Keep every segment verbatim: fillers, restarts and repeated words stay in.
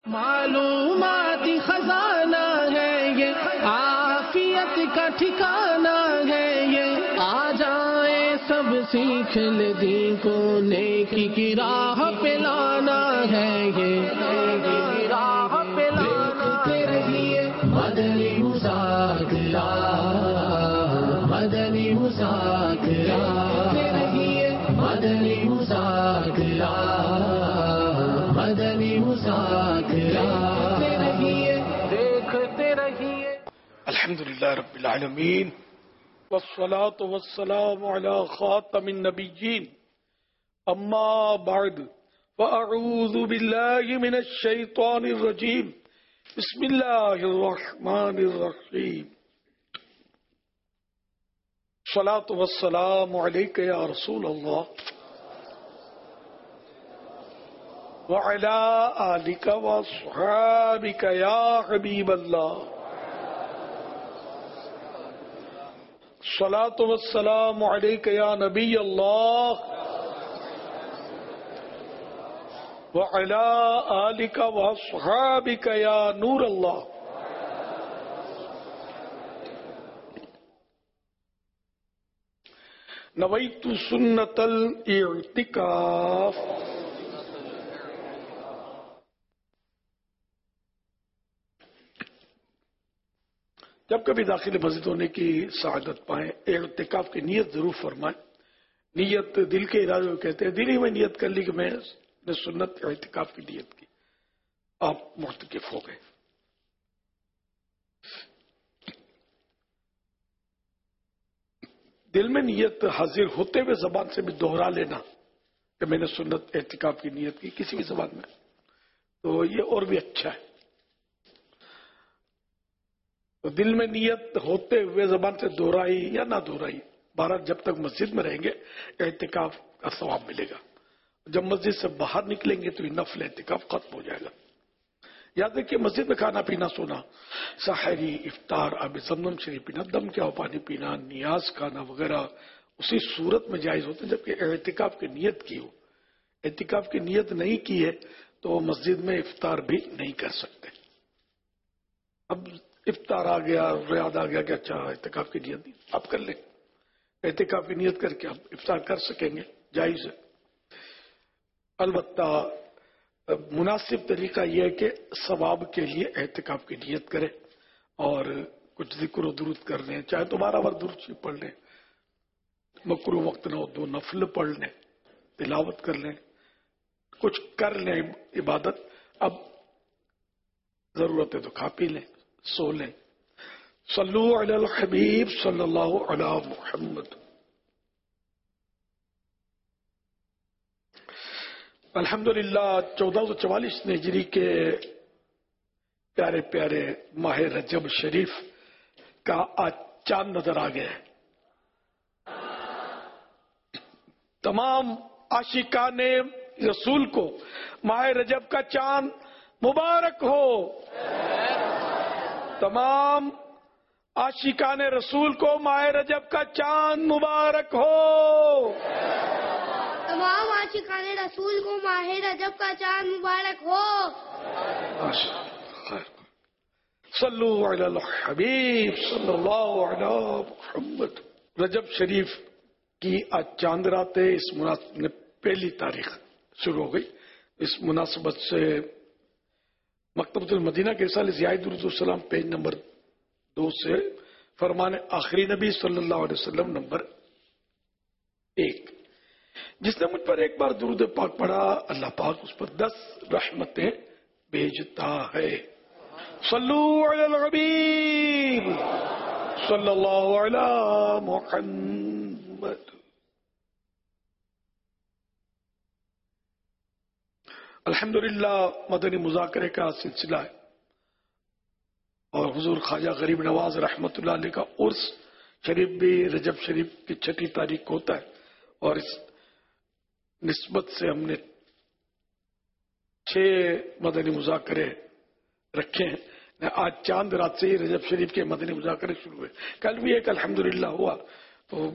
معلوماتی خزانہ ہے یہ، عافیت کا ٹھکانہ ہے یہ، آ جائیں سب سیکھ لے دین کو، نیکی کی راہ پہ لانا ہے یہ، نیکی کی راہ پہ دیکھتے رہیے مدنی مذاکرہ، مدنی مذاکرہ، دیکھتے رہیے مدنی مذاکرہ، مدنی مذاکرہ، دیکھتے رہیے دیکھتے رہیے۔ الحمدللہ رب العالمین، والصلاة والسلام علی خاتم النبیین، اما بعد، فاعوذ باللہ من الشیطان الرجیم، بسم اللہ الرحمن الرحیم۔ الصلاة والسلام علیک یا رسول اللہ، وعلی آلک واصحابک یا حبیب اللہ۔ الصلاة والسلام علیک یا نبی اللہ، وعلی آلک واصحابک یا نور اللہ۔ نویت سنت الاعتکاف۔ جب کبھی داخل مسجد ہونے کی سعادت پائیں، اعتکاف کی نیت ضرور فرمائیں۔ نیت دل کے ارادے کو کہتے ہیں، دل ہی میں نیت کر لی کہ میں نے سنت اعتکاف کی نیت کی، آپ معتکف ہو گئے۔ دل میں نیت حاضر ہوتے ہوئے زبان سے بھی دوہرا لینا کہ میں نے سنت اعتکاف کی نیت کی کسی بھی زبان میں، تو یہ اور بھی اچھا ہے۔ تو دل میں نیت ہوتے ہوئے زبان سے دہرائی یا نہ دہرائی، بہرحال جب تک مسجد میں رہیں گے اعتکاف کا ثواب ملے گا۔ جب مسجد سے باہر نکلیں گے تو یہ نفل اعتکاف ختم ہو جائے گا۔ یاد رکھیے مسجد میں کھانا پینا سونا، سحری، افطار، آب زمزم شریف پینا، دم کیا ہو پانی پینا، نیاز کھانا وغیرہ اسی صورت میں جائز ہوتے ہیں جبکہ اعتکاف کی نیت کی ہو۔ اعتکاف کی نیت نہیں کی ہے تو مسجد میں افطار بھی نہیں کر سکتے۔ اب افطار آ گیا، یاد آ گیا کہ اچھا اعتکاف کی نیت نہیں، آپ کر لیں، اعتکاف کی نیت کر کے آپ افطار کر سکیں گے، جائز ہے۔ البتہ مناسب طریقہ یہ ہے کہ ثواب کے لیے اعتکاف کی نیت کریں اور کچھ ذکر و درود کر لیں، چاہے تو بارہ بار درود شریف پڑھ لیں، مکروہ وقت نہ ہو دو نفل پڑھ لیں، تلاوت کر لیں، کچھ کر لیں عبادت۔ اب ضرورت ہے تو کھا پی لیں، سو لیں۔ صلو علی الحبیب صلی اللہ علی محمد۔ الحمدللہ چودہ سو چوالیس ہجری کے پیارے پیارے ماہ رجب شریف کا آج چاند نظر آ گیا ہے۔ تمام عاشقان رسول کو ماہ رجب کا چاند مبارک ہو۔ تمام عاشقان رسول کو ماہ رجب کا چاند مبارک ہو۔ تمام عاشقان رسول کو ماہ رجب کا چاند مبارک ہو۔ صلو علی الحبیب صلی اللہ علی محمد۔ رجب شریف کی آج چاند رات ہے، اس مناسبت میں پہلی تاریخ شروع ہو گئی۔ اس مناسبت سے مکتبۃ المدینہ کے رسالے ضیاء درود السلام پیج نمبر دو سے فرمان آخری نبی صلی اللہ علیہ وسلم نمبر ایک، جس نے مجھ پر ایک بار درود پاک پڑھا اللہ پاک اس پر دس رحمتیں بھیجتا ہے۔ صلو علی الحبیب صلی اللہ علی محمد۔ الحمدللہ مدنی مذاکرے کا سلسلہ ہے اور حضور خواجہ غریب نواز رحمت اللہ علیہ کا عرس شریف بھی رجب شریف کی چھٹی تاریخ کو ہوتا ہے، اور اس نسبت سے ہم نے چھ مدنی مذاکرے رکھے ہیں۔ آج چاند رات سے ہی رجب شریف کے مدنی مذاکرے شروع ہوئے، کل بھی ایک الحمدللہ ہوا، تو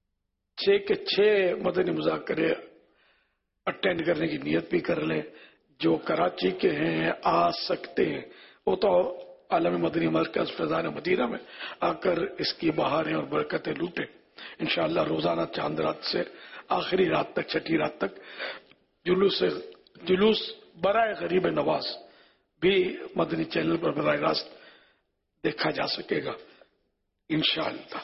چھ کے چھ مدنی مذاکرے اٹینڈ کرنے کی نیت بھی کر لیں۔ جو کراچی کے ہیں آ سکتے ہیں وہ تو عالم مدنی مرکز فیضان مدینہ میں آ کر اس کی بہاریں اور برکتیں لوٹیں. انشاءاللہ روزانہ چاند رات سے آخری رات تک، چھٹی رات تک جلوس جلوس برائے غریب نواز بھی مدنی چینل پر براہ راست دیکھا جا سکے گا انشاءاللہ.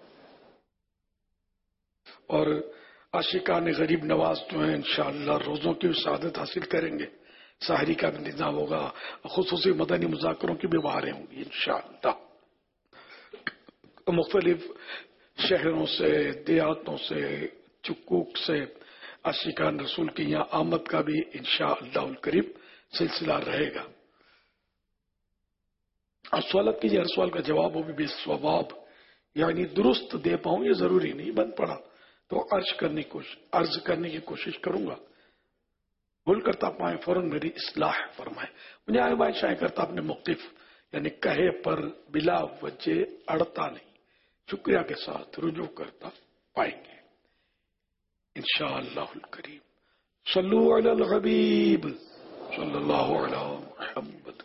اور عاشقان غریب نواز جو ہیں انشاءاللہ روزوں کی سعادت حاصل کریں گے. سحری کا بھی نظام ہوگا، خصوصی مدنی مذاکروں کی بھی بہاریں ہوں گی انشاءاللہ. مختلف شہروں سے، دیہاتوں سے، چکوک سے عاشقان رسول کی یہاں آمد کا بھی انشاءاللہ الکریم سلسلہ رہے گا. اب سوالات کیجیے، ہر سوال کا جواب ہو بھی ثواب یعنی درست دے پاؤں یہ ضروری نہیں، بن پڑا تو عرض کرنے کی کوشش عرض کرنے کی کوشش کروں گا. بھول کرتا پائیں فوراً میری اصلاح فرمائے. مجھے آئے بائیں شائع کرتا اپنے موقف یعنی کہے پر بلا وجہ اڑتا نہیں، شکریہ کے ساتھ رجوع کرتا پائیں گے انشاءاللہ الکریم. صلو علی الحبیب صلی اللہ علی محمد.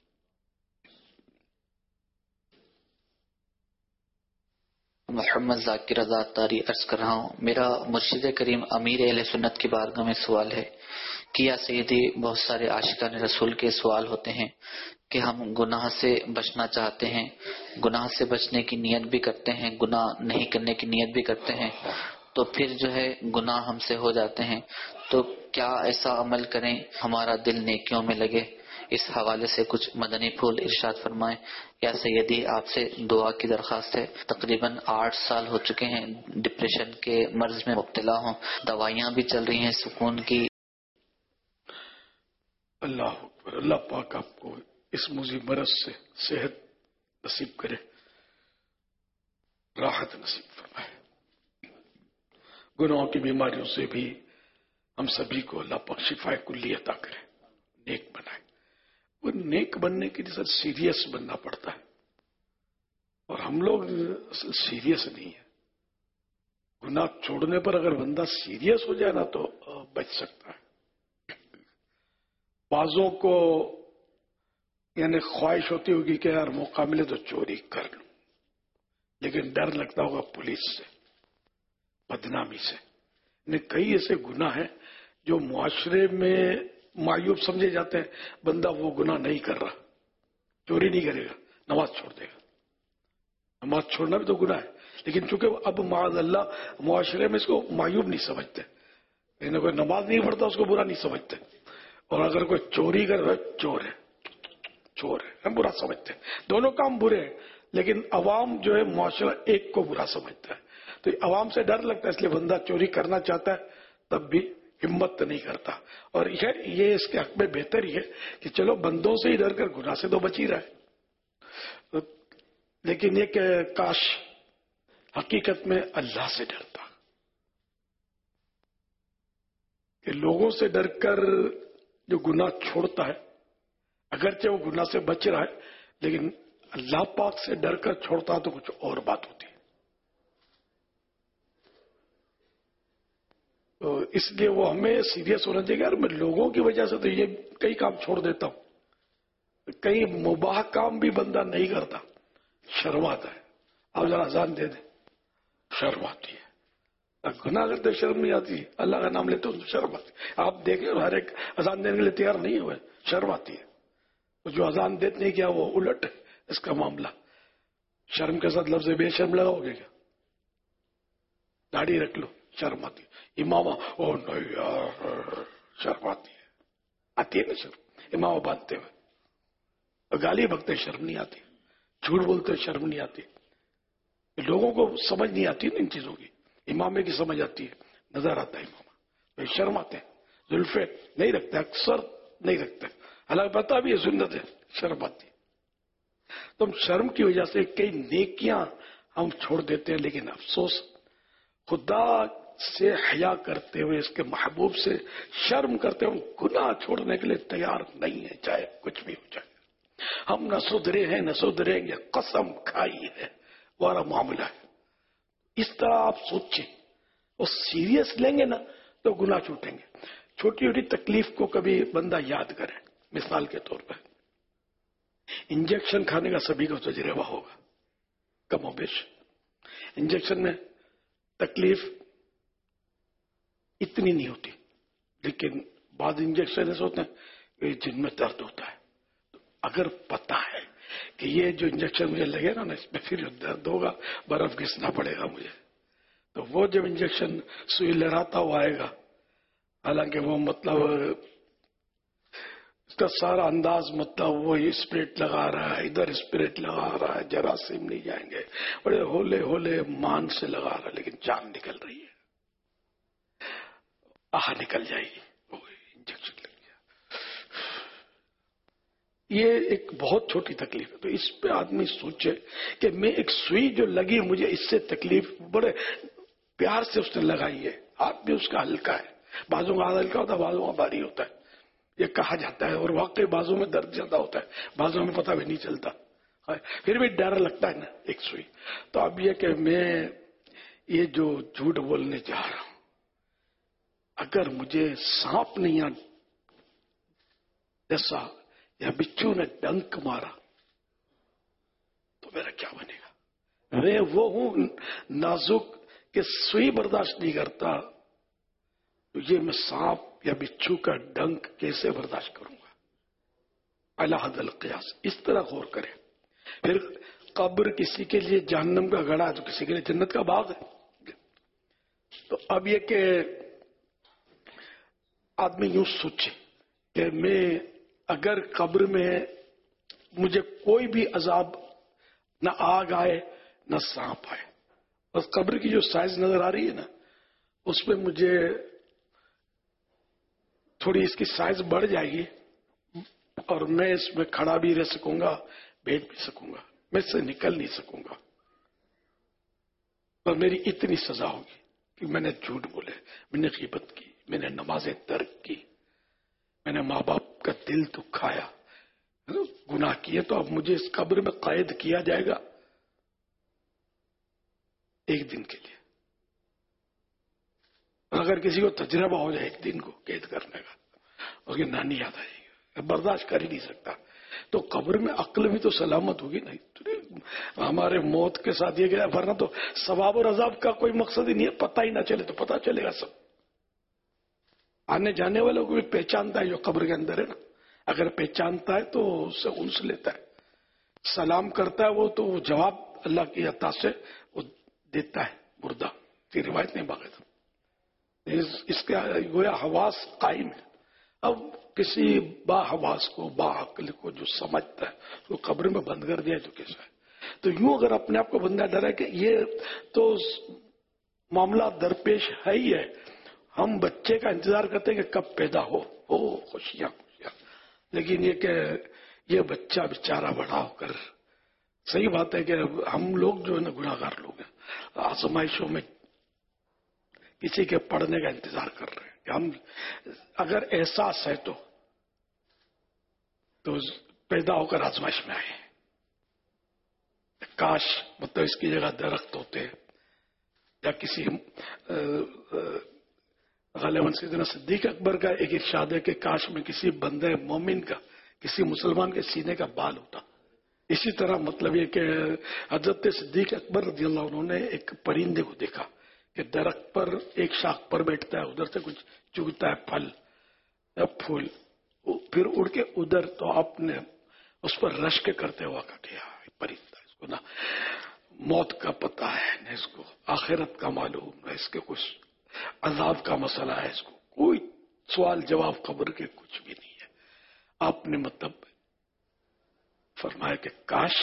محمد ذاکر رضا تاری عرض کر رہا ہوں. میرا مرشد کریم امیر اہل سنت کی بارگاہ میں سوال ہے کہ یا سیدی بہت سارے عاشقان رسول کے سوال ہوتے ہیں کہ ہم گناہ سے بچنا چاہتے ہیں، گناہ سے بچنے کی نیت بھی کرتے ہیں، گناہ نہیں کرنے کی نیت بھی کرتے ہیں، تو پھر جو ہے گناہ ہم سے ہو جاتے ہیں، تو کیا ایسا عمل کریں ہمارا دل نیکیوں میں لگے؟ اس حوالے سے کچھ مدنی پھول ارشاد فرمائیں. یا سیدی آپ سے دعا کی درخواست ہے. تقریباً آٹھ سال ہو چکے ہیں ڈپریشن کے مرض میں مبتلا ہوں، دوائیاں بھی چل رہی ہیں سکون کی. اللہ اکبر. اللہ پاک آپ کو اس مضی مرض سے صحت نصیب کرے، راحت نصیب فرمائے. گناہوں کی بیماریوں سے بھی ہم سبھی کو اللہ پاک شفا کلی عطا کرے، نیک بنائے. وہ نیک بننے کے لیے سر سیریس بننا پڑتا ہے اور ہم لوگ اصل سیریس نہیں ہیں. گناہ چھوڑنے پر اگر بندہ سیریس ہو جائے نا تو بچ سکتا ہے. بعضوں کو یعنی خواہش ہوتی ہوگی کہ یار موقع ملے تو چوری کر لوں، لیکن ڈر لگتا ہوگا پولیس سے، بدنامی سے. کئی ایسے گناہ ہیں جو معاشرے میں معیوب سمجھے جاتے ہیں. بندہ وہ گناہ نہیں کر رہا، چوری نہیں کرے گا، نماز چھوڑ دے گا. نماز چھوڑنا بھی تو گناہ ہے، لیکن چونکہ اب معاذ اللہ معاشرے میں اس کو معیوب نہیں سمجھتے. یعنی کوئی نماز نہیں پڑھتا اس کو برا نہیں سمجھتے، اور اگر کوئی چوری کر رہا ہے چور ہے، چور ہے، ہم برا سمجھتے ہیں. دونوں کام برے ہیں، لیکن عوام جو ہے معاشرہ ایک کو برا سمجھتا ہے. تو عوام سے ڈر لگتا ہے، اس لیے بندہ چوری کرنا چاہتا ہے تب بھی ہمت نہیں کرتا. اور یہ اس کے حق میں بہتر ہی ہے کہ چلو بندوں سے ہی ڈر کر گناہ سے تو بچ ہی رہا ہے. لیکن یہ کہ کاش حقیقت میں اللہ سے ڈرتا، کہ لوگوں سے ڈر کر جو گناہ چھوڑتا ہے اگرچہ وہ گناہ سے بچ رہا ہے، لیکن اللہ پاک سے ڈر کر چھوڑتا تو کچھ اور بات ہوتی ہے. تو اس لیے وہ ہمیں سیریس ہونا چاہیے. یار میں لوگوں کی وجہ سے تو یہ کئی کام چھوڑ دیتا ہوں، کئی مباح کام بھی بندہ نہیں کرتا، شرم آتا ہے. آپ ذرا اذان دے دیں، شرم آتی ہے. گناہ کرتے شرم نہیں آتی، اللہ کا نام لیتے تو شرم آتی. آپ دیکھیں ہر ایک اذان دینے کے لیے تیار نہیں ہوئے، شرم آتی ہے. جو اذان دیتے نہیں کیا وہ الٹ اس کا معاملہ. شرم کے ساتھ لفظ بے شرم لگاؤ گے کیا؟ داڑھی رکھ لو، شرم آتی. امامہ او نہیں یار، شرم آتی ہے. آتی ہے نا شرم. امامہ باندھتے ہوئے گالی بکتے شرم نہیں آتی، جھوٹ بولتے شرم نہیں آتی. لوگوں کو سمجھ نہیں آتی نا ان چیزوں کی. امامے کی سمجھ آتی ہے، نظر آتا ہے امامہ. شرم آتے ہیں، زلفے نہیں رکھتے، اکثر نہیں رکھتے، حالانکہ پتہ بھی ہے سنت ہے، شرم آتی ہے. تو ہم شرم کی وجہ سے کئی نیکیاں ہم چھوڑ دیتے ہیں. لیکن افسوس خدا سے حیا کرتے ہوئے، اس کے محبوب سے شرم کرتے ہوئے گناہ چھوڑنے کے لیے تیار نہیں ہے، چاہے کچھ بھی ہو جائے. ہم نہ سدھرے ہیں نہ سدھریں گے، قسم کھائی ہے، ہمارا معاملہ ہے. اس طرح آپ سوچیں اور سیریس لیں گے نا تو گناہ چھوٹیں گے. छोटी छोटी तकलीफ को कभी बंदा याद करे। मिसाल के तौर पर इंजेक्शन खाने का सभी को तजुर्बा होगा, कम बेश। इंजेक्शन में तकलीफ इतनी नहीं होती, लेकिन बाद इंजेक्शन ऐसे होते हैं जिनमें दर्द होता है। तो अगर पता है कि ये जो इंजेक्शन मुझे लगेगा ना, इसमें फिर दर्द होगा, बर्फ घिसना पड़ेगा मुझे, तो वो जब इंजेक्शन सुई लहराता हुआ आएगा, हालांकि वो मतलब इसका सारा अंदाज मतलब वो स्पिरिट लगा रहा है, इधर स्पिरिट लगा रहा है, जरासीम नहीं जाएंगे, बड़े होले होले मान से लगा रहा है, लेकिन जान निकल रही है, आह निकल जाएगी, इंजेक्शन लग गया। ये एक बहुत छोटी तकलीफ है। तो इस पे आदमी सोचे कि मैं एक सुई जो लगी मुझे, इससे तकलीफ बड़े प्यार से उसने लगाई है, हाथ भी उसका हल्का है, बाजू का हाथ हल्का होता है, बाजू का भारी होता है, ये कहा जाता है। और वाकई बाजू में दर्द ज्यादा होता है, बाजू में पता भी नहीं चलता, फिर भी डर लगता है ना एक सुई। तो अब ये कि मैं ये जो झूठ बोलने जा रहा हूं, अगर मुझे सांप नहीं आ जैसा या बिच्छू ने डंक मारा तो मेरा क्या बनेगा? मैं वो हूं नाजुक कि सुई बर्दाश्त नहीं करता, तो ये मैं सांप या बिच्छू का डंक कैसे बर्दाश्त करूंगा? अला हदल क़ियास, इस तरह गौर करें। फिर कब्र किसी के लिए जहन्नम का गड़ा है, तो किसी के लिए जन्नत का बाग है। तो अब ये कि आदमी यूं सोचे कि मैं अगर कब्र में मुझे कोई भी अजाब, न आग आए न सांप आए, बस कब्र की जो साइज नजर आ रही है ना, उसमें मुझे थोड़ी इसकी साइज बढ़ जाएगी और मैं इसमें खड़ा भी रह सकूंगा, बैठ भी सकूंगा, मैं इससे निकल नहीं सकूंगा। और मेरी इतनी सजा होगी कि मैंने झूठ बोले, मैंने ग़ीबत की, मैंने नमाजें तर्क की, मैंने माँ बाप का दिल दुखाया, गुनाह किए। तो अब मुझे इस कब्र में कैद किया जाएगा एक दिन के लिए। और अगर किसी को तजुर्बा हो जाए एक दिन को कैद करने का, उसकी नानी याद आएगी, बर्दाश्त कर ही नहीं सकता। तो कब्र में अक्ल भी तो सलामत होगी नहीं। तो हमारे मौत के साथ ये गया, वरना तो सवाब और अजाब का कोई मकसद ही नहीं है, पता ही ना चले तो पता चलेगा सब। आने जाने वालों को भी पहचानता है जो कब्र के अंदर है ना, अगर पहचानता है तो उससे उनस लेता है, सलाम करता है वो, तो वो जवाब अल्लाह की अता से वो देता है मुर्दा की रिवायत नहीं बाकी। इस, इसका गोया हवास कायम है। अब किसी बाहवास को, बाअक्ल को जो समझता है तो कब्र में बंद कर दिया तो कैसा है? तो यूं अगर अपने आप को बंदा डरा कि ये तो मामला दरपेश है ही है, हम बच्चे का इंतजार करते हैं कि कब पैदा हो, हो खुशियां खुशियां, लेकिन ये कि ये बच्चा बेचारा बड़ा होकर, सही बात है कि हम लोग जो है ना गुनाहगार लोग हैं, आजमाइशों में किसी के पढ़ने का इंतजार कर रहे हैं कि हम, अगर एहसास है तो तो पैदा होकर आजमाइश में आए। काश मतलब इसकी जगह दरख्त होते या किसी ग़ालिबन सैयदना सिद्दीक़ अकबर का एक इरशाद है कि काश में किसी बंदे मोमिन का, किसी मुसलमान के सीने का बाल होता। इसी तरह मतलब ये कि हजरत सिद्दीक़ अकबर रज़ियल्लाहु अन्हु ने एक परिंदे को देखा कि दरख्त पर एक शाख पर बैठता है, उधर से कुछ चुगता है फल या फूल, फिर उड़ के उधर, तो आपने उस पर रश्क करते हुआ कहा परिंदा, इसको ना मौत का पता है, न इसको आखिरत का मालूम, न इसके कुछ अजाब का मसला है, इसको कोई सवाल जवाब कब्र के कुछ भी नहीं है। आपने मतलब फरमाया कि काश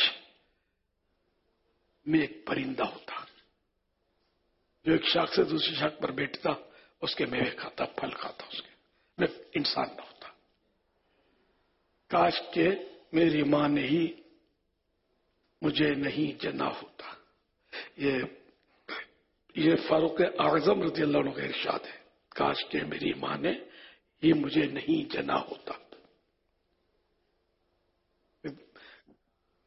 मैं एक परिंदा होता जो एक शाख से दूसरी शाख पर बैठता, उसके मेवे खाता, फल खाता, उसके, मैं इंसान ना होता। काश के मेरी मां ने ही मुझे नहीं जना होता। ये ये फारूक आजम रज़ियल्लाहु अन्हु का इरशाद है, काश के मेरी मां ने ही मुझे नहीं जना होता।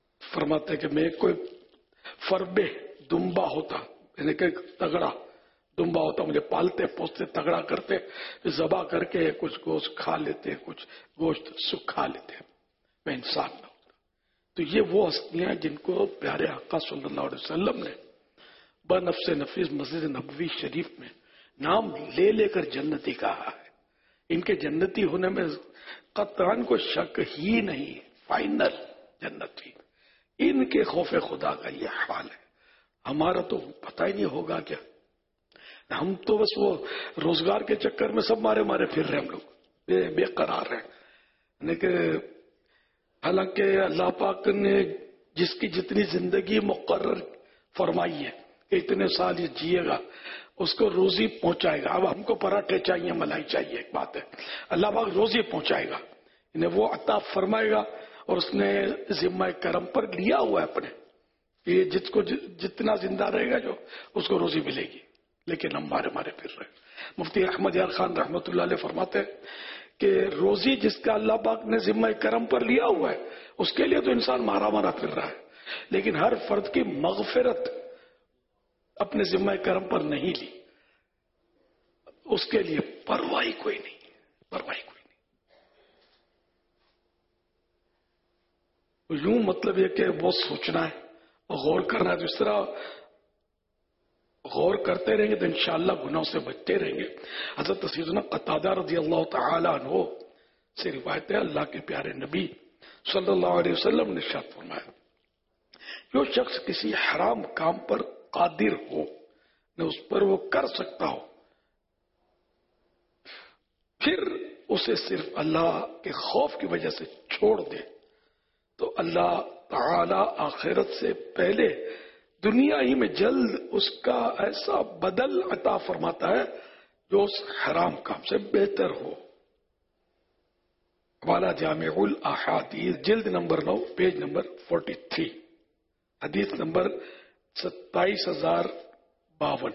फरमाते कि मैं कोई फरबे दुम्बा होता, यानी कि तगड़ा दुम्बा होता, मुझे पालते पोसते तगड़ा करते, ज़बा करके कुछ गोश्त खा लेते, कुछ गोश्त सुखा लेते, मैं इंसान ना होता। तो ये वो हस्तियां जिनको प्यारे आका सल्लल्लाहु अलैहि वसल्लम ने बनफ्स नफीस मस्जिद नबवी शरीफ में नाम ले लेकर जन्नती कहा है। इनके जन्नती होने में कतरान को शक ही नहीं, फाइनल जन्नती। इनके खौफे खुदा का ये हाल है। हमारा तो पता ही नहीं होगा क्या, हम तो बस वो रोजगार के चक्कर में सब मारे मारे फिर रहे हम लोग, बे, बेकरार हैं। लेकिन हालांकि अल्लाह पाक ने जिसकी जितनी जिंदगी मुकर्रर फरमाई है कि इतने साल ये जिएगा, उसको रोजी पहुंचाएगा। अब हमको पराठे चाहिए, मलाई चाहिए, एक बात है, अल्लाह पाक रोजी पहुंचाएगा, इन्हें वो अता फरमाएगा। और उसने जिम्मा करम पर लिया हुआ है अपने कि जिसको जितना जिंदा रहेगा जो उसको रोजी मिलेगी। लेकिन हम मारे मारे फिर रहे। मुफ्ती अहमद यार खान रहमतुल्लाह अलैह फरमाते हैं कि रोजी जिसका अल्लाह पाक ने जिम्मा करम पर लिया हुआ है उसके लिए तो इंसान मारा मारा फिर रहा है, लेकिन हर फर्द की मगफिरत अपने जिम्मा करम पर नहीं ली, उसके लिए परवाही कोई नहीं, परवाही कोई नहीं। तो यूं मतलब ये कि बहुत सोचना है और गौर करना है। तो इस तरह गौर करते रहेंगे तो इंशाअल्लाह गुनाहों से बचते रहेंगे। हज़रत सैयदना क़तादा रज़ियल्लाहु तआला अन्हु से रिवायत है, अल्लाह के प्यारे नबी सल्लल्लाहु अलैहि वसल्लम ने इरशाद फरमाया, जो शख्स किसी हराम काम पर कादिर हो, न उस पर वो कर सकता हो, फिर उसे सिर्फ अल्लाह के खौफ की वजह से छोड़ दे, तो अल्लाह ताला आखिरत से पहले दुनिया ही में जल्द उसका ऐसा बदल अता फरमाता है जो उस हराम काम से बेहतर हो। वाला जामिउल अहादीस जिल्द नंबर नौ पेज नंबर फोर्टी थ्री, हदीस नंबर सत्ताईस हजार बावन।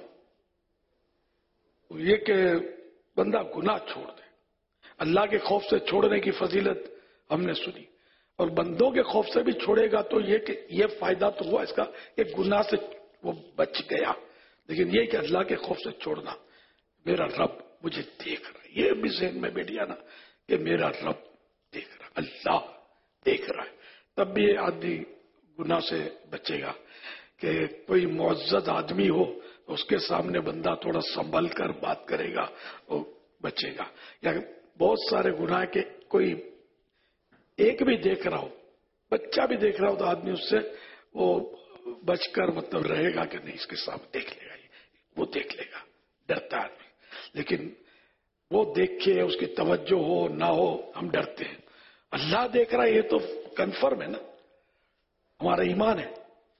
ये कि बंदा गुनाह छोड़ दे, अल्लाह के खौफ से छोड़ने की फजीलत हमने सुनी, और बंदों के खौफ से भी छोड़ेगा तो ये कि ये फायदा तो हुआ इसका कि गुनाह से वो बच गया। लेकिन ये कि अल्लाह के खौफ से छोड़ना, मेरा रब मुझे देख रहा है, ये भी ज़हन में बैठिया ना कि मेरा रब देख रहा है, अल्लाह देख रहा है, तब भी आदमी गुनाह से बचेगा। कि कोई मुअज़्ज़ज़ आदमी हो तो उसके सामने बंदा थोड़ा संभल कर बात करेगा, वो बचेगा। या बहुत सारे गुनाह के कोई एक भी देख रहा हो, बच्चा भी देख रहा हो, तो आदमी उससे वो बचकर मतलब रहेगा कि नहीं इसके सामने देख लेगा, वो देख लेगा, डरता है आदमी। लेकिन वो देखे उसकी तवज्जो हो ना हो हम डरते हैं। अल्लाह देख रहा है ये तो कंफर्म है ना, हमारा ईमान है।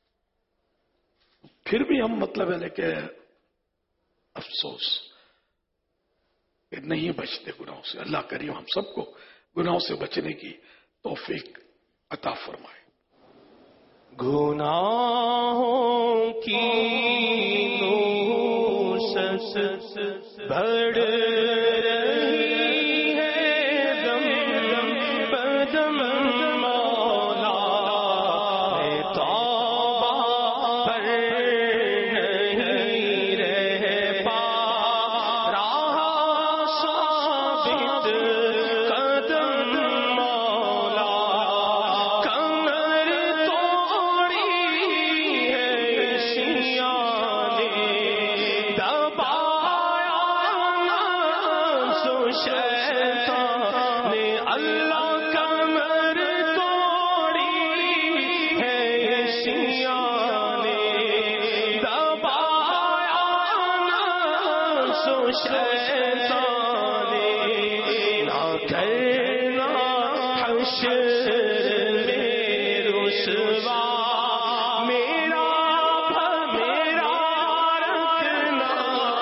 फिर भी हम मतलब है लेके अफसोस नहीं बचते गुनाहों से। अल्लाह करीम हम सबको गुनाहों से बचने की तौफीक अता फरमाए। गुनाहों की नूसस बढ़ रही है दम बदम मौला, तौबा पर नहीं रह पा रहा साबित कदम मौला, कमर तोड़ी है सिया ने दबाया नफ्स शैतान ने, अल्लाह कमर तोड़ी है सिया ने दबाया नफ्स शैतान ने, ना करना हश्र में रुसवा मेरा मेरा रखना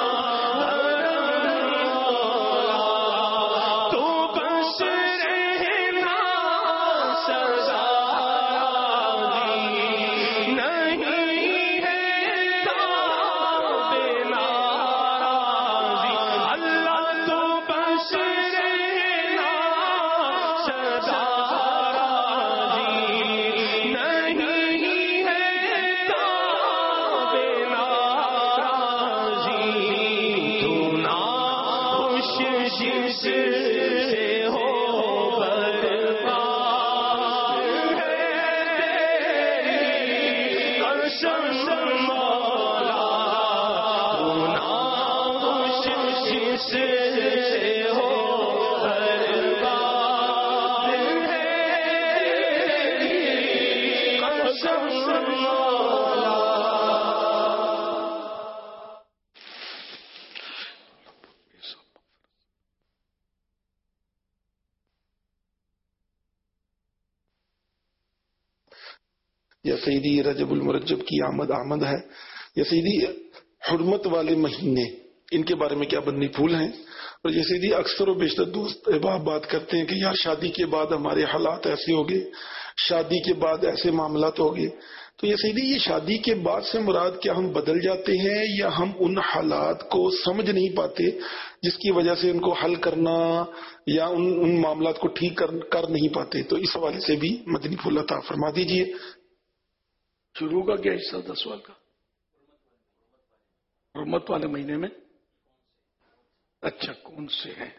तो बस रहना सजा दी नहीं है ताबे नाराज़ी, अल्लाह तो बस रहना सजा दी नहीं یا سیدی رجب المرجب کی آمد آمد ہے، یا سیدی حرمت والے مہینے، ان کے بارے میں کیا بندی پھول ہیں؟ اور یہ سیدی اکثر و بیشتر دوست احباب بات کرتے ہیں کہ یار شادی کے بعد ہمارے حالات ایسے ہو گئے، شادی کے بعد ایسے معاملات ہو گئے. تو یہ سیدی یہ شادی کے بعد سے مراد کیا ہم بدل جاتے ہیں یا ہم ان حالات کو سمجھ نہیں پاتے جس کی وجہ سے ان کو حل کرنا یا ان ان معاملات کو ٹھیک کر, کر نہیں پاتے؟ تو اس حوالے سے بھی مدنی پھول عطا فرما دیجئے. شروع کا کیا حصہ تھا سوال کا؟ حرمت والے مہینے میں اچھا کون سے ہیں؟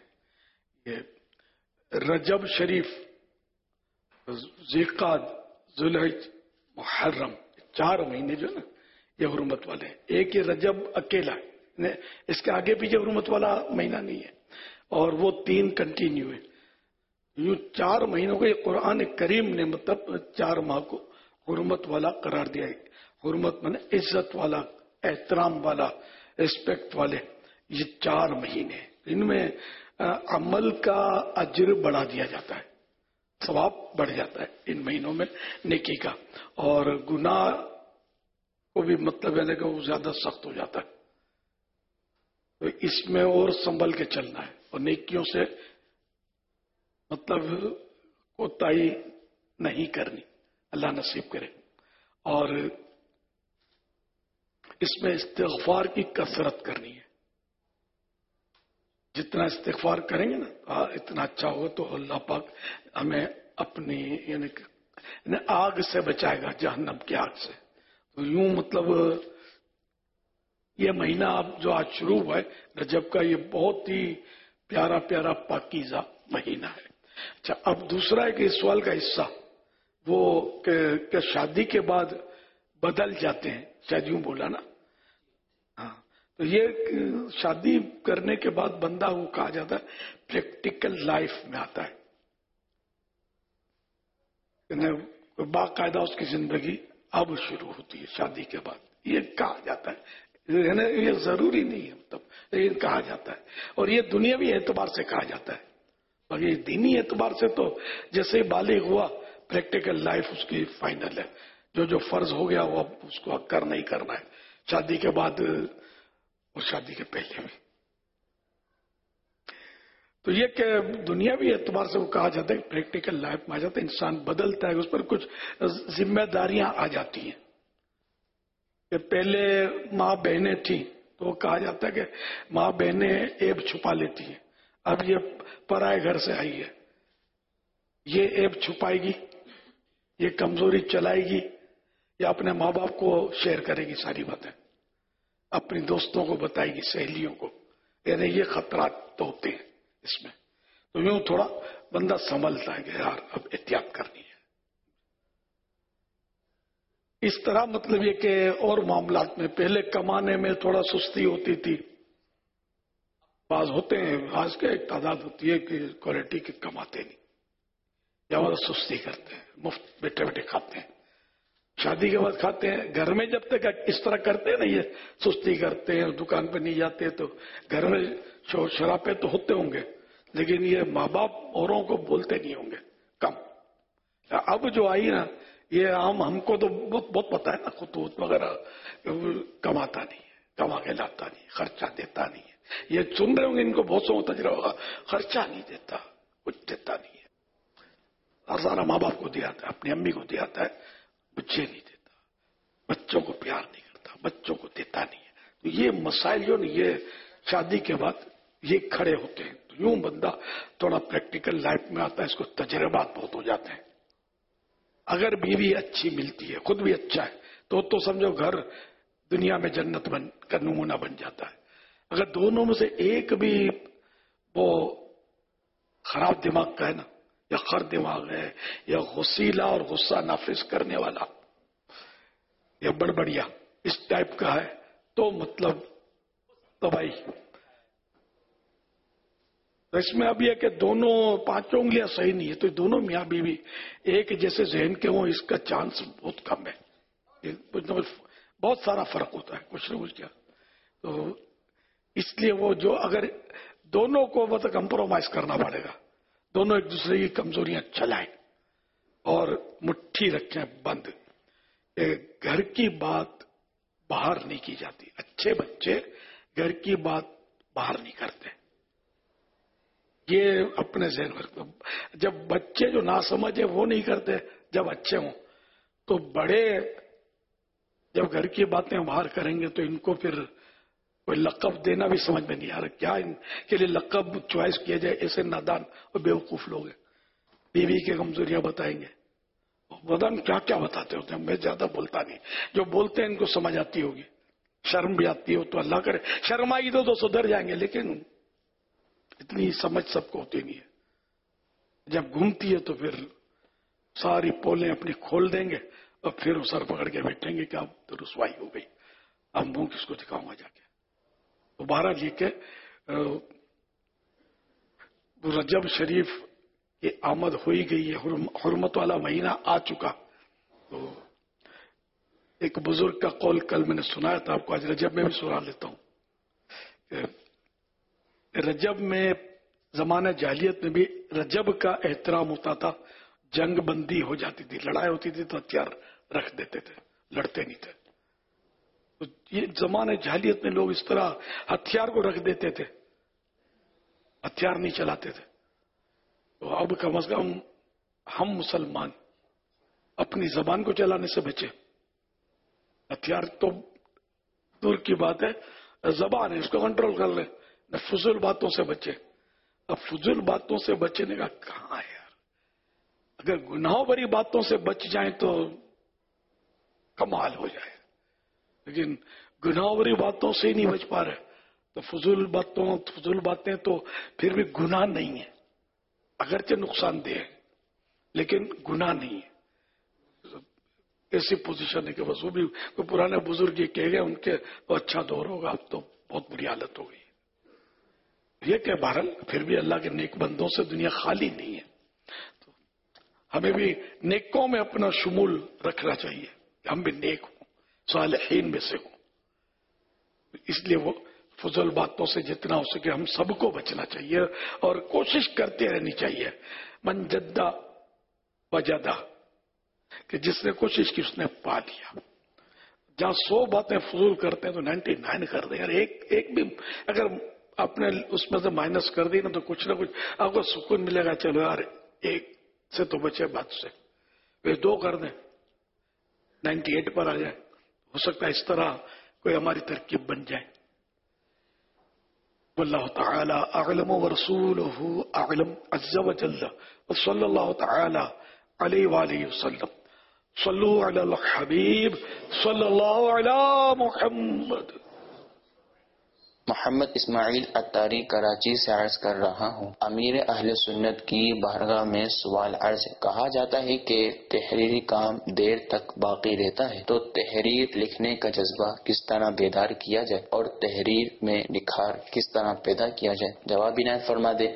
یہ رجب شریف، ذوالقعدہ، ذوالحجہ، محرم، چار مہینے جو نا یہ حرمت والے ہیں. ایک یہ رجب اکیلا ہے، اس کے آگے پیچھے حرمت والا مہینہ نہیں ہے، اور وہ تین کنٹینیو ہے. یوں چار مہینوں کو یہ قرآن کریم نے مطلب چار ماہ کو حرمت والا قرار دیا ہے. حرمت میں عزت والا، احترام والا، ریسپیکٹ والے، یہ چار مہینے ہیں. ان میں عمل کا اجر بڑھا دیا جاتا ہے، ثواب بڑھ جاتا ہے ان مہینوں میں نیکی کا، اور گناہ کو بھی مطلب ہے کہ وہ زیادہ سخت ہو جاتا ہے. تو اس میں اور سنبھل کے چلنا ہے اور نیکیوں سے مطلب کوتاہی نہیں کرنی، اللہ نصیب کرے. اور اس میں استغفار کی کثرت کرنی ہے. جتنا استغفار کریں گے نا اتنا اچھا ہوگا. تو اللہ پاک ہمیں اپنی یعنی آگ سے بچائے گا، جہنم کی آگ سے. تو یوں مطلب یہ مہینہ اب جو آج شروع ہوا ہے رجب کا، یہ بہت ہی پیارا پیارا پاکیزہ مہینہ ہے. اچھا اب دوسرا ہے کہ اس سوال کا حصہ وہ کہ, کہ شادی کے بعد بدل جاتے ہیں، شاید یوں بولا نا. ہاں تو یہ شادی کرنے کے بعد بندہ وہ کہا جاتا ہے پریکٹیکل لائف میں آتا ہے، باقاعدہ اس کی زندگی اب شروع ہوتی ہے شادی کے بعد. یہ کہا جاتا ہے، یہ ضروری نہیں ہے مطلب لیکن کہا جاتا ہے. اور یہ دنیاوی اعتبار سے کہا جاتا ہے، اور یہ دینی اعتبار سے تو جیسے بالغ ہوا پریکٹیکل لائف اس کی فائنل ہے. جو جو فرض ہو گیا وہ اب اس کو کر نہیں کرنا ہے، شادی کے بعد اور شادی کے پہلے بھی. تو یہ کہ دنیاوی اعتبار سے وہ کہا جاتا ہے کہ پریکٹیکل لائف میں آ جاتا ہے، انسان بدلتا ہے، اس پر کچھ ذمہ داریاں آ جاتی ہیں. کہ پہلے ماں بہنیں تھیں تو وہ کہا جاتا ہے کہ ماں بہنیں عیب چھپا لیتی ہیں، اب یہ پرائے گھر سے آئی ہے، یہ عیب چھپائے گی، یہ کمزوری چلائے گی، یا اپنے ماں باپ کو شیئر کرے گی ساری باتیں، اپنی دوستوں کو بتائے گی، سہیلیوں کو. یعنی یہ خطرات تو ہوتے ہیں اس میں. تو یوں تھوڑا بندہ سنبھلتا ہے کہ یار اب احتیاط کرنی ہے. اس طرح مطلب یہ کہ اور معاملات میں پہلے کمانے میں تھوڑا سستی ہوتی تھی، بعض ہوتے ہیں آج کے ایک تعداد ہوتی ہے کہ کوالٹی کے کماتے نہیں یا وہ سستی کرتے ہیں، مفت بیٹھے بیٹھے کھاتے ہیں. شادی کے بعد کھاتے ہیں، گھر میں جب تک اس طرح کرتے ہیں نا، یہ سستی کرتے ہیں، دکان پہ نہیں جاتے، تو گھر میں شور شرابے تو ہوتے ہوں گے لیکن یہ ماں باپ اوروں کو بولتے نہیں ہوں گے کم. اب جو آئی نا یہ عام ہم کو تو بہت بہت پتا ہے نا، خطوط وغیرہ کماتا نہیں ہے، کما کے لاتا نہیں، خرچہ دیتا نہیں ہے. یہ سن رہے ہوں گے ان کو بہت سو تجربہ ہوگا، خرچہ نہیں دیتا، کچھ دیتا نہیں ہے، اور سارا ماں باپ کو دیا ہے، اپنی امی کو دیا ہے، مجھے نہیں دیتا، بچوں کو پیار نہیں کرتا، بچوں کو دیتا نہیں ہے. تو یہ مسائل جو نہیں یہ شادی کے بعد یہ کھڑے ہوتے ہیں. تو یوں بندہ تھوڑا پریکٹیکل لائف میں آتا ہے، اس کو تجربات بہت ہو جاتے ہیں. اگر بیوی اچھی ملتی ہے، خود بھی اچھا ہے، تو تو سمجھو گھر دنیا میں جنت بن کا نمونہ بن جاتا ہے. اگر دونوں میں سے ایک بھی وہ خراب دماغ کا ہے نا، یا خر دماغ ہے، یا غصیلا اور غصہ نافذ کرنے والا، یا بڑبڑیا اس ٹائپ کا ہے، تو مطلب تباہی. تو اس میں اب یہ کہ دونوں پانچوں انگلیاں صحیح نہیں ہے، تو دونوں میاں بیوی ایک جیسے ذہن کے ہوں، اس کا چانس بہت کم ہے. بہت سارا فرق ہوتا ہے کچھ نہ کچھ کیا. تو اس لیے وہ جو اگر دونوں کو مطلب کمپرومائز کرنا پڑے گا، دونوں ایک دوسرے کی کمزوریاں چلائیں اور مٹھی رکھیں بند کہ گھر کی بات باہر نہیں کی جاتی. اچھے بچے گھر کی بات باہر نہیں کرتے. یہ اپنے ذہن میں، جب بچے جو ناسمجھ ہے وہ نہیں کرتے جب اچھے ہوں، تو بڑے جب گھر کی باتیں باہر کریں گے تو ان کو پھر کوئی لقب دینا بھی سمجھ میں نہیں آ رہا. کیا ان کے لیے لقب چوائس کیا جائے؟ ایسے نادان اور بیوقوف لوگ ہیں. بیوی کی کمزوریاں بتائیں گے، بدن کیا کیا بتاتے ہوتے ہیں. میں زیادہ بولتا نہیں، جو بولتے ہیں ان کو سمجھ آتی ہوگی، شرم بھی آتی ہو تو اللہ کرے شرم آئی تو تو سدھر جائیں گے، لیکن اتنی سمجھ سب کو ہوتی نہیں ہے. جب گھومتی ہے تو پھر ساری پولیں اپنی کھول دیں گے اور پھر وہ سر پکڑ کے بیٹھیں گے کہ اب تو رسوائی ہو گئی، اب منہ کس کو دکھاؤں گا جا کے. دوبارہ جی کے رجب شریف کی آمد ہوئی گئی ہے، حرمت والا مہینہ آ چکا. تو ایک بزرگ کا قول کل میں نے سنایا تھا آپ کو، آج رجب میں بھی سنا لیتا ہوں. رجب میں زمانہ جاہلیت میں بھی رجب کا احترام ہوتا تھا. جنگ بندی ہو جاتی تھی، لڑائی ہوتی تھی تو ہتھیار رکھ دیتے تھے، لڑتے نہیں تھے. تو یہ زمانہ جاہلیت میں لوگ اس طرح ہتھیار کو رکھ دیتے تھے، ہتھیار نہیں چلاتے تھے. تو اب کم از کم ہم مسلمان اپنی زبان کو چلانے سے بچے. ہتھیار تو دور کی بات ہے، زبان ہے اس کو کنٹرول کر لیں. نہ فضول باتوں سے بچے. اب فضول باتوں سے بچنے کا کہاں ہے یار؟ اگر گناہوں بھری باتوں سے بچ جائیں تو کمال ہو جائے، لیکن گناہوں بھری باتوں سے ہی نہیں بچ پا رہے تو فضول باتوں فضول باتیں تو پھر بھی گناہ نہیں ہے، اگرچہ نقصان دہ ہے لیکن گناہ نہیں ہے. ایسی پوزیشن ہے کہ بس وہ بھی کوئی پرانے بزرگ یہ کہہ گئے ان کے تو اچھا دور ہوگا، اب تو بہت بری حالت ہو گئی. یہ کہ بہرحال پھر بھی اللہ کے نیک بندوں سے دنیا خالی نہیں ہے، تو ہمیں بھی نیکوں میں اپنا شمول رکھنا چاہیے کہ ہم بھی نیک ہوں، صالحین میں سے ہوں. اس لیے وہ فضول باتوں سے جتنا ہو سکے ہم سب کو بچنا چاہیے اور کوشش کرتے رہنی چاہیے. من جدہ وجدہ، کہ جس نے کوشش کی اس نے پا لیا. جہاں سو باتیں فضول کرتے ہیں تو نائنٹی نائن کر دیں. ایک ایک بھی اگر آپ نے اس میں سے مائنس کر دی نا تو کچھ نہ کچھ آپ کو سکون ملے گا. چلو یار ایک سے تو بچے بات سے، پھر دو کر دیں نائنٹی ایٹ پر آ جائے. ہو سکتا ہے اس طرح کوئی ہماری ترکیب بن جائے. واللہ تعالی اعلم ورسولہ اعلم عز وجل وصلی اللہ تعالی علیہ وآلہ وسلم. صلو علی الحبیب صلی اللہ علی محمد. محمد اسماعیل اتاری کراچی سے عرض کر رہا ہوں، امیر اہل سنت کی بارگاہ میں سوال عرض ہے. کہا جاتا ہے کہ تحریری کام دیر تک باقی رہتا ہے، تو تحریر لکھنے کا جذبہ کس طرح بیدار کیا جائے اور تحریر میں نکھار کس طرح پیدا کیا جائے؟ جواب عنایت فرما دے.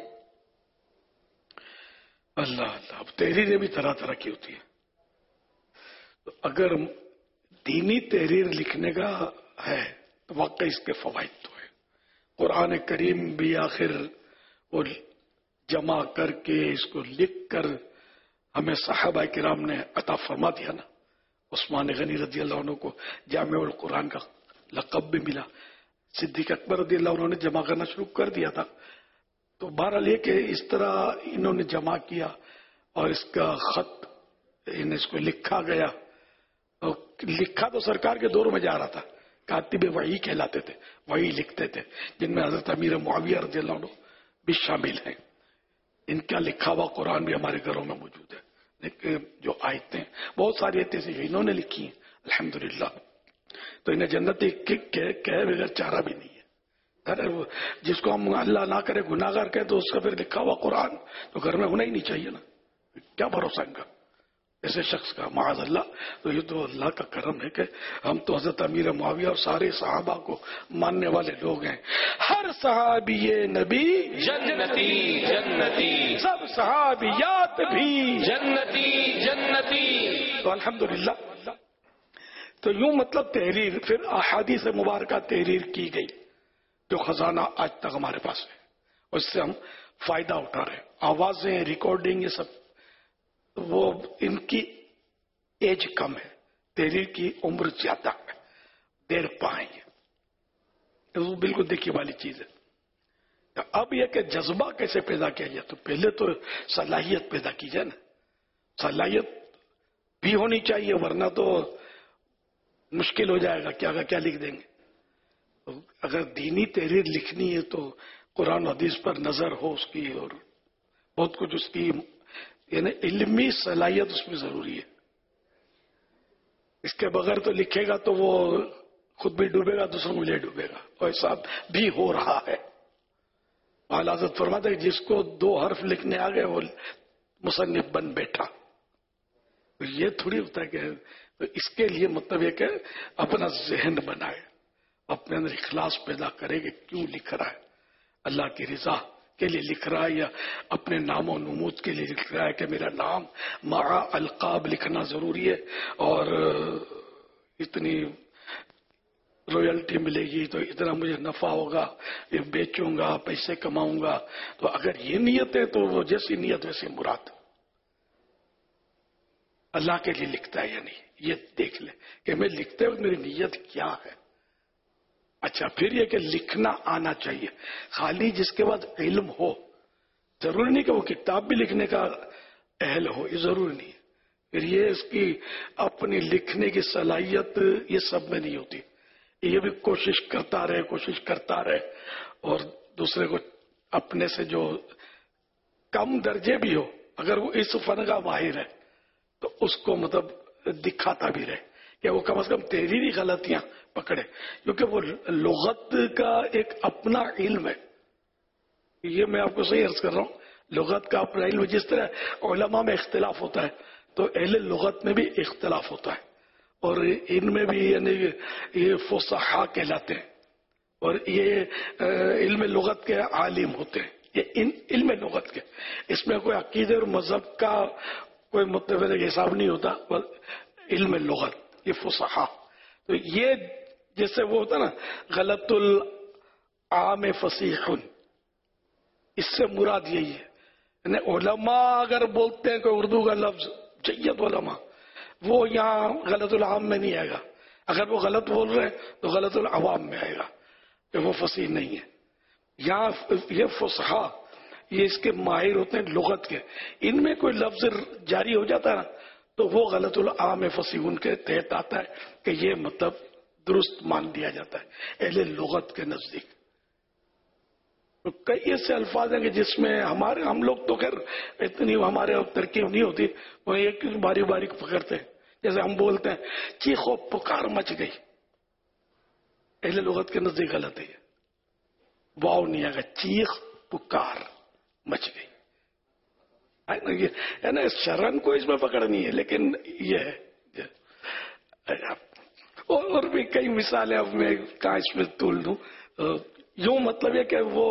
اللہ اللہ اب تحریریں بھی طرح طرح کی ہوتی ہے. تو اگر دینی تحریر لکھنے کا ہے تو واقعی اس کے فوائد تو ہے. قرآن کریم بھی آخر وہ جمع کر کے اس کو لکھ کر ہمیں صحابہ کرام نے عطا فرما دیا نا. عثمان غنی رضی اللہ عنہ کو جامع القرآن کا لقب بھی ملا. صدیق اکبر رضی اللہ عنہ نے جمع کرنا شروع کر دیا تھا. تو بہرحال یہ کہ اس طرح انہوں نے جمع کیا اور اس کا خط انہیں اس کو لکھا گیا. اور لکھا تو سرکار کے دور میں جا رہا تھا، کاتب وحی کہلاتے تھے، وحی لکھتے تھے، جن میں حضرت امیر معاویہ رضی اللہ عنہ بھی شامل ہیں. ان کا لکھا ہوا قرآن بھی ہمارے گھروں میں موجود ہے. جو آیتیں بہت ساری آیتیں جو انہوں نے لکھی ہیں الحمدللہ، تو انہیں جنتی کہے بغیر چارہ بھی نہیں ہے. جس کو ہم اللہ نہ کرے گناہگار کہے تو اس کا پھر لکھا ہوا قرآن تو گھر میں ہونا ہی نہیں چاہیے نا. کیا بھروسہ ان کا ایسے شخص کا، معاذ اللہ. تو یہ تو اللہ کا کرم ہے کہ ہم تو حضرت امیر معاویہ اور سارے صحابہ کو ماننے والے لوگ ہیں. ہر صحابی نبی جنتی جنتی، سب صحابیات بھی جنتی جنتی. تو الحمدللہ. تو یوں مطلب تحریر، پھر احادیث مبارکہ تحریر کی گئی جو خزانہ آج تک ہمارے پاس ہے، اس سے ہم فائدہ اٹھا رہے ہیں. آوازیں، ریکارڈنگ، یہ سب وہ ان کی ایج کم ہے، تحریر کی عمر زیادہ ہے، دیر پائیں گے، تو بالکل دیکھنے والی چیز ہے۔ اب یہ کہ جذبہ کیسے پیدا کیا جائے، تو پہلے تو صلاحیت پیدا کی جائے نا، صلاحیت بھی ہونی چاہیے، ورنہ تو مشکل ہو جائے گا، کیا کیا لکھ دیں گے۔ اگر دینی تحریر لکھنی ہے تو قرآن حدیث پر نظر ہو اس کی، اور بہت کچھ اس کی یعنی علمی صلاحیت اس میں ضروری ہے۔ اس کے بغیر تو لکھے گا تو وہ خود بھی ڈوبے گا، دوسروں کو لے ڈوبے گا، اور ایسا بھی ہو رہا ہے۔ اعلی حضرت فرماتے ہیں جس کو دو حرف لکھنے آ گئے وہ مصنف بن بیٹھا۔ یہ تھوڑی ہوتا ہے کہ تو اس کے لیے مطلب یہ کہ اپنا ذہن بنائے، اپنے اندر اخلاص پیدا کرے کہ کیوں لکھ رہا ہے، اللہ کی رضا کے لیے لکھ رہا ہے یا اپنے نام و نمود کے لیے لکھ رہا ہے کہ میرا نام مع القاب لکھنا ضروری ہے اور اتنی رویلٹی ملے گی تو اتنا مجھے نفع ہوگا، یہ بیچوں گا، پیسے کماؤں گا۔ تو اگر یہ نیت ہے تو وہ جیسی نیت ویسی مراد۔ اللہ کے لیے لکھتا ہے یا نہیں یہ دیکھ لے کہ میں لکھتے وقت میری نیت کیا ہے۔ اچھا پھر یہ کہ لکھنا آنا چاہیے، خالی جس کے بعد علم ہو، ضروری نہیں کہ وہ کتاب بھی لکھنے کا اہل ہو، یہ ضروری نہیں ہے۔ پھر یہ اس کی اپنی لکھنے کی صلاحیت یہ سب میں نہیں ہوتی، یہ بھی کوشش کرتا رہے کوشش کرتا رہے اور دوسرے کو اپنے سے جو کم درجے بھی ہو اگر وہ اس فن کا ماہر ہے تو اس کو مطلب دکھاتا بھی رہے کہ وہ کم از کم تحریری غلطیاں پکڑے، کیونکہ وہ لغت کا ایک اپنا علم ہے۔ یہ میں آپ کو صحیح عرض کر رہا ہوں، لغت کا اپنا علم، جس طرح علماء میں اختلاف ہوتا ہے تو اہل لغت میں بھی اختلاف ہوتا ہے، اور ان میں بھی یعنی یہ فصحاء کہلاتے ہیں اور یہ علم لغت کے عالم ہوتے ہیں، یہ ان علم لغت کے، اس میں کوئی عقیدے اور مذہب کا کوئی مطلب حساب نہیں ہوتا، علم لغت یہ فصحاء۔ تو یہ جیسے وہ ہوتا نا غلط العام فصیح، اس سے مراد یہی ہے، یعنی علماء اگر بولتے ہیں کوئی اردو کا لفظ، جید علماء، وہ یہاں غلط العام میں نہیں آئے گا، اگر وہ غلط بول رہے ہیں تو غلط العوام میں آئے گا کہ وہ فصیح نہیں ہے۔ یہاں یہ فصحاء یہ اس کے ماہر ہوتے ہیں لغت کے، ان میں کوئی لفظ جاری ہو جاتا ہے نا تو وہ غلط العام فصیح ان کے تحت آتا ہے کہ یہ مطلب درست مان دیا جاتا ہے اہل لغت کے نزدیک۔ تو کئی ایسے الفاظ ہیں کہ جس میں ہمارے ہم لوگ تو خیر اتنی ہمارے ترکیب نہیں ہوتی، وہ ایک باری باری پکڑتے ہیں، جیسے ہم بولتے ہیں چیخو پکار مچ گئی، اہل لغت کے نزدیک غلط ہے، واو نہیں آگا، چیخ پکار مچ گئی ہے نا، شرن کو اس میں پکڑنی ہے، لیکن یہ ہے اور بھی کئی مثالیں اب میں کہاں اس میں تول دوں۔ یوں مطلب ہے کہ وہ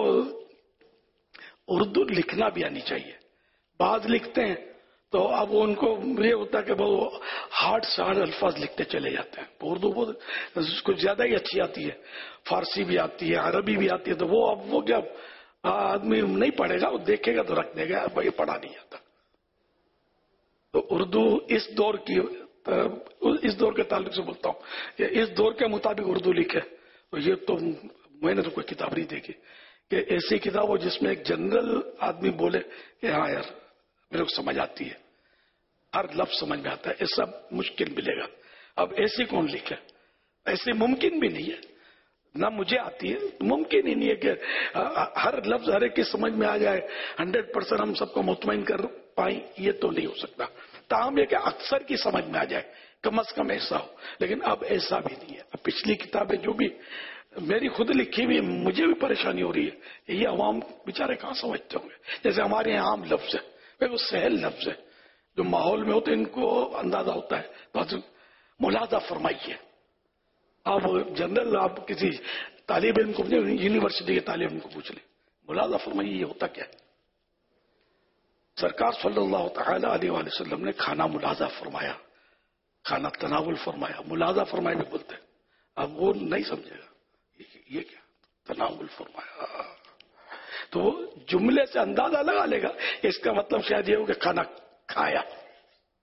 اردو لکھنا بھی آنی چاہیے، بعض لکھتے ہیں تو اب ان کو یہ ہوتا ہے کہ وہ ہارڈ سے ہارڈ الفاظ لکھتے چلے جاتے ہیں، اردو بہت اس کو زیادہ ہی اچھی آتی ہے، فارسی بھی آتی ہے، عربی بھی آتی ہے، تو وہ اب وہ کیا آدمی نہیں پڑھے گا، وہ دیکھے گا تو رکھ دے گا، بھائی پڑھا نہیں آتا۔ تو اردو اس دور کی اس دور کے تعلق سے بولتا ہوں، اس دور کے مطابق اردو لکھے، تو یہ تو میں نے تو کوئی کتاب نہیں دیکھی کہ ایسی کتاب ہو جس میں ایک جنرل آدمی بولے کہ ہاں یار میرے کو سمجھ آتی ہے، ہر لفظ سمجھ میں آتا ہے، ایسا مشکل ملے گا۔ اب ایسی کون لکھے؟ ایسے ممکن بھی نہیں ہے، نہ مجھے آتی ہے، ممکن ہی نہیں ہے کہ ہر لفظ ہر ایک کی سمجھ میں آ جائے، ہنڈریڈ پرسینٹ ہم سب کو مطمئن کر پائیں، یہ تو نہیں ہو سکتا۔ تاہم یہ کہ اکثر کی سمجھ میں آ جائے، کم از کم ایسا ہو، لیکن اب ایسا بھی نہیں ہے۔ اب پچھلی کتابیں جو بھی میری خود لکھی ہوئی مجھے بھی پریشانی ہو رہی ہے، یہ عوام بیچارے کہاں سمجھتے ہوں گے؟ جیسے ہمارے یہاں عام لفظ ہے، وہ سہل لفظ ہے، جو ماحول میں ہوتے ان کو اندازہ ہوتا ہے، تو ملاحظہ فرمائیے۔ آپ جنرل آپ کسی طالب علم کو یونیورسٹی کے طالب علم کو پوچھ لیں، ملاحظہ فرمائیے یہ ہوتا کیا ہے؟ سرکار صلی اللہ تعالی علیہ وآلہ وسلم نے کھانا ملاحظہ فرمایا، کھانا تناول فرمایا، ملاحظہ فرمایا بھی بولتے ہیں، اب وہ نہیں سمجھے گا یہ کیا تناول فرمایا، تو جملے سے اندازہ لگا لے گا، اس کا مطلب شاید یہ ہو کہ کھانا کھایا،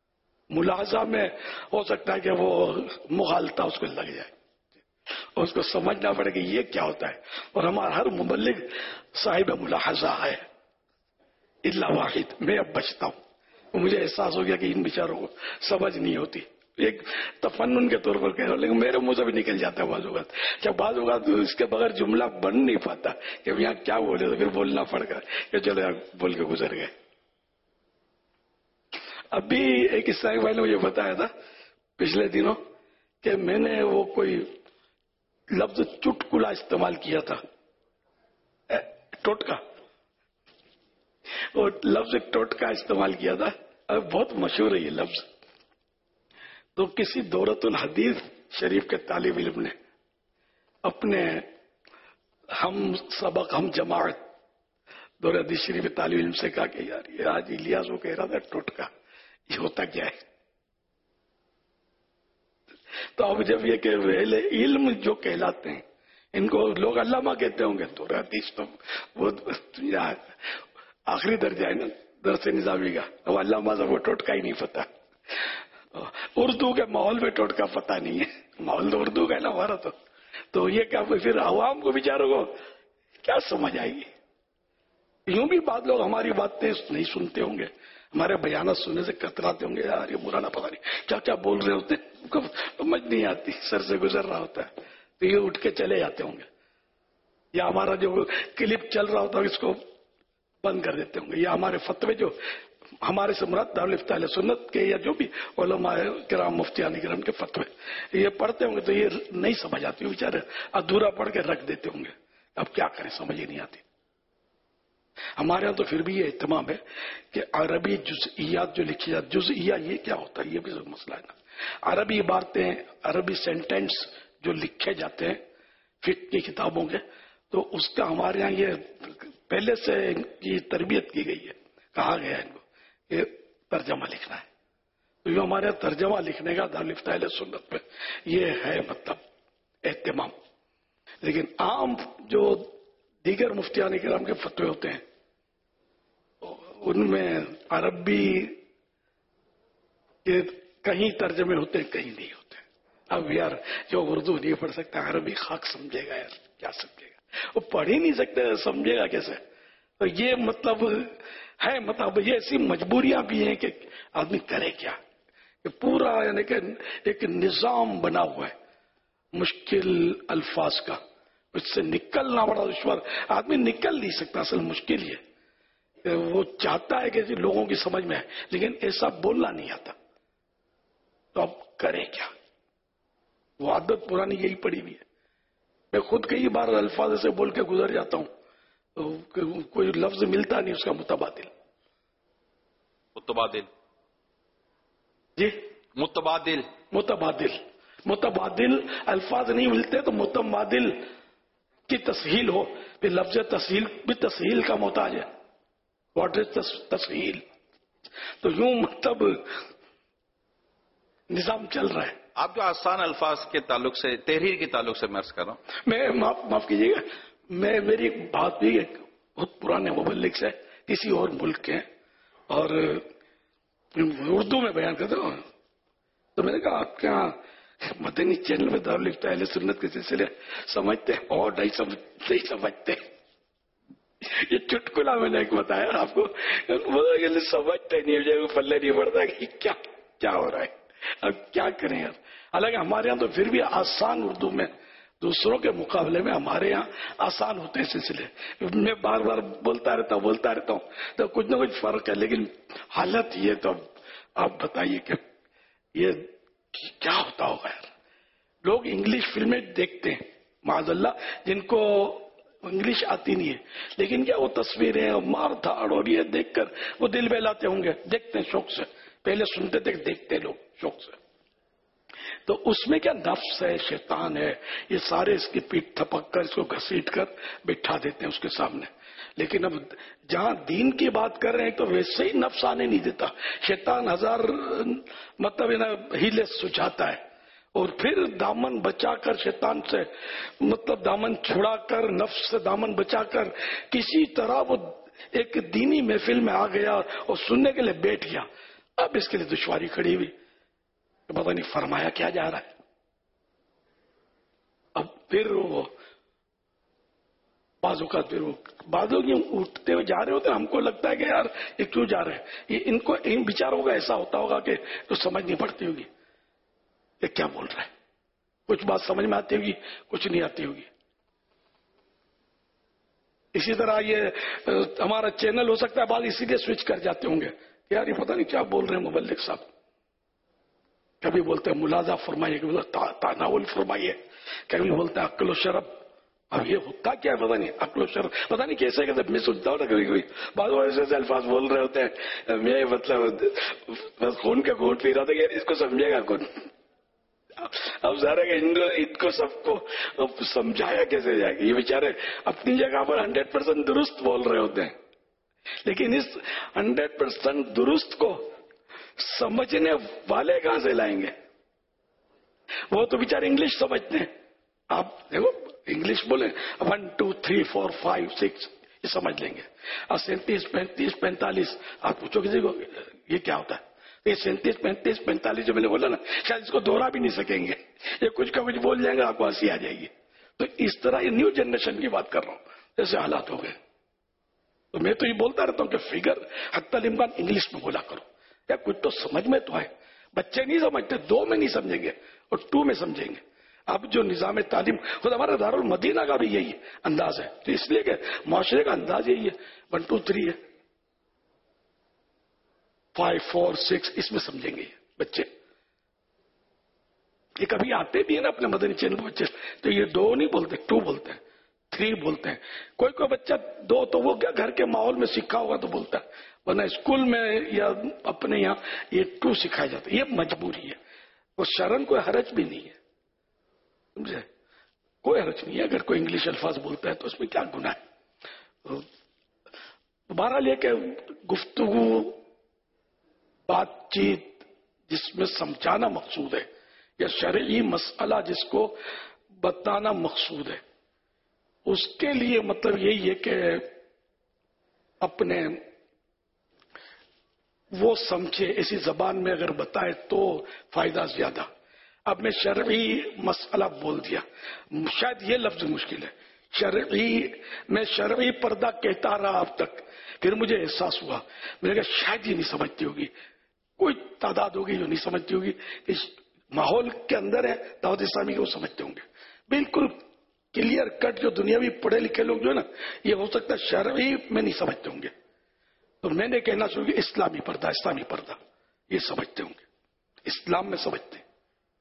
ملاحظہ میں ہو سکتا ہے کہ وہ مغالطہ اس کو لگ جائے، اس کو سمجھنا پڑے کہ یہ کیا ہوتا ہے. اور ہمارا ہر مبلغ صاحب ملاحظہ ہے الا واحد. میں اب بچتا ہوں، مجھے احساس ہو گیا کہ ان بیچاروں کو سمجھ نہیں ہوتی. ایک تفنن کے طور پر کہہ رہا ہوں، لیکن میرے منہ سے بھی نکل جاتا ہے بعض اوقات. جب بعض اوقات اس کے بغیر جملہ بن نہیں پاتا کہ یہاں کیا بولے، تو پھر بولنا پڑ گا کہ چلو یار بول کے گزر گئے. ابھی ایک عیسائی بھائی نے مجھے بتایا تھا پچھلے دنوں کہ میں نے وہ کوئی لفظ چٹکلا استعمال کیا تھا، ٹوٹکا، وہ لفظ ٹوٹکا استعمال کیا تھا. اب بہت مشہور ہے یہ لفظ. تو کسی دورۃ الحدیث شریف کے طالب علم نے اپنے ہم سبق ہم جماعت دورۃ الحدیث شریف کے طالب علم سے کہا کہ یار یہ آج الیاس وہ کہہ رہا تھا ٹوٹکا، یہ ہوتا کیا ہے؟ تو اب جب یہ کہ اہل علم جو کہلاتے ہیں ان کو لوگ علامہ کہتے ہوں گے، دورۃ الحدیث تو وہ آخری درجہ ہے نا درس نظامی کا. اب علامہ صاحب کو ٹوٹکا ہی نہیں پتا. اردو کے ماحول میں ٹوٹکا پتہ نہیں ہے، ماحول تو اردو کا ہے نا ہمارا. تو تو یہ کیا پھر عوام کو بیچاروں کو کیا سمجھ آئے گی؟ یوں بھی بعض لوگ ہماری باتیں نہیں سنتے ہوں گے، ہمارے بیانات سننے سے کتراتے ہوں گے، یار یہ مولانا پتہ نہیں کیا کیا بول رہے ہوتے، سمجھ نہیں آتی، سر سے گزر رہا ہوتا ہے تو یہ اٹھ کے چلے جاتے ہوں گے. یا ہمارا جو کلپ چل رہا ہوتا ہے اس کو بند کر دیتے ہوں گے. یا ہمارے فتوے جو ہمارے سے مراد دارالفتہ اہل سنت کے یا جو بھی علماء کرام مفتیان کرام کے فتوے یہ پڑھتے ہوں گے تو یہ نہیں سمجھ آتی، بیچارے ادھورا پڑھ کے رکھ دیتے ہوں گے. اب کیا کریں، سمجھ ہی نہیں آتی. ہمارے ہاں تو پھر بھی یہ اہتمام ہے کہ عربی جزئیات جو لکھی جاتی، جزئیہ یہ کیا ہوتا ہے یہ بھی مسئلہ ہے نا. عربی عبارتیں، عربی سینٹینس جو لکھے جاتے ہیں فقہ کی کتابوں کے، تو اس کا ہمارے ہاں یہ پہلے سے کی تربیت کی گئی ہے، کہا گیا ہے ان کو کہ ترجمہ لکھنا ہے. تو یہ ہمارے ترجمہ لکھنے کا دارالفتہ اہل سنت پہ یہ ہے مطلب اہتمام. لیکن عام جو دیگر مفتیان کرام کے فتوے ہوتے ہیں ان میں عربی کے کہیں ترجمے ہوتے ہیں کہیں نہیں ہوتے. اب یار جو اردو نہیں پڑھ سکتا عربی خاک سمجھے گا، یار کیا سمجھے گا، وہ پڑھ ہی نہیں سکتے سمجھے گا کیسے. تو یہ مطلب ہے، مطلب یہ ایسی مجبوریاں بھی ہیں کہ آدمی کرے کیا، کہ پورا یعنی کہ ایک نظام بنا ہوا ہے مشکل الفاظ کا، اس سے نکلنا بڑا دشوار، آدمی نکل نہیں سکتا. اصل مشکل یہ کہ وہ چاہتا ہے کہ لوگوں کی سمجھ میں آئے لیکن ایسا بولنا نہیں آتا. تو اب کرے کیا، وہ عادت پرانی یہی پڑی ہوئی ہے. میں خود کئی بار الفاظ سے بول کے گزر جاتا ہوں تو کوئی لفظ ملتا نہیں اس کا متبادل. متبادل جی متبادل متبادل متبادل الفاظ نہیں ملتے تو متبادل کی تسہیل ہو. پھر لفظ تسہیل بھی تسہیل کا محتاج ہے. واٹ از تسہیل؟ تو یوں مطلب نظام چل رہا ہے. آپ جو آسان الفاظ کے تعلق سے تحریر کے تعلق سے میں عرض کر رہا ہوں، میں معاف معاف کیجیے گا، میں میری ایک بات بھی ایک بہت پرانے مبلغ سے کسی اور ملک کے اور اردو میں بیان کرتا ہوں. تو میں نے کہا آپ کے یہاں مدنی چینل میں دارالفتہ اہل سنت کے سلسلے سمجھتے اور نہیں نہیں سمجھتے. یہ چٹکلا میں نے ایک بتایا آپ کو، سمجھتے نہیں، پلے نہیں پڑتا کہ کیا کیا ہو رہا ہے. اب کیا کریں یار. حالانکہ ہمارے یہاں تو پھر بھی آسان اردو میں دوسروں کے مقابلے میں ہمارے یہاں آسان ہوتے ہیں سلسلے. میں بار بار بولتا رہتا ہوں بولتا رہتا ہوں تو کچھ نہ کچھ فرق ہے. لیکن حالت یہ تو آپ بتائیے کہ یہ کیا ہوتا ہوگا یار. لوگ انگلش فلمیں دیکھتے ہیں معاذ اللہ جن کو انگلش آتی نہیں ہے، لیکن کیا وہ تصویریں اور مار دھاڑ اور یہ دیکھ کر وہ دل بہلاتے ہوں گے، دیکھتے ہیں شوق سے. پہلے سنتے تھے دیکھتے لوگ شوق سے. تو اس میں کیا نفس ہے، شیطان ہے، یہ سارے اس کی پیٹ تھپک کر اس کو گھسیٹ کر بٹھا دیتے ہیں اس کے سامنے. لیکن اب جہاں دین کی بات کر رہے ہیں تو ویسے ہی نفس آنے نہیں دیتا. شیطان ہزار مطلب ہیلے سجاتا ہے اور پھر دامن بچا کر شیطان سے مطلب دامن چھڑا کر نفس سے دامن بچا کر کسی طرح وہ ایک دینی محفل میں آ گیا اور سننے کے لیے بیٹھ گیا. اب اس کے لیے دشواری کھڑی ہوئی کہ پتہ نہیں فرمایا کیا جا رہا ہے. اب پھر وہ بعض اوقات پھر وہ بعض لوگ اٹھتے ہوئے جا رہے ہوتے ہیں, ہم کو لگتا ہے کہ یار یہ کیوں جا رہے ہیں, یہ ان کو ان بیچاروں کا ایسا ہوتا ہوگا کہ تو سمجھ نہیں پڑتی ہوگی یہ کیا بول رہا ہے. کچھ بات سمجھ میں آتی ہوگی, کچھ نہیں آتی ہوگی. اسی طرح یہ ہمارا چینل ہو سکتا ہے بعض اسی لیے سوئچ کر جاتے ہوں گے یار یہ پتہ نہیں کیا بول رہے ہیں مبلغ صاحب. کبھی بولتے ہیں ملاحظہ فرمائیے, کبھی بولتے تناول فرمائیے, کبھی بولتے ہیں عقل و شرف. اب یہ ہوتا کیا پتہ نہیں, عقل و شرف پتہ نہیں کیسے کہتے. میں سنتا ہوں نا کبھی کبھی بعض ایسے ایسے الفاظ بول رہے ہوتے ہیں, میں مطلب بس خون کا گھونٹ پی رہا تھا کہ اس کو سمجھے گا کون. اب سارے ان کو سب کو سمجھایا کیسے جائے گا. یہ بیچارے اپنی جگہ پر ہنڈریڈ پرسینٹ درست بول رہے ہوتے ہیں, لیکن اس ہنڈریڈ پرسینٹ درست کو سمجھنے والے کہاں سے لائیں گے. وہ تو بیچارے انگلش سمجھتے ہیں. آپ دیکھو انگلش بولے one two three four five six یہ سمجھ لیں گے. اور سینتیس پینتیس پینتالیس آپ پوچھو کسی کو یہ کیا ہوتا ہے, یہ سینتیس پینتیس پینتالیس جو میں نے بولا نا شاید اس کو دوہرا بھی نہیں سکیں گے. یہ کچھ کا کچھ بول جائیں گے آپ کو ہنسی آ جائے گی. تو اس طرح یہ نیو جنریشن کی بات کر رہا ہوں جیسے حالات ہو گئے. تو میں تو یہ بولتا رہتا ہوں کہ فگر حتی الامکان انگلش میں بولا کرو, یا کچھ تو سمجھ میں تو ہے. بچے نہیں سمجھتے, دو میں نہیں سمجھیں گے اور ٹو میں سمجھیں گے. اب جو نظام تعلیم خود ہمارا دارالمدینہ کا بھی یہی انداز ہے, تو اس لیے کہ معاشرے کا انداز یہی ہے. ون ٹو تھری ہے, فائیو فور سکس اس میں سمجھیں گے بچے. یہ کبھی آتے بھی ہیں نا اپنے مدنی چینل بچے, تو یہ دو نہیں بولتے, ٹو بولتے ہیں, تھری بولتے ہیں. کوئی کوئی بچہ دو تو وہ کیا گھر کے ماحول میں سیکھا ہوگا تو بولتا ہے, ورنہ اسکول میں یا اپنے یہاں یہ ٹو سکھایا جاتا ہے. یہ مجبوری ہے, وہ شرن کوئی حرج بھی نہیں ہے, سمجھے, کوئی حرج نہیں ہے. اگر کوئی انگلش الفاظ بولتا ہے تو اس میں کیا گناہ ہے. بہرحال یہ کہ گفتگو بات چیت جس میں سمجھانا مقصود ہے, یا شرعی مسئلہ جس کو بتانا مقصود ہے, اس کے لیے مطلب یہی ہے کہ اپنے وہ سمجھے, ایسی زبان میں اگر بتائے تو فائدہ زیادہ. اب میں شرعی مسئلہ بول دیا, شاید یہ لفظ مشکل ہے. شرعی میں شرعی پردہ کہتا رہا اب تک, پھر مجھے احساس ہوا میں نے کہا شاید یہ نہیں سمجھتی ہوگی, کوئی تعداد ہوگی جو نہیں سمجھتی ہوگی. اس ماحول کے اندر ہے دعوت اسلامی کے, وہ سمجھتے ہوں گے بالکل کلیئر کٹ. جو دنیاوی پڑھے لکھے لوگ جو ہے نا, یہ ہو سکتا ہے شرعی میں نہیں سمجھتے ہوں گے, تو میں نے کہنا شروع کیا اسلامی پردہ, اسلامی پردہ یہ سمجھتے ہوں گے, اسلام میں سمجھتے ہیں.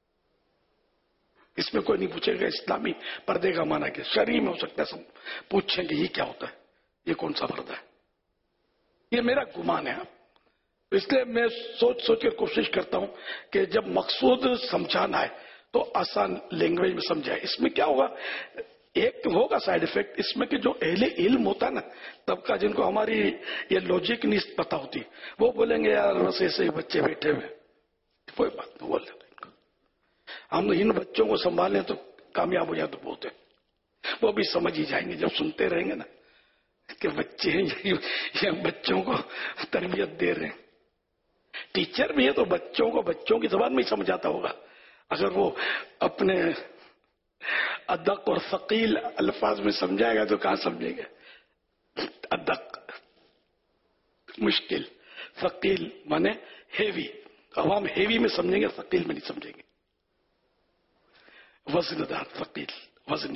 اس میں کوئی نہیں پوچھے گا اسلامی پردے کا معنی کیا. شرعی میں ہو سکتا ہے سب پوچھیں گے یہ کیا ہوتا ہے, یہ کون سا پردہ ہے. یہ میرا گمان ہے. اس لیے میں سوچ سوچ کر کوشش کرتا ہوں کہ جب مقصود سمجھانا ہے تو آسان لینگویج میں سمجھائے. اس میں کیا ہوگا, ایک ہوگا سائیڈ افیکٹ اس میں کہ جو اہل علم ہوتا ہے نا طبقہ, جن کو ہماری یہ لوجک نہیں پتا ہوتی, وہ بولیں گے یار بس ایسے ہی بچے بیٹھے ہوئے, کوئی بات نہیں بول دیتے. ہم ان بچوں کو سنبھالیں تو کامیاب ہو جائے تو بہت ہے. وہ بھی سمجھ ہی جائیں گے جب سنتے رہیں گے نا کہ بچے ہیں یہ بچوں کو تربیت دے رہے ہیں. ٹیچر بھی ہے تو بچوں کو بچوں کی زبان میں ہی سمجھاتا ہوگا. اگر وہ اپنے ادق اور ثقیل الفاظ میں سمجھائے گا تو کہاں سمجھے گا. ادق مشکل, ثقیل مانے ہیوی. عوام ہیوی میں سمجھیں گے, ثقیل میں نہیں سمجھیں گے. وزن دار, ثقیل, وزنی.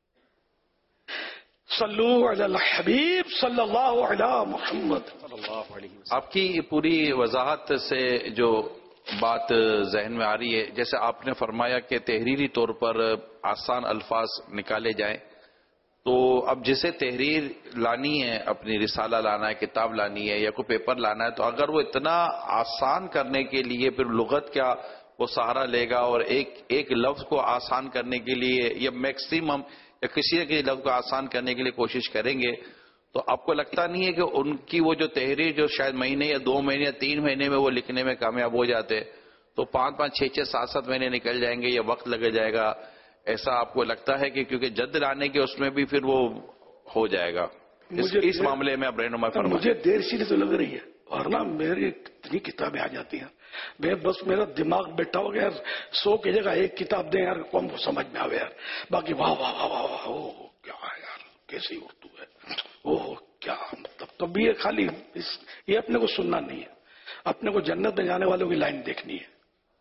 صلو علی الحبیب صلی اللہ علی محمد. آپ کی پوری وضاحت سے جو بات ذہن میں آ رہی ہے, جیسے آپ نے فرمایا کہ تحریری طور پر آسان الفاظ نکالے جائیں, تو اب جسے تحریر لانی ہے, اپنی رسالہ لانا ہے, کتاب لانی ہے, یا کوئی پیپر لانا ہے, تو اگر وہ اتنا آسان کرنے کے لیے پھر لغت کیا وہ سہارا لے گا, اور ایک ایک لفظ کو آسان کرنے کے لیے یا میکسیمم یا کسی کے لفظ کو آسان کرنے کے لیے کوشش کریں گے, تو آپ کو لگتا نہیں ہے کہ ان کی وہ جو تحریر جو شاید مہینے یا دو مہینے یا تین مہینے میں وہ لکھنے میں کامیاب ہو جاتے, تو پانچ پانچ چھ چھ سات سات مہینے نکل جائیں گے یا وقت لگ جائے گا, ایسا آپ کو لگتا ہے کہ کیونکہ جد لانے کے اس میں بھی پھر وہ ہو جائے گا. اس, اس معاملے میں اب رہنمائی فرمائیں. مجھے دیر سی تو لگ رہی ہے, ورنہ میری کتنی کتابیں آ جاتی ہیں. میں بس میرا دماغ بیٹھا ہو گیا یار, سو کی جگہ ایک کتاب دیں یار, قوم کو سمجھ میں آوے یار. باقی واہ واہ واہ واہ واہ او کیا ہے یار, کیسی اردو ہے, او کیا مطلب. تو بھی یہ خالی اس, یہ اپنے کو سننا نہیں ہے, اپنے کو جنت میں جانے والوں کی لائن دیکھنی ہے,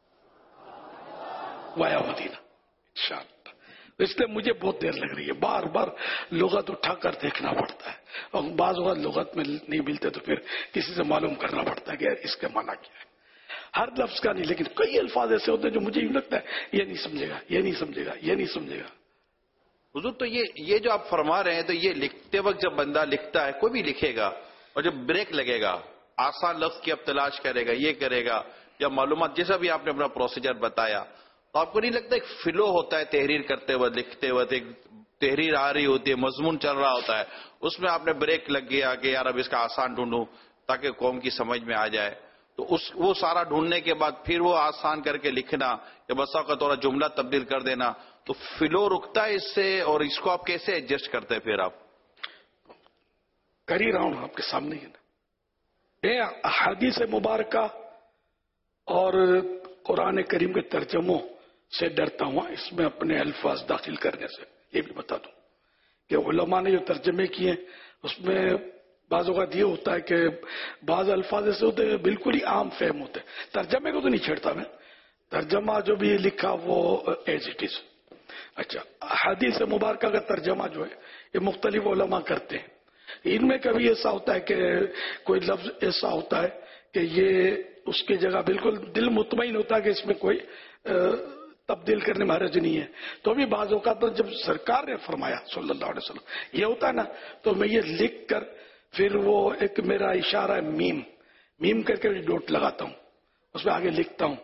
وایا مدینہ انشاءاللہ. اس لیے مجھے بہت دیر لگ رہی ہے, بار بار لغت اٹھا کر دیکھنا پڑتا ہے, اور بعض اوقات لغت میں نہیں ملتے تو پھر کسی سے معلوم کرنا پڑتا ہے کہ یار اس کا معنی کیا ہے. ہر لفظ کا نہیں, لیکن کئی الفاظ ایسے ہوتے ہیں جو مجھے یوں لگتا ہے یہ نہیں سمجھے گا, یہ نہیں سمجھے گا, یہ نہیں سمجھے گا. حضور تو یہ یہ جو آپ فرما رہے ہیں, تو یہ لکھتے وقت جب بندہ لکھتا ہے, کوئی بھی لکھے گا, اور جب بریک لگے گا, آسان لفظ کی اب تلاش کرے گا, یہ کرے گا, یا معلومات جیسا بھی آپ نے اپنا پروسیجر بتایا, تو آپ کو نہیں لگتا ایک فلو ہوتا ہے تحریر کرتے وقت, لکھتے وقت ایک تحریر آ رہی ہوتی ہے, مضمون چل رہا ہوتا ہے, اس میں آپ نے بریک لگ گیا کہ یار اب اس کا آسان ڈھونڈوں تاکہ قوم کی سمجھ میں آ جائے, تو اس وہ سارا ڈھونڈنے کے بعد پھر وہ آسان کر کے لکھنا, یا بسا کا تھوڑا جملہ تبدیل کر دینا, تو فلو رکتا ہے اس سے, اور اس کو آپ کیسے ایڈجسٹ کرتے ہیں پھر؟ آپ کر ہی رہا ہوں آپ کے سامنے ہی نا. میں احادیث مبارکہ اور قرآن کریم کے ترجموں سے ڈرتا ہوں, اس میں اپنے الفاظ داخل کرنے سے. یہ بھی بتا دوں کہ علماء نے جو ترجمے کیے اس میں بعض اوقات یہ ہوتا ہے کہ بعض الفاظ ایسے ہوتے ہیں بالکل ہی عام فہم ہوتے ہیں. ترجمے کو تو نہیں چھیڑتا میں, ترجمہ جو بھی لکھا وہ ایز اٹ از. اچھا, حدیث مبارکہ کا ترجمہ جو ہے یہ مختلف علماء کرتے ہیں. ان میں کبھی ایسا ہوتا ہے کہ کوئی لفظ ایسا ہوتا ہے کہ یہ اس کی جگہ بالکل دل مطمئن ہوتا ہے کہ اس میں کوئی تبدیل کرنے میں حرج نہیں ہے, تو بھی بعض اوقات تو جب سرکار نے فرمایا صلی اللہ علیہ وسلم یہ ہوتا ہے نا, تو میں یہ لکھ کر پھر وہ ایک میرا اشارہ ہے میم, میم کر کے ڈوٹ لگاتا ہوں, اس میں آگے لکھتا ہوں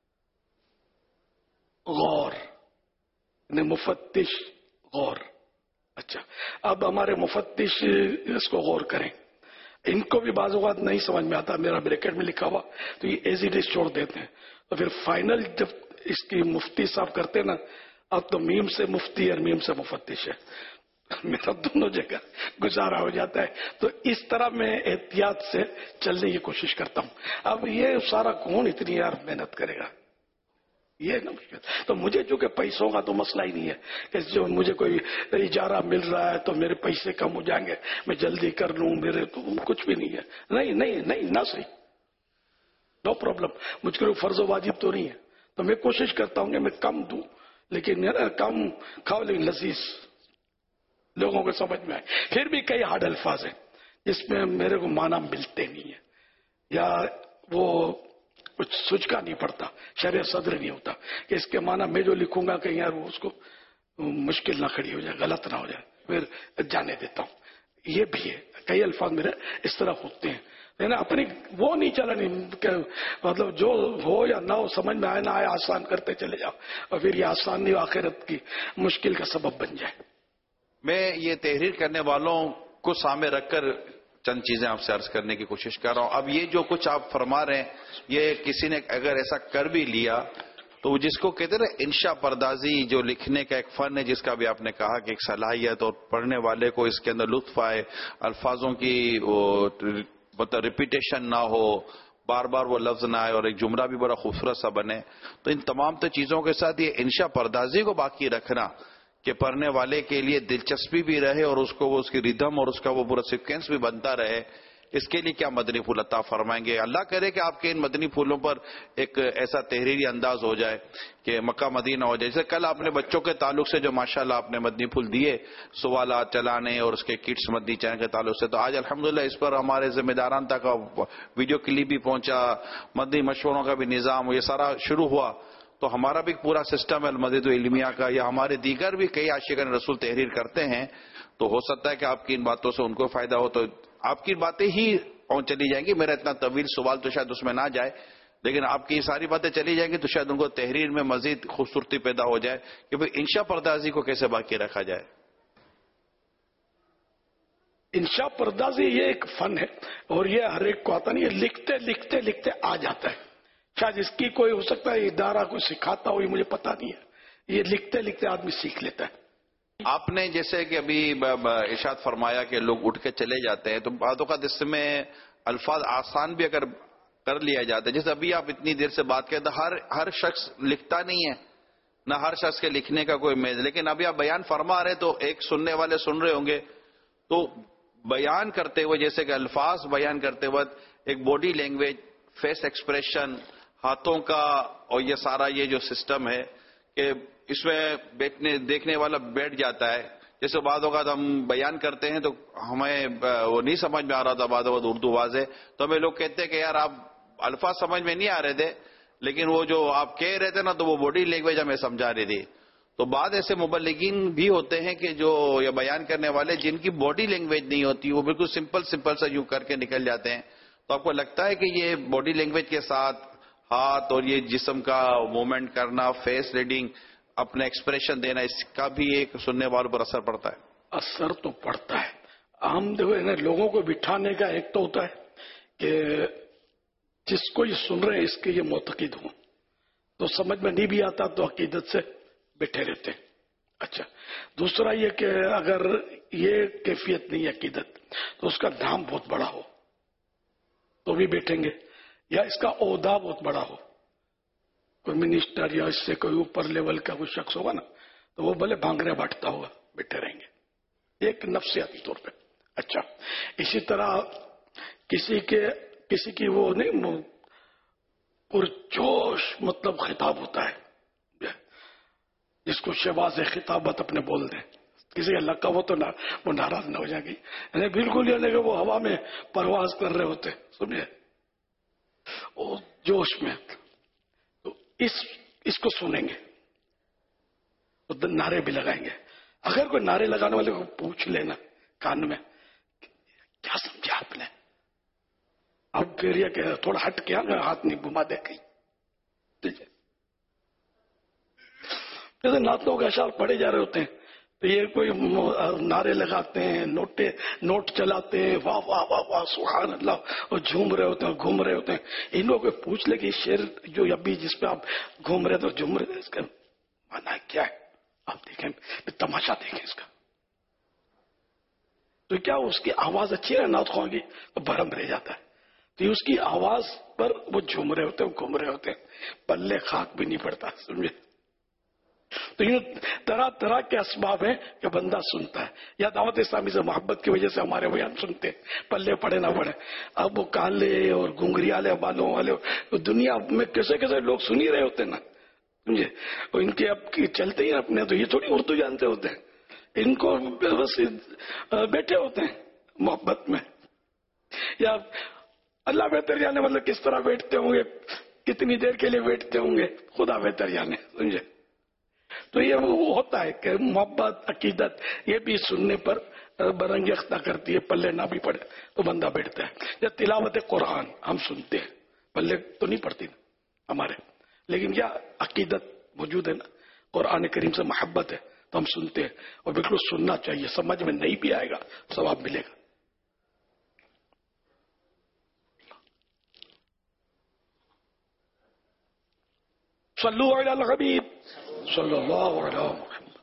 غور, یعنی مفتش غور. اچھا, اب ہمارے مفتش اس کو غور کریں, ان کو بھی بعض اوقات نہیں سمجھ میں آتا, میرا بریکٹ میں لکھا ہوا تو یہ ایز اٹ از چھوڑ دیتے ہیں, تو پھر فائنل جب اس کی مفتی صاحب کرتے نا, اب تو میم سے مفتی اور میم سے مفتش ہے, میرا دونوں جگہ گزارا ہو جاتا ہے. تو اس طرح میں احتیاط سے چلنے کی کوشش کرتا ہوں. اب یہ سارا کون اتنی یار محنت کرے گا, یہ نا مشکل. تو مجھے چونکہ پیسوں کا تو مسئلہ ہی نہیں ہے کہ جو مجھے کوئی اجارہ مل رہا ہے تو میرے پیسے کم ہو جائیں گے, میں جلدی کر لوں, میرے تو کچھ بھی نہیں ہے. نہیں نہیں نہیں نہ صحیح, نو پرابلم. مجھ کو فرض و واجب تو نہیں ہے, تو میں کوشش کرتا ہوں کہ میں کم دوں, لیکن کم کھاؤ لیکن لذیذ لوگوں کو سمجھ میں آئے. پھر بھی کئی ہارڈ الفاظ ہیں جس میں میرے کو معنی ملتے نہیں ہیں, یا وہ کچھ سوچ کا نہیں پڑتا, شرح صدر نہیں ہوتا کہ اس کے معنی میں جو لکھوں گا کہ یار وہ اس کو مشکل نہ کھڑی ہو جائے, غلط نہ ہو جائے, پھر جانے دیتا ہوں. یہ بھی ہے, کئی الفاظ میرے اس طرح ہوتے ہیں. اپنی وہ نہیں چلانی کہ مطلب جو ہو یا نہ ہو سمجھ میں آئے نہ آئے آسان کرتے چلے جاؤ, اور پھر یہ آسانی آخرت کی مشکل کا سبب بن جائے. میں یہ تحریر کرنے والوں کو سامنے رکھ کر چند چیزیں آپ سے عرض کرنے کی کوشش کر رہا ہوں. اب یہ جو کچھ آپ فرما رہے ہیں, یہ کسی نے اگر ایسا کر بھی لیا تو جس کو کہتے ہیں نا انشاء پردازی, جو لکھنے کا ایک فن ہے, جس کا بھی آپ نے کہا کہ ایک صلاحیت, اور پڑھنے والے کو اس کے اندر لطف آئے, الفاظوں کی مطلب ریپیٹیشن نہ ہو, بار بار وہ لفظ نہ آئے, اور ایک جملہ بھی بڑا خوبصورت سا بنے. تو ان تمام تو چیزوں کے ساتھ یہ انشاء پردازی کو باقی رکھنا کہ پڑھنے والے کے لیے دلچسپی بھی رہے, اور اس کو وہ اس کی ریدم اور اس کا وہ پورا سیکوینس بھی بنتا رہے, اس کے لیے کیا مدنی پھول عطا فرمائیں گے؟ اللہ کرے کہ آپ کے ان مدنی پھولوں پر ایک ایسا تحریری انداز ہو جائے کہ مکہ مدینہ ہو جائے. جیسے کل آپ نے بچوں کے تعلق سے جو ماشاءاللہ آپ نے مدنی پھول دیے سوالات چلانے اور اس کے کٹس مدنی چینل کے تعلق سے, تو آج الحمدللہ اس پر ہمارے ذمہ داران تک ویڈیو کلپ بھی پہنچا, مدنی مشوروں کا بھی نظام, یہ سارا شروع ہوا. تو ہمارا بھی پورا سسٹم ہے المدد علمیہ کا, یا ہمارے دیگر بھی کئی عاشقان رسول تحریر کرتے ہیں, تو ہو سکتا ہے کہ آپ کی ان باتوں سے ان کو فائدہ ہو, تو آپ کی باتیں ہی چلی جائیں گی. میرا اتنا طویل سوال تو شاید اس میں نہ جائے, لیکن آپ کی ساری باتیں چلی جائیں گی تو شاید ان کو تحریر میں مزید خوبصورتی پیدا ہو جائے کہ بھئی انشاء پردازی کو کیسے باقی رکھا جائے. انشاء پردازی یہ ایک فن ہے, اور یہ ہر ایک کو آتا نہیں, یہ لکھتے لکھتے لکھتے آ جاتا ہے. شاید اس کی کوئی ہو سکتا ہے ادارہ کوئی سکھاتا ہو, یہ مجھے پتا نہیں ہے. یہ لکھتے لکھتے آدمی سیکھ لیتا ہے. آپ نے جیسے کہ ابھی ارشاد فرمایا کہ لوگ اٹھ کے چلے جاتے ہیں, تو بعض اوقات اس میں الفاظ آسان بھی اگر کر لیا جاتا ہے، جیسے ابھی آپ اتنی دیر سے بات کرتے ہر ہر شخص لکھتا نہیں ہے، نہ ہر شخص کے لکھنے کا کوئی میز، لیکن ابھی آپ بیان فرما رہے تو ایک سننے والے سن رہے ہوں گے تو بیان کرتے ہوئے جیسے کہ الفاظ بیان کرتے وقت ایک باڈی لینگویج، فیس ایکسپریشن، ہاتھوں کا اور یہ سارا یہ جو سسٹم ہے کہ اس میں بیٹھنے دیکھنے والا بیٹھ جاتا ہے. جیسے بعض اوقات ہم بیان کرتے ہیں تو ہمیں وہ نہیں سمجھ میں آ رہا تھا، بعض اوقات اردو واضح تو ہمیں لوگ کہتے ہیں کہ یار آپ الفاظ سمجھ میں نہیں آ رہے تھے لیکن وہ جو آپ کہہ رہے تھے نا تو وہ باڈی لینگویج ہمیں سمجھا رہی تھی. تو بعض ایسے مبلغین بھی ہوتے ہیں کہ جو یہ بیان کرنے والے جن کی باڈی لینگویج نہیں ہوتی، وہ بالکل سمپل سمپل سا یوں کر کے نکل جاتے ہیں. تو آپ کو لگتا ہے کہ یہ باڈی لینگویج کے ساتھ ہاتھ اور یہ جسم کا موومنٹ کرنا، فیس ریڈنگ، اپنا ایکسپریشن دینا، اس کا بھی ایک سننے والوں پر اثر پڑتا ہے؟ اثر تو پڑتا ہے. ہم دیکھو لوگوں کو بٹھانے کا ایک تو ہوتا ہے کہ جس کو یہ سن رہے ہیں اس کے یہ معتقد ہوں، تو سمجھ میں نہیں بھی آتا تو عقیدت سے بیٹھے رہتے ہیں. اچھا، دوسرا یہ کہ اگر یہ کیفیت نہیں عقیدت تو اس کا نام بہت بڑا ہو تو بھی بیٹھیں گے، یا اس کا عہدہ بہت بڑا ہو، کوئی منسٹر یا اس سے کوئی اوپر لیول کا کوئی شخص ہوگا نا تو وہ بھلے بھانگرے باٹتا ہوگا، بیٹھے رہیں گے، ایک نفسیاتی طور پہ. اچھا، اسی طرح کسی کے کسی کی وہ نہیں پرجوش مطلب خطاب ہوتا ہے جس کو شواز خطابت اپنے بول دیں، کسی کا لقب ہو تو وہ ناراض نہ ہو جائے گی، یعنی بالکل یہ نہیں کہ وہ ہوا میں پرواز کر رہے ہوتے، سنیے وہ جوش میں. تو اس اس کو سنیں گے تو نعرے بھی لگائیں گے. اگر کوئی نعرے لگانے والے کو پوچھ لینا کان میں کیا سمجھا آپ نے، اب پھر یہ کہ تھوڑا ہٹ کے ہاتھ نہیں گھما دے گئی. جیسے نعتوں کے اشعار پڑھے جا رہے ہوتے ہیں تو یہ کوئی نعرے لگاتے ہیں، نوٹے نوٹ چلاتے ہیں، واہ واہ واہ واہ سبحان اللہ، اور جھوم رہے ہوتے ہیں، گھوم رہے ہوتے ہیں. ان لوگوں کو پوچھ لے کہ شعر جو ابھی جس پہ آپ گھوم رہے تو جھوم رہے اس کا مانا کیا ہے، آپ دیکھیں تماشا دیکھیں اس کا. تو کیا اس کی آواز اچھی ہے نعت خواہ کی تو بھرم رہ جاتا ہے. تو اس کی آواز پر وہ جھوم رہے ہوتے ہیں، گھوم رہے ہوتے ہیں، پلے خاک بھی نہیں پڑتا، سمجھے. تو یہ طرح طرح کے اسباب ہیں کہ بندہ سنتا ہے. یا دعوت اسلامی سے محبت کی وجہ سے ہمارے بیان سنتے ہیں، پلے پڑے نہ پڑے. اب وہ کالے اور گھنگریالے بالوں والے دنیا میں کیسے کیسے لوگ سن ہی رہے ہوتے نا، سمجھے. ان کے اب چلتے ہی اپنے تو یہ تھوڑی اردو جانتے ہوتے ہیں، ان کو بس بیٹھے ہوتے ہیں محبت میں. یا اللہ بہتر جانے مطلب کس طرح بیٹھتے ہوں گے، کتنی دیر کے لیے بیٹھتے ہوں گے، خدا بہتر جانے، سمجھے. تو یہ وہ ہوتا ہے کہ محبت عقیدت یہ بھی سننے پر برنگ اختہ کرتی ہے، پلے نہ بھی پڑے تو بندہ بیٹھتا ہے. یا تلاوت قرآن ہم سنتے ہیں، پلے تو نہیں پڑتی نا ہمارے، لیکن کیا عقیدت موجود ہے نا، قرآن کریم سے محبت ہے تو ہم سنتے ہیں. اور بالکل سننا چاہیے، سمجھ میں نہیں بھی آئے گا ثواب ملے گا. صلو علی الحبیب صلی اللہ علیہ وسلم.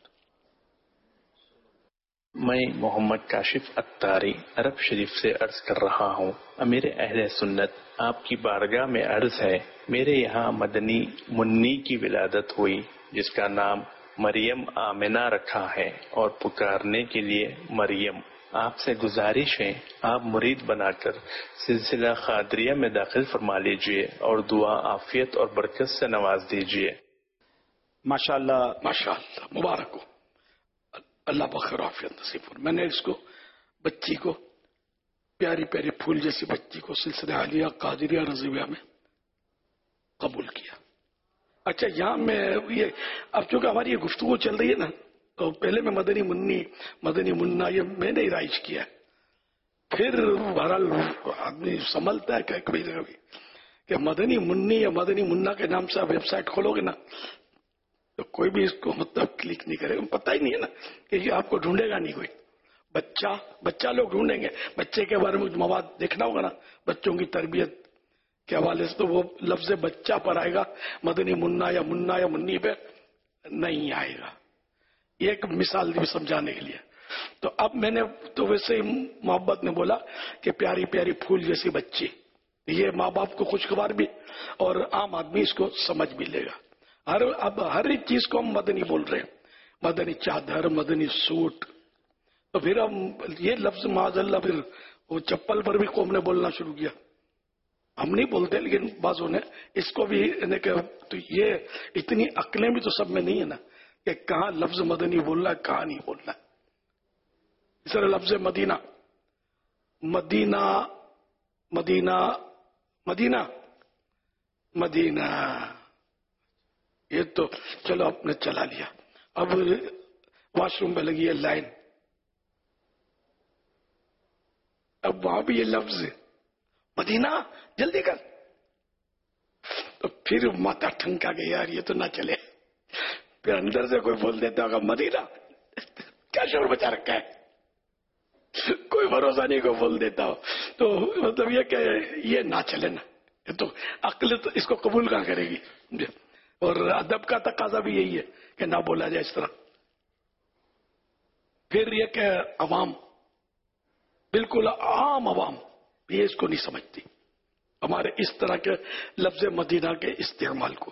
میں محمد کاشف اتاری عرب شریف سے عرض کر رہا ہوں. امیر اہل سنت آپ کی بارگاہ میں عرض ہے، میرے یہاں مدنی منی کی ولادت ہوئی جس کا نام مریم آمنہ رکھا ہے اور پکارنے کے لیے مریم. آپ سے گزارش ہے آپ مرید بنا کر سلسلہ قادریہ میں داخل فرما لیجئے اور دعا عافیت اور برکت سے نواز دیجئے. ماشاء اللہ ماشاء اللہ، مبارک ہو، اللہ بخیر عافیت نصیب فرمائے. میں نے اس کو بچی کو پیاری پیاری پھول جیسی بچی کو سلسلہ عالیہ قادریہ رضویہ میں قبول کیا. اچھا، یہاں میں یہ اب چونکہ ہماری یہ گفتگو چل رہی ہے نا تو پہلے میں مدنی منی مدنی منا یہ میں نے رائج کیا، پھر بہرحال آدمی سنبھلتا ہے کہ کبھی کبھی کہ مدنی منی یا مدنی منا کے نام سے آپ ویب سائٹ کھولو گے نا تو کوئی بھی اس کو مطلب کلک نہیں کرے گا. پتہ ہی نہیں ہے نا کہ یہ آپ کو ڈھونڈے گا نہیں کوئی بچہ بچہ لوگ ڈھونڈیں گے. بچے کے بارے میں مواد دیکھنا ہوگا نا، بچوں کی تربیت کے حوالے سے، تو وہ لفظ بچہ پر آئے گا، مدنی منا یا منا یا منی پہ نہیں آئے گا. یہ ایک مثال دی سمجھانے کے لیے. تو اب میں نے تو ویسے ہی محبت نے بولا کہ پیاری پیاری پھول جیسی بچی، یہ ماں باپ کو خوشگوار بھی اور عام آدمی اس کو سمجھ بھی لے گا. ہر اب ہر ایک چیز کو ہم مدنی بول رہے ہیں، مدنی چادر، مدنی سوٹ. تو پھر ہم یہ لفظ معاذ اللہ پھر وہ چپل پر بھی قوم نے بولنا شروع کیا. ہم نہیں بولتے لیکن بعضوں نے اس کو بھی تو یہ اتنی عقلیں بھی تو سب میں نہیں ہے نا کہ کہاں لفظ مدنی بولنا ہے کہاں نہیں بولنا ہے. اس طرح لفظ مدینہ مدینہ مدینہ مدینہ مدینہ یہ تو چلو آپ نے چلا لیا. اب واش روم پہ لگی ہے لائن، اب وہاں بھی یہ لفظ مدینہ جلدی کر. تو پھر ماتا ٹھنکا گیا یار یہ تو نہ چلے. پھر اندر سے کوئی بول دیتا ہوگا مدینہ، کیا شور بچا رکھا ہے، کوئی بھروسہ نہیں کو بول دیتا ہو. تو مطلب یہ کہ یہ نہ چلے نا، تو عقل تو اس کو قبول کہاں کرے گی. اور ادب کا تقاضا بھی یہی ہے کہ نہ بولا جائے اس طرح. پھر یہ کہ عوام، بالکل عام عوام یہ اس کو نہیں سمجھتی ہمارے اس طرح کے لفظ مدینہ کے استعمال کو.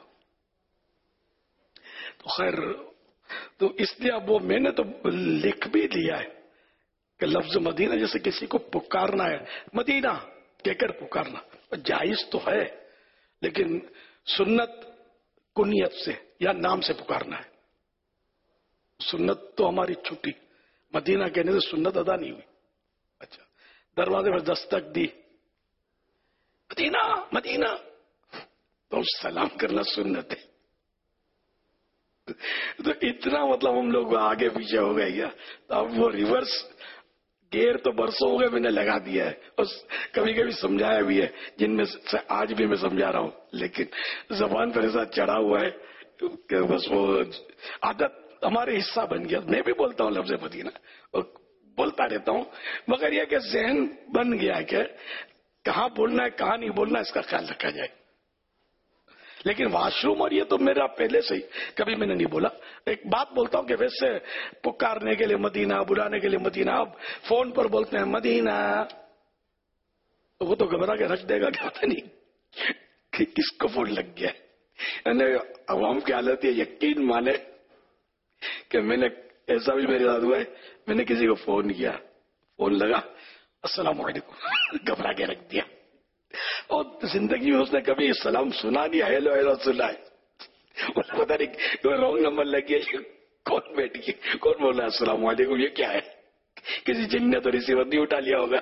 تو خیر تو اس لیے اب وہ میں نے تو لکھ بھی لیا ہے کہ لفظ مدینہ جیسے کسی کو پکارنا ہے مدینہ کہہ کر پکارنا جائز تو ہے، لیکن سنت کنیت سے یا نام سے پکارنا ہے. سنت تو ہماری چھٹی، مدینہ کہنے سے سنت ادا نہیں ہوئی. اچھا دروازے پر دستک دی مدینہ مدینہ تو سلام کرنا سنت ہے. تو اتنا مطلب ہم لوگ آگے پیچھے ہو گئے کیا. تو اب وہ ریورس گیئر تو برسوں ہو گئے میں نے لگا دیا ہے اور کبھی کبھی سمجھایا بھی ہے، جن میں سے آج بھی میں سمجھا رہا ہوں، لیکن زبان پر ایسا چڑھا ہوا ہے کہ بس وہ عادت ہمارے حصہ بن گیا. میں بھی بولتا ہوں لفظ مدینہ اور بولتا رہتا ہوں، مگر یہ کہ ذہن بن گیا کہ کہاں بولنا ہے کہاں نہیں بولنا اس کا خیال رکھا جائے. لیکن واش روم اور یہ تو میرا پہلے سے ہی کبھی میں نے نہیں بولا. ایک بات بولتا ہوں کہ ویسے پکارنے کے لیے مدینہ، بلانے کے لیے مدینہ، اب فون پر بولتے ہیں مدینہ تو وہ تو گھبرا کے رکھ دے گا کہ پتہ نہیں کہ کس کو فون لگ گیا. یعنی عوام کی حالت یہ یقین مانے کہ میں نے ایسا بھی میرے ساتھ ہوا ہے، میں نے کسی کو فون کیا، فون لگا السلام علیکم، گھبرا کے رکھ دیا. اور زندگی میں اس نے کبھی سلام سنا نہیں، ہیلو ہیلو سنا ہے. پتا نہیں کوئی رانگ نمبر لگ گیا، کون بیٹھ گیا، کون بولا السلام علیکم، یہ کیا ہے، کسی جن نے تو ریسیور نہیں اٹھا لیا ہوگا.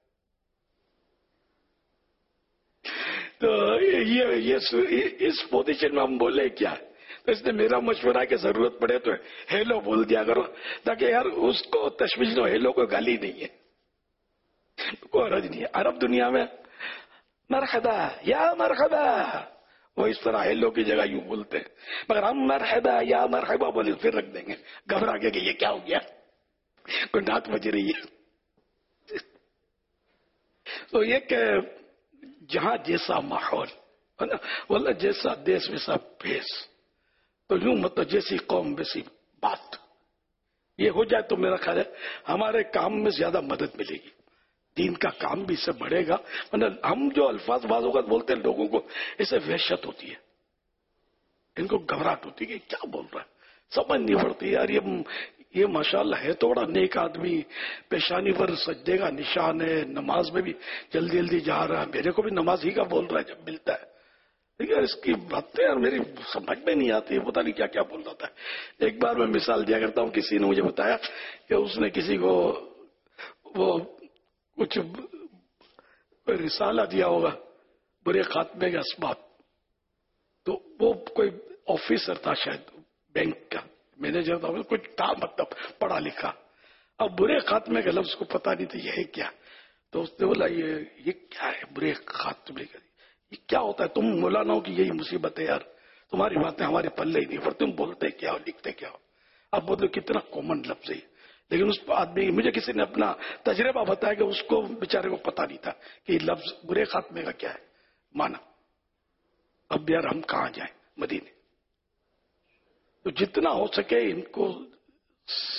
تو یہ اس پوزیشن میں ہم بولے کیا. تو اس نے میرا مشورہ ہے کہ ضرورت پڑے تو ہیلو بول دیا کرو تاکہ یار اس کو تشویش نہ، ہیلو کو گالی نہیں ہے، کوئی حرج نہیں ہے. عرب دنیا میں مرحبا یا مرحبا وہ اس طرح ہیلو کی جگہ یوں بولتے ہیں، مگر ہم مرحبا یا مرحبا بولے پھر رکھ دیں گے گھبرا کے کہ یہ کیا ہو گیا، کوئی نعت بج رہی ہے. تو یہ کہ جہاں جیسا ماحول واللہ جیسا دیش ویسا بھیس، تو یوں مطلب جیسی قوم ویسی بات، یہ ہو جائے تو میرا خیال ہے ہمارے کام میں زیادہ مدد ملے گی، دین کا کام بھی اس سے بڑھے گا. ہم جو الفاظ بعض اوقات بولتے ہیں لوگوں کو اسے وحشت ہوتی ہے، ان کو گھبراہٹ ہوتی ہے کہ کیا بول رہا ہے، سمجھ نہیں پڑتی یار. یہ یہ ماشاءاللہ ہے تو بڑا نیک آدمی، پیشانی پر سجدے کا نشان ہے، نماز میں بھی جلدی جلدی جا رہا ہے، میرے کو بھی نماز ہی کا بول رہا ہے جب ملتا ہے. لیکن اس کی باتیں یار میری سمجھ میں نہیں آتی، پتا نہیں کیا کیا بول رہا تھا. ایک بار میں مثال دیا کرتا ہوں، کسی نے مجھے بتایا کہ اس نے کسی کو وہ کچھ رسالہ دیا ہوگا برے خاتمے کے اسباب، تو وہ کوئی آفیسر تھا شاید بینک کا مینیجر تھا، کچھ تھا مطلب پڑھا لکھا. اب برے خاتمے کا لفظ کو پتا نہیں تھا یہ ہے کیا. تو اس نے بولا یہ یہ کیا ہے برے خاتمے کا، یہ کیا ہوتا ہے، تم مولانا ہو کہ یہی مصیبت ہے یار، تمہاری باتیں ہمارے پلے ہی نہیں پر تم بولتے کیا ہو لکھتے کیا ہو. اب بولو کتنا کامن لفظ ہے، لیکن اس آدمی مجھے کسی نے اپنا تجربہ بتایا کہ اس کو بیچارے کو پتا نہیں تھا کہ لفظ برے خاتمے کا کیا ہے مانا. اب یار ہم کہاں جائیں مدینے. تو جتنا ہو سکے ان کو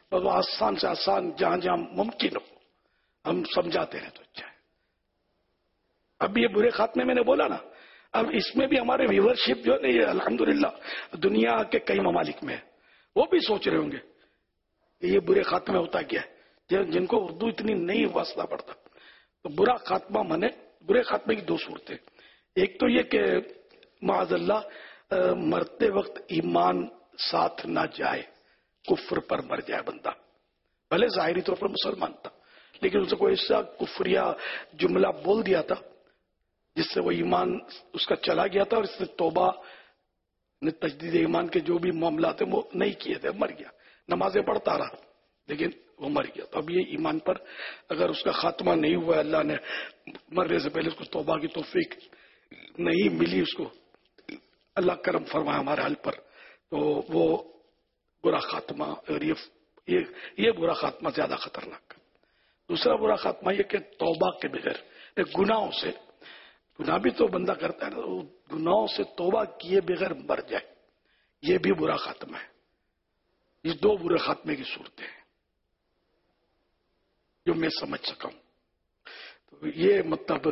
بس وہ آسان سے آسان جہاں جہاں ممکن ہو ہم سمجھاتے رہے تو اچھا ہے. اب یہ برے خاتمے میں نے بولا نا, اب اس میں بھی ہمارے ویورشپ جو ہے یہ الحمدللہ دنیا کے کئی ممالک میں ہے, وہ بھی سوچ رہے ہوں گے کہ یہ برے خاتمے ہوتا کیا ہے, جن کو اردو اتنی نہیں واسطہ پڑتا. تو برا خاتمہ مانے برے خاتمے کی دو صورتیں, ایک تو یہ کہ معاذ اللہ مرتے وقت ایمان ساتھ نہ جائے, کفر پر مر جائے بندہ, بھلے ظاہری طور پر مسلمان تھا لیکن اسے کوئی ایسا کفریہ جملہ بول دیا تھا جس سے وہ ایمان اس کا چلا گیا تھا, اور اس نے توبہ نے تجدید ایمان کے جو بھی معاملات ہیں وہ نہیں کیے تھے, مر گیا. نمازیں پڑھتا رہا لیکن وہ مر گیا. تو اب یہ ایمان پر اگر اس کا خاتمہ نہیں ہوا, اللہ نے مرنے سے پہلے اس کو توبہ کی توفیق نہیں ملی, اس کو اللہ کرم فرمایا ہمارے حال پر, تو وہ برا خاتمہ, اور یہ یہ برا خاتمہ زیادہ خطرناک. دوسرا برا خاتمہ یہ کہ توبہ کے بغیر, گناہوں سے, گناہ بھی تو بندہ کرتا ہے نا, گناہوں سے توبہ کیے بغیر مر جائے, یہ بھی برا خاتمہ ہے. یہ دو برے خاتمے کی صورتیں ہیں جو میں سمجھ سکا ہوں. تو یہ مطلب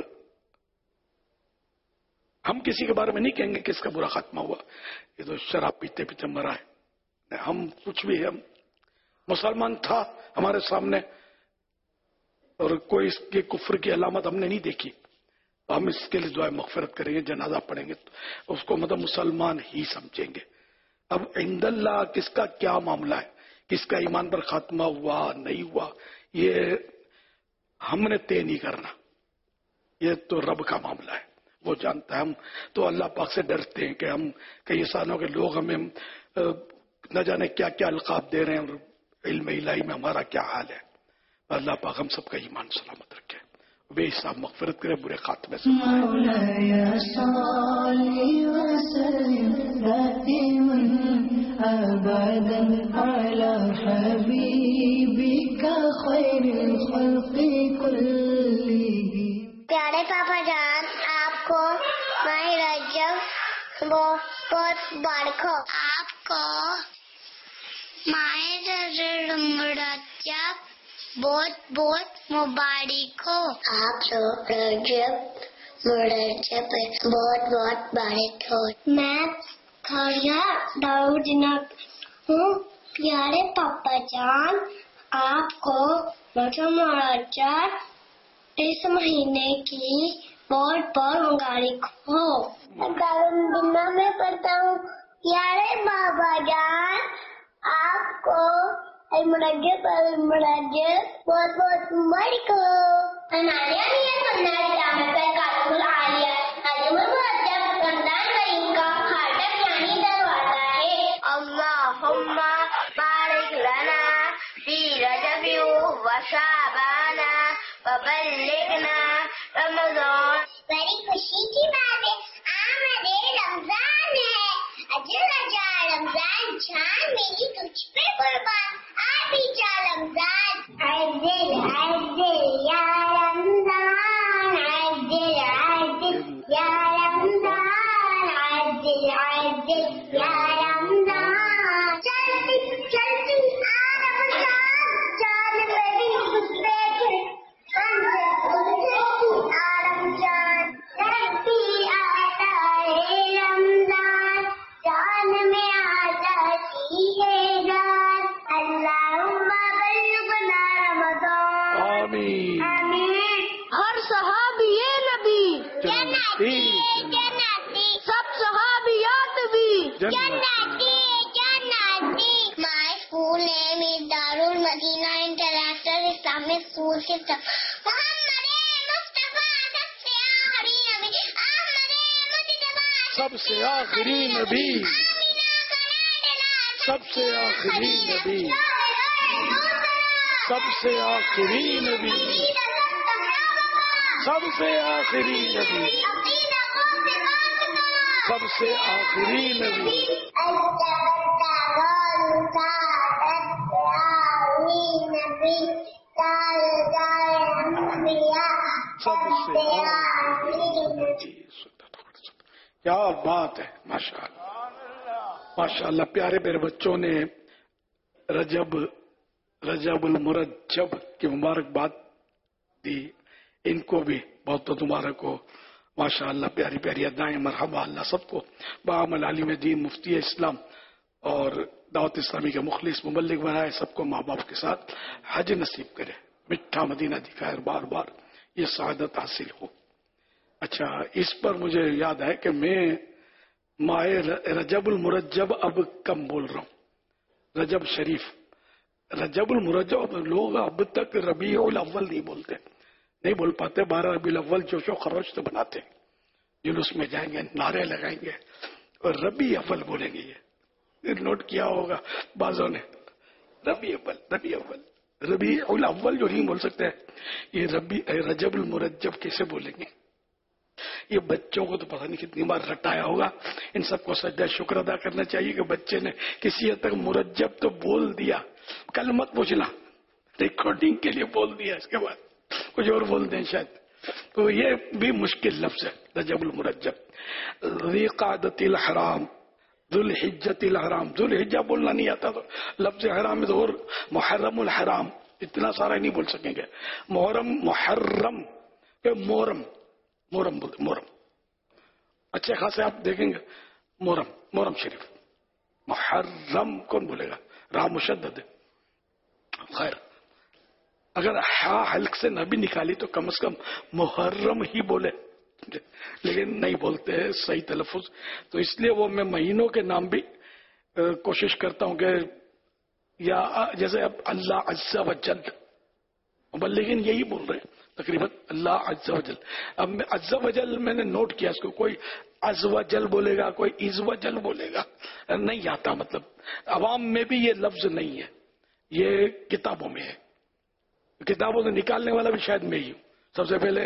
ہم کسی کے بارے میں نہیں کہیں گے کہ اس کا برا خاتمہ ہوا, یہ تو شراب پیتے پیتے مرا ہے. ہم کچھ بھی, ہم مسلمان تھا ہمارے سامنے اور کوئی اس کے کفر کی علامت ہم نے نہیں دیکھی, ہم اس کے لیے دعائے مغفرت کریں گے, جنازہ پڑھیں گے, اس کو مطلب مسلمان ہی سمجھیں گے. اب عند اللہ کس کا کیا معاملہ ہے, کس کا ایمان پر خاتمہ ہوا نہیں ہوا, یہ ہم نے طے نہیں کرنا, یہ تو رب کا معاملہ ہے, وہ جانتا ہے. ہم تو اللہ پاک سے ڈرتے ہیں کہ ہم کئی سالوں کے لوگ ہمیں نہ جانے کیا کیا القاب دے رہے ہیں, اور علم الہی میں ہمارا کیا حال ہے. اللہ پاک ہم سب کا ایمان سلامت رکھے, بے حساب مغفرت کرے, برے خاتمے سے پیارے پاپا جان, آپ کو ماہ رجب بہت مبارک ہو. آپ کو ماہ رجب بہت بہت مبارک ہو. آپ کو رجب مرجب بہت بہت مبارک ہو. میں کھایا داؤد جناب ہوں. پیارے پاپا جان, آپ کو مرجب اس مہینے کی بہت بہت مبارک ہو. دنیا میں پڑھتا ہوں. پیارے بابا جان, آپ کو المرجب المرجب بہت بہت مبارک ہو. اناریہ نیت بننا رحمت پر کاتب العالیہ عجم المرجب رمضان کریم کا خاطب یعنی دروازہ ہے. اللہم بارک لنا فی رجب و شعبان وبلغنا رمضان. بڑی خوشی کی بات ہے, آمد رمضان ہے. اجل جا رمضان جان میری تجھ پہ قربان, آبی جا رمضان. عجل عجل یا رمضان, عجل عجل یا رمضان, عجل عجل یا رمضان. چلتی چلتی آ رمضان, جان میری تجھ پہ ہر صحابی نبی جنتی جنتی, سب صحابیات بھی جنتی جنتی. My school name is Darul Madina International Islamic School System. سب سے آخری نبی, سب سے آخری نبی, سب سے آخری نبی, سب سے آخری نبی, سب سے آخری نبی. سب سے کیا بات ہے, ماشاء اللہ ماشاء اللہ. پیارے پیارے بچوں نے رجب रजबुल मुरज्जब की मुबारकबाद दी, इनको भी बहुत बहुत मुबारक हो। माशाअल्लाह प्यारी प्यारी अदाएं, मरहबा, अल्लाह सबको बामल आलिम दीन, मुफ्ती इस्लाम और दावत इस्लामी के मुखलिस मुबल्लिग बनाए, सबको माँ बाप के साथ हज नसीब करे, मिठा मदीना दिखाए, बार बार ये सआदत हासिल हो। अच्छा, इस पर मुझे याद है कि मैं माए रजबुल मुरज्जब अब कम बोल रहा हूँ, रजब शरीफ, रजबुल मुरज्जब लोग अब तक रबीउल अव्वल नहीं बोलते, नहीं बोल पाते। बारह रबीउल अव्वल जोशो खरोश तो बनाते, जुलूस में जाएंगे, नारे लगाएंगे और रबी अव्वल बोलेंगे। ये नोट किया होगा बाजों ने, रबी अव्वल, रबी अव्वल, रबीउल अव्वल जो नहीं बोल सकते, ये रबी रजबुल मुरज्जब कैसे बोलेंगे? ये बच्चों को तो पता नहीं कितनी बार रटाया होगा। इन सबको सजदा शुक्र अदा करना चाहिए कि बच्चे ने किसी हद तक मुरज्जब तो बोल दिया। कल मत पूछना, रिकॉर्डिंग के लिए बोल दिया, इसके बाद कुछ और बोल दें शायद। तो ये भी मुश्किल लफ्ज है रजबुल मुरज्जब। ज़िक़ादतिल हराम, ज़ुल्हिज्जतिल हराम, ज़ुल्हिज्जा बोलना नहीं आता तो लफ्ज हराम में तो और मुहर्रमुल हराम, इतना सारा नहीं बोल सकेंगे। मुहर्रम, मुहर्रम, मोहरम, मोहरम बोलते, मोहरम अच्छे खासे आप देखेंगे, मोहरम, मोहरम शरीफ। मुहर्रम कौन बोलेगा? रा मुशद्दद है। खैर, अगर हा हल्क से न भी निकाली तो कम से कम मुहर्रम ही बोले, लेकिन नहीं बोलते हैं सही तलफ़ुज़। तो इसलिए वो मैं महीनों के नाम भी कोशिश करता हूं कि या जैसे अब अल्लाह अज़्ज़ा व जल, लेकिन यही बोल रहे हैं तकरीबन, अल्लाह अज़्ज़ा व जल। अब मैं अज़्ज़ा व जल मैंने नोट किया, इसको कोई अज़्ज़ व जल बोलेगा, कोई इज़्ज़ व जल बोलेगा, नहीं आता। मतलब अवाम में भी ये लफ्ज नहीं है, ये किताबों में है। किताबों से निकालने वाला भी शायद मैं ही हूँ। सबसे पहले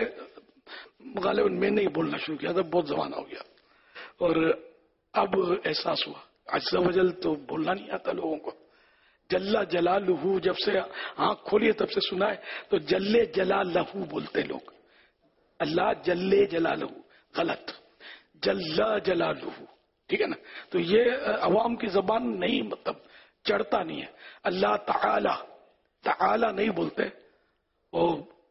गालिबन मैंने ही बोलना शुरू किया था, बहुत जमाना हो गया, और अब एहसास हुआ अज़्ज़ा व जल तो बोलना नहीं आता लोगों को। जल्ला जलालहू, जब से आंख खोलिए तब से सुना है, तो जल्ले जलालहू बोलते लोग, अल्लाह जल्ले जलालहू, गलत, जल्ला जलालहू, ठीक है ना। तो ये अवाम की जबान नहीं, मतलब चढ़ता नहीं है। अल्लाह ताला, ताला नहीं बोलते, वो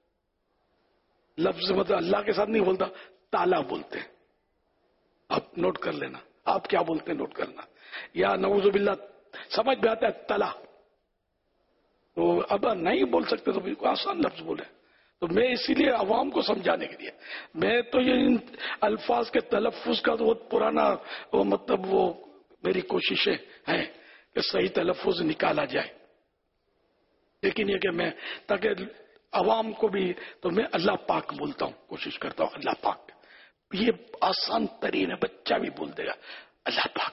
लफ्ज मतलब अल्लाह के साथ नहीं बोलता, ताला बोलते। आप नोट कर लेना, आप क्या बोलते हैं नोट करना। या नऊजुबिल्लाह समझ में आता है तला, तो अब नहीं बोल सकते तो बिल्कुल आसान लफ्ज बोले। तो मैं इसीलिए अवाम को समझाने के लिए, मैं तो ये इन अल्फाज के तलफ़ुज़ का तो बहुत पुराना वो मतलब वो मेरी कोशिशें हैं कि सही तलफ़ुज़ निकाला जाए, लेकिन ये कि मैं ताकि अवाम को भी, तो मैं अल्लाह पाक बोलता हूँ, कोशिश करता हूँ अल्लाह पाक। ये आसान तरीन है, बच्चा भी बोल देगा अल्लाह पाक।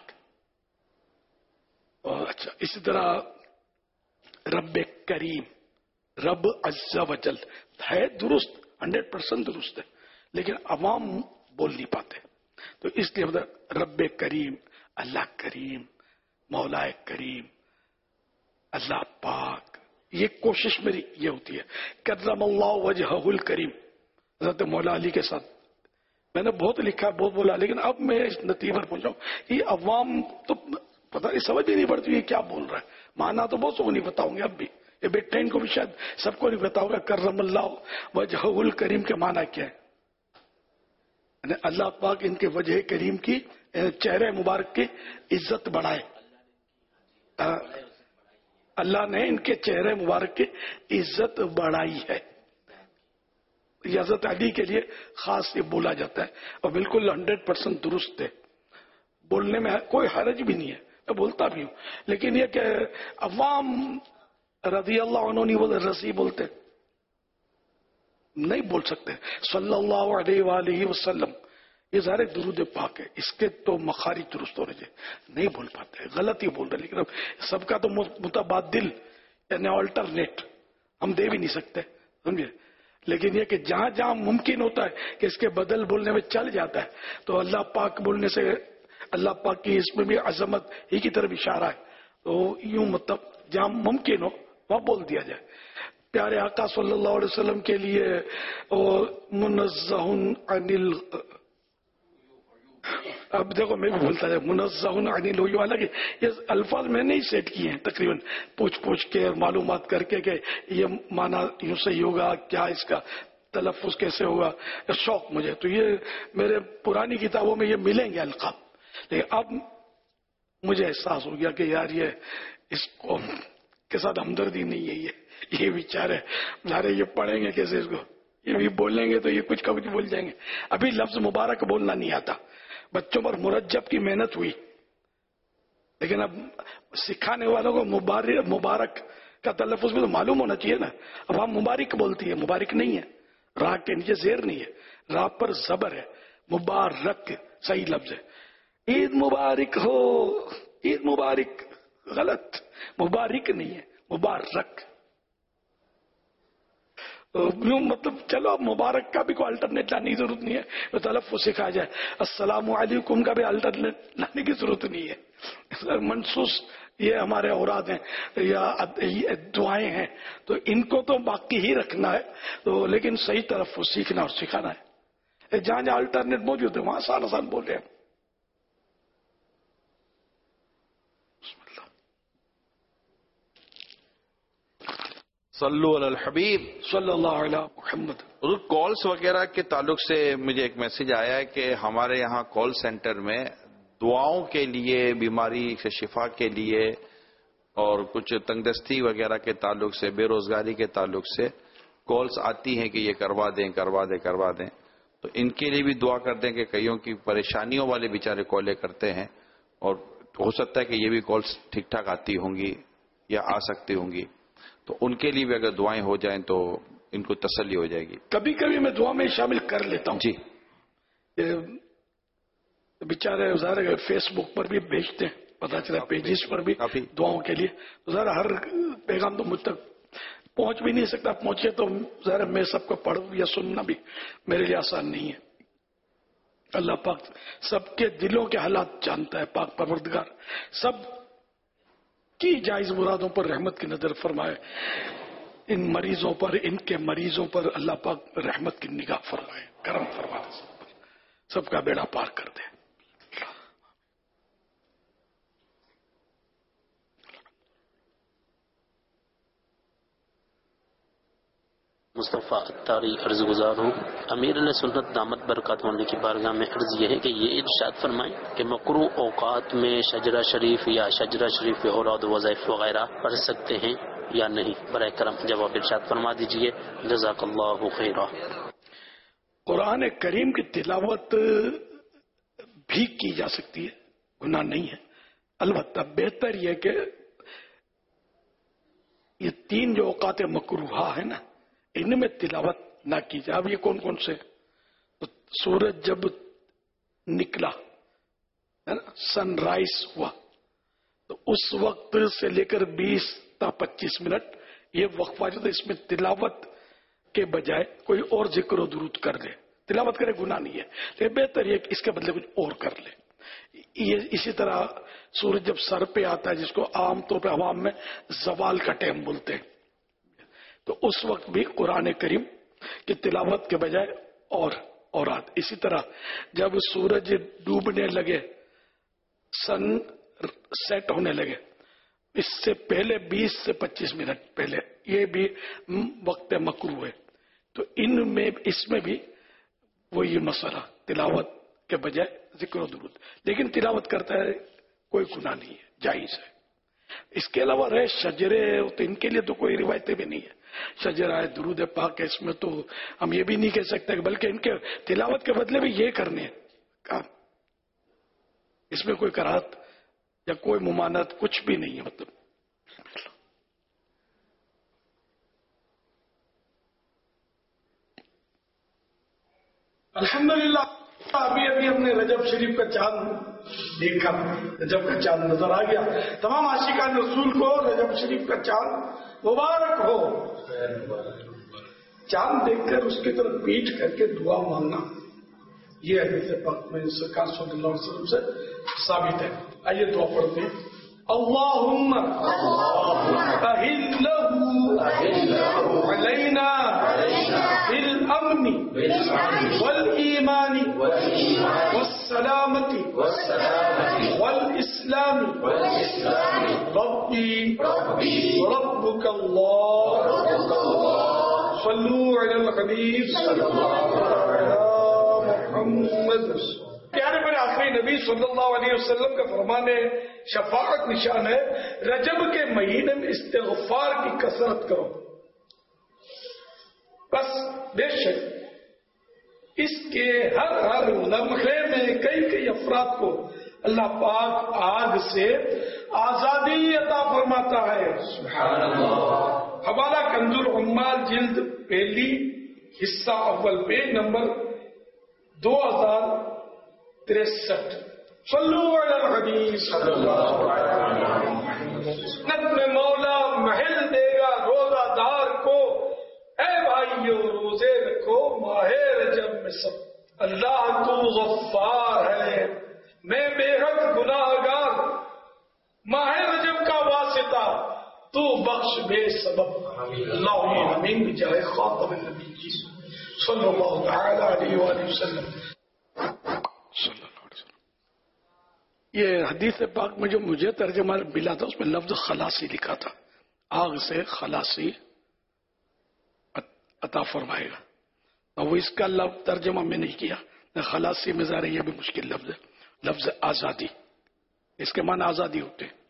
और अच्छा, इसी तरह रब करीम, रब अज़्ज़ा वजल है दुरुस्त, हंड्रेड परसेंट दुरुस्त है, लेकिन अवाम बोल नहीं पाते। तो इसलिए मतलब रब करीम, अल्लाह करीम, मौलाए करीम, अल्लाह पाक, ये कोशिश मेरी ये होती है। कर्रमल्लाहु वजहुल करीम, हज़रत मौला अली के साथ मैंने बहुत लिखा, बहुत बोला, लेकिन अब मैं इस नतीजे पर पहुंचा हूं कि अवाम तो पता नहीं, समझ ही नहीं पड़ती ये क्या बोल रहा है। माना तो बहुत को नहीं बताऊंगे, अब भी ये बेटे को भी शायद सबको नहीं पता होगा कर्रमल्लाहु वजहुल करीम के माना क्या है। अल्लाह पाक इनके वजह करीम की, चेहरे मुबारक की इज्जत बढ़ाए। अल्लाह ने इनके चेहरे मुबारक की इज्जत बढ़ाई है। हज़रत अली के लिए खास ये बोला जाता है, और बिल्कुल हंड्रेड परसेंट दुरुस्त है। बोलने में कोई हरज भी नहीं है, मैं बोलता भी हूं, लेकिन ये कि अवाम रज़ी अल्लाह अन्हु नहीं बोलते, रसी बोलते, नहीं बोल सकते। सल्लल्लाहु अलैहि वसल्लम, ये सारे दुरूद पाक है, इसके तो मखारी दुरुस्त होने चाहिए, नहीं बोल पाते, गलत ही बोल रहे। लेकिन अब सबका तो मुतबादिल यानी ऑल्टरनेट हम दे भी नहीं सकते, समझे। लेकिन ये कि जहां जहां मुमकिन होता है कि इसके बदल बोलने में चल जाता है, तो अल्लाह पाक बोलने से अल्लाह पाक की इसमें भी अजमत ही की तरफ इशारा है। तो यूं मतलब जहां मुमकिन हो वहां बोल दिया जाए। प्यारे आका सल्लल्लाहु अलैहि वसल्लम के लिए मुनज़्ज़हुन अनिल اب دیکھو میں بھی بولتا ہے منزہ عن العیوب، حالانکہ یہ الفاظ میں نے ہی سیٹ کیے ہیں تقریباً پوچھ پوچھ کے اور معلومات کر کے کہ یہ معنی یوں صحیح ہوگا، کیا اس کا تلفظ کیسے ہوگا، شوق مجھے تو یہ میرے پرانی کتابوں میں یہ ملیں گے القاب، لیکن اب مجھے احساس ہو گیا کہ یار یہ اس قوم کے ساتھ ہمدردی نہیں ہے، یہ یہ بیچارے ارے یہ پڑھیں گے کیسے اس کو، یہ بھی بولیں گے تو یہ کچھ کا کچھ بول جائیں گے. ابھی لفظ مبارک بولنا نہیں آتا، بچوں پر مرجب کی محنت ہوئی، لیکن اب سکھانے والوں کو مبارک مبارک کا تلفظ بھی تو معلوم ہونا چاہیے نا. اب ہم مبارک بولتی ہے، مبارک نہیں ہے، راہ کے نیچے زیر نہیں ہے، راہ پر زبر ہے، مبارک صحیح لفظ ہے. عید مبارک ہو، عید مبارک غلط، مبارک نہیں ہے مبارک. مطلب چلو اب مبارک کا بھی کوئی الٹرنیٹ لانے کی ضرورت نہیں ہے، تو تلفظ سکھا جائے. السلام علیکم کا بھی الٹرنیٹ لانے کی ضرورت نہیں ہے. منسوس یہ ہمارے اوراد ہیں یا دعائیں ہیں تو ان کو تو باقی ہی رکھنا ہے، تو لیکن صحیح تلفظ سیکھنا اور سکھانا ہے. جہاں جہاں الٹرنیٹ موجود ہے وہاں آسان آسان بول رہے ہیں. صلو علی الحبیب صلی اللہ علیہ محمد. کالز وغیرہ کے تعلق سے مجھے ایک میسج آیا ہے کہ ہمارے یہاں کال سینٹر میں دعاؤں کے لیے، بیماری سے شفا کے لیے اور کچھ تنگدستی وغیرہ کے تعلق سے، بے روزگاری کے تعلق سے کالز آتی ہیں کہ یہ کروا دیں کروا دیں کروا دیں. تو ان کے لیے بھی دعا کر دیں کہ کئیوں کی پریشانیوں والے بیچارے کالیں کرتے ہیں، اور ہو سکتا ہے کہ یہ بھی کالز ٹھیک ٹھاک آتی ہوں گی یا آ سکتی ہوں گی، تو ان کے لیے بھی اگر دعائیں ہو جائیں تو ان کو تسلی ہو جائے گی. کبھی کبھی میں دعا میں شامل کر لیتا ہوں. جی بیچارے ظاہر فیس بک پر بھی بھیجتے ہیں، پتا چلا پیجز پر بھی دعاؤں کے لیے، تو ظاہر ہر پیغام تو مجھ تک پہنچ بھی نہیں سکتا، پہنچے تو ظاہر میں سب کو پڑھوں یا سننا بھی میرے لیے آسان نہیں ہے. اللہ پاک سب کے دلوں کے حالات جانتا ہے، پاک پروردگار سب کی جائز مرادوں پر رحمت کی نظر فرمائے. ان مریضوں پر، ان کے مریضوں پر اللہ پاک رحمت کی نگاہ فرمائے، کرم فرمائے، سب کا بیڑا پار کر دے. مصطفیٰ اتاری عرض گزار ہوں. امیر علیہ سنت دامت برکات ہونے کی بارگاہ میں عرض یہ ہے کہ یہ ارشاد فرمائیں کہ مکروہ اوقات میں شجرہ شریف یا شجرہ شریف کے اوراد وظائف وغیرہ پڑھ سکتے ہیں یا نہیں؟ برائے کرم جواب ارشاد فرما دیجئے، جزاک اللہ خیرا. قرآن کریم کی تلاوت بھی کی جا سکتی ہے، گناہ نہیں ہے. البتہ بہتر یہ کہ یہ تین جو اوقات مکروہہ ہیں نا، ان میں تلاوت نہ کی جائے. اب یہ کون کون سے؟ تو سورج جب نکلا ہے نا، سن رائز ہوا، تو اس وقت سے لے کر بیس تا پچیس منٹ یہ وقفہ جو تھا، اس میں تلاوت کے بجائے کوئی اور ذکر و درود کر لے. تلاوت کرے گناہ نہیں ہے، لیکن بہتر یہ کہ اس کے بدلے کچھ اور کر لے. یہ اسی طرح سورج جب سر پہ آتا ہے، جس کو عام طور پہ عوام میں زوال کا ٹائم بولتے ہیں، تو اس وقت بھی قرآن کریم کی تلاوت کے بجائے اور اوراد. اسی طرح جب سورج ڈوبنے لگے، سن سیٹ ہونے لگے، اس سے پہلے بیس سے پچیس منٹ پہلے، یہ بھی وقت مکروہ ہے. تو ان میں اس میں بھی وہی مسئلہ، تلاوت کے بجائے ذکر و درود. لیکن تلاوت کرتا ہے کوئی گناہ نہیں ہے، جائز ہے. اس کے علاوہ رہے شجرے، تو ان کے لیے تو کوئی روایتیں بھی نہیں ہے. شجرہ ہے، درود پاک ہے، اس میں تو ہم یہ بھی نہیں کہہ سکتے بلکہ ان کے تلاوت کے بدلے بھی یہ کرنے ہیں کام. اس میں کوئی کراہت یا کوئی ممانعت کچھ بھی نہیں ہے. مطلب الحمدللہ ابھی ابھی ہم نے رجب شریف کا چاند دیکھا، رجب کا چاند نظر آ گیا. تمام عاشقان رسول کو رجب شریف کا چاند مبارک ہو. چاند دیکھ کر اس کی طرف پیٹ کر کے دعا مانگنا، یہ حدیث پاک میں سرکار صلی اللہ علیہ وسلم سے ثابت ہے. آئیے دعا پڑھتے ہیں. اللہم اہلہ علینا بالامن والایمان والسلام والسلامتی والاسلام ربی ربک اللہ صلو علی الحبیب محمد. پیارے میرے آخری نبی صلی اللہ علیہ وسلم کا فرمان ہے، شفاعت نشان ہے، رجب کے مہینے میں استغفار کی کثرت کرو. بس بے شک اس کے ہر ہر لمحے میں کئی کئی افراد کو اللہ پاک آگ سے آزادی عطا فرماتا ہے. سبحان اللہ. حوالہ کنز العمال جلد پہلی حصہ اول پیج نمبر دو ہزار تریسٹھ. صلو علی الحبیب صلی اللہ علیہ وسلم. جنت میں مولا محل دے گا روزہ دار کو، اے بھائیو روزے رکھو ماہ رجب میں سب. اللہ تو غفار ہے، میں بے حد گناہ گار، ماہ رجب کا واسطہ تو بخش بے سبب. اللہم آمین بجاہ خاتم النبی صلی اللہ تعالی علیہ وآلہ وسلم. یہ حدیث پاک میں جو مجھے ترجمہ ملا تھا اس میں لفظ خلاصی لکھا تھا، آگ سے خلاصی عطا فرمائے گا. اور وہ اس کا لفظ ترجمہ میں نہیں کیا، خلاصی میں ظاہر یہ بھی مشکل لفظ ہے. لفظ آزادی، اس کے معنی آزادی ہوتے ہیں.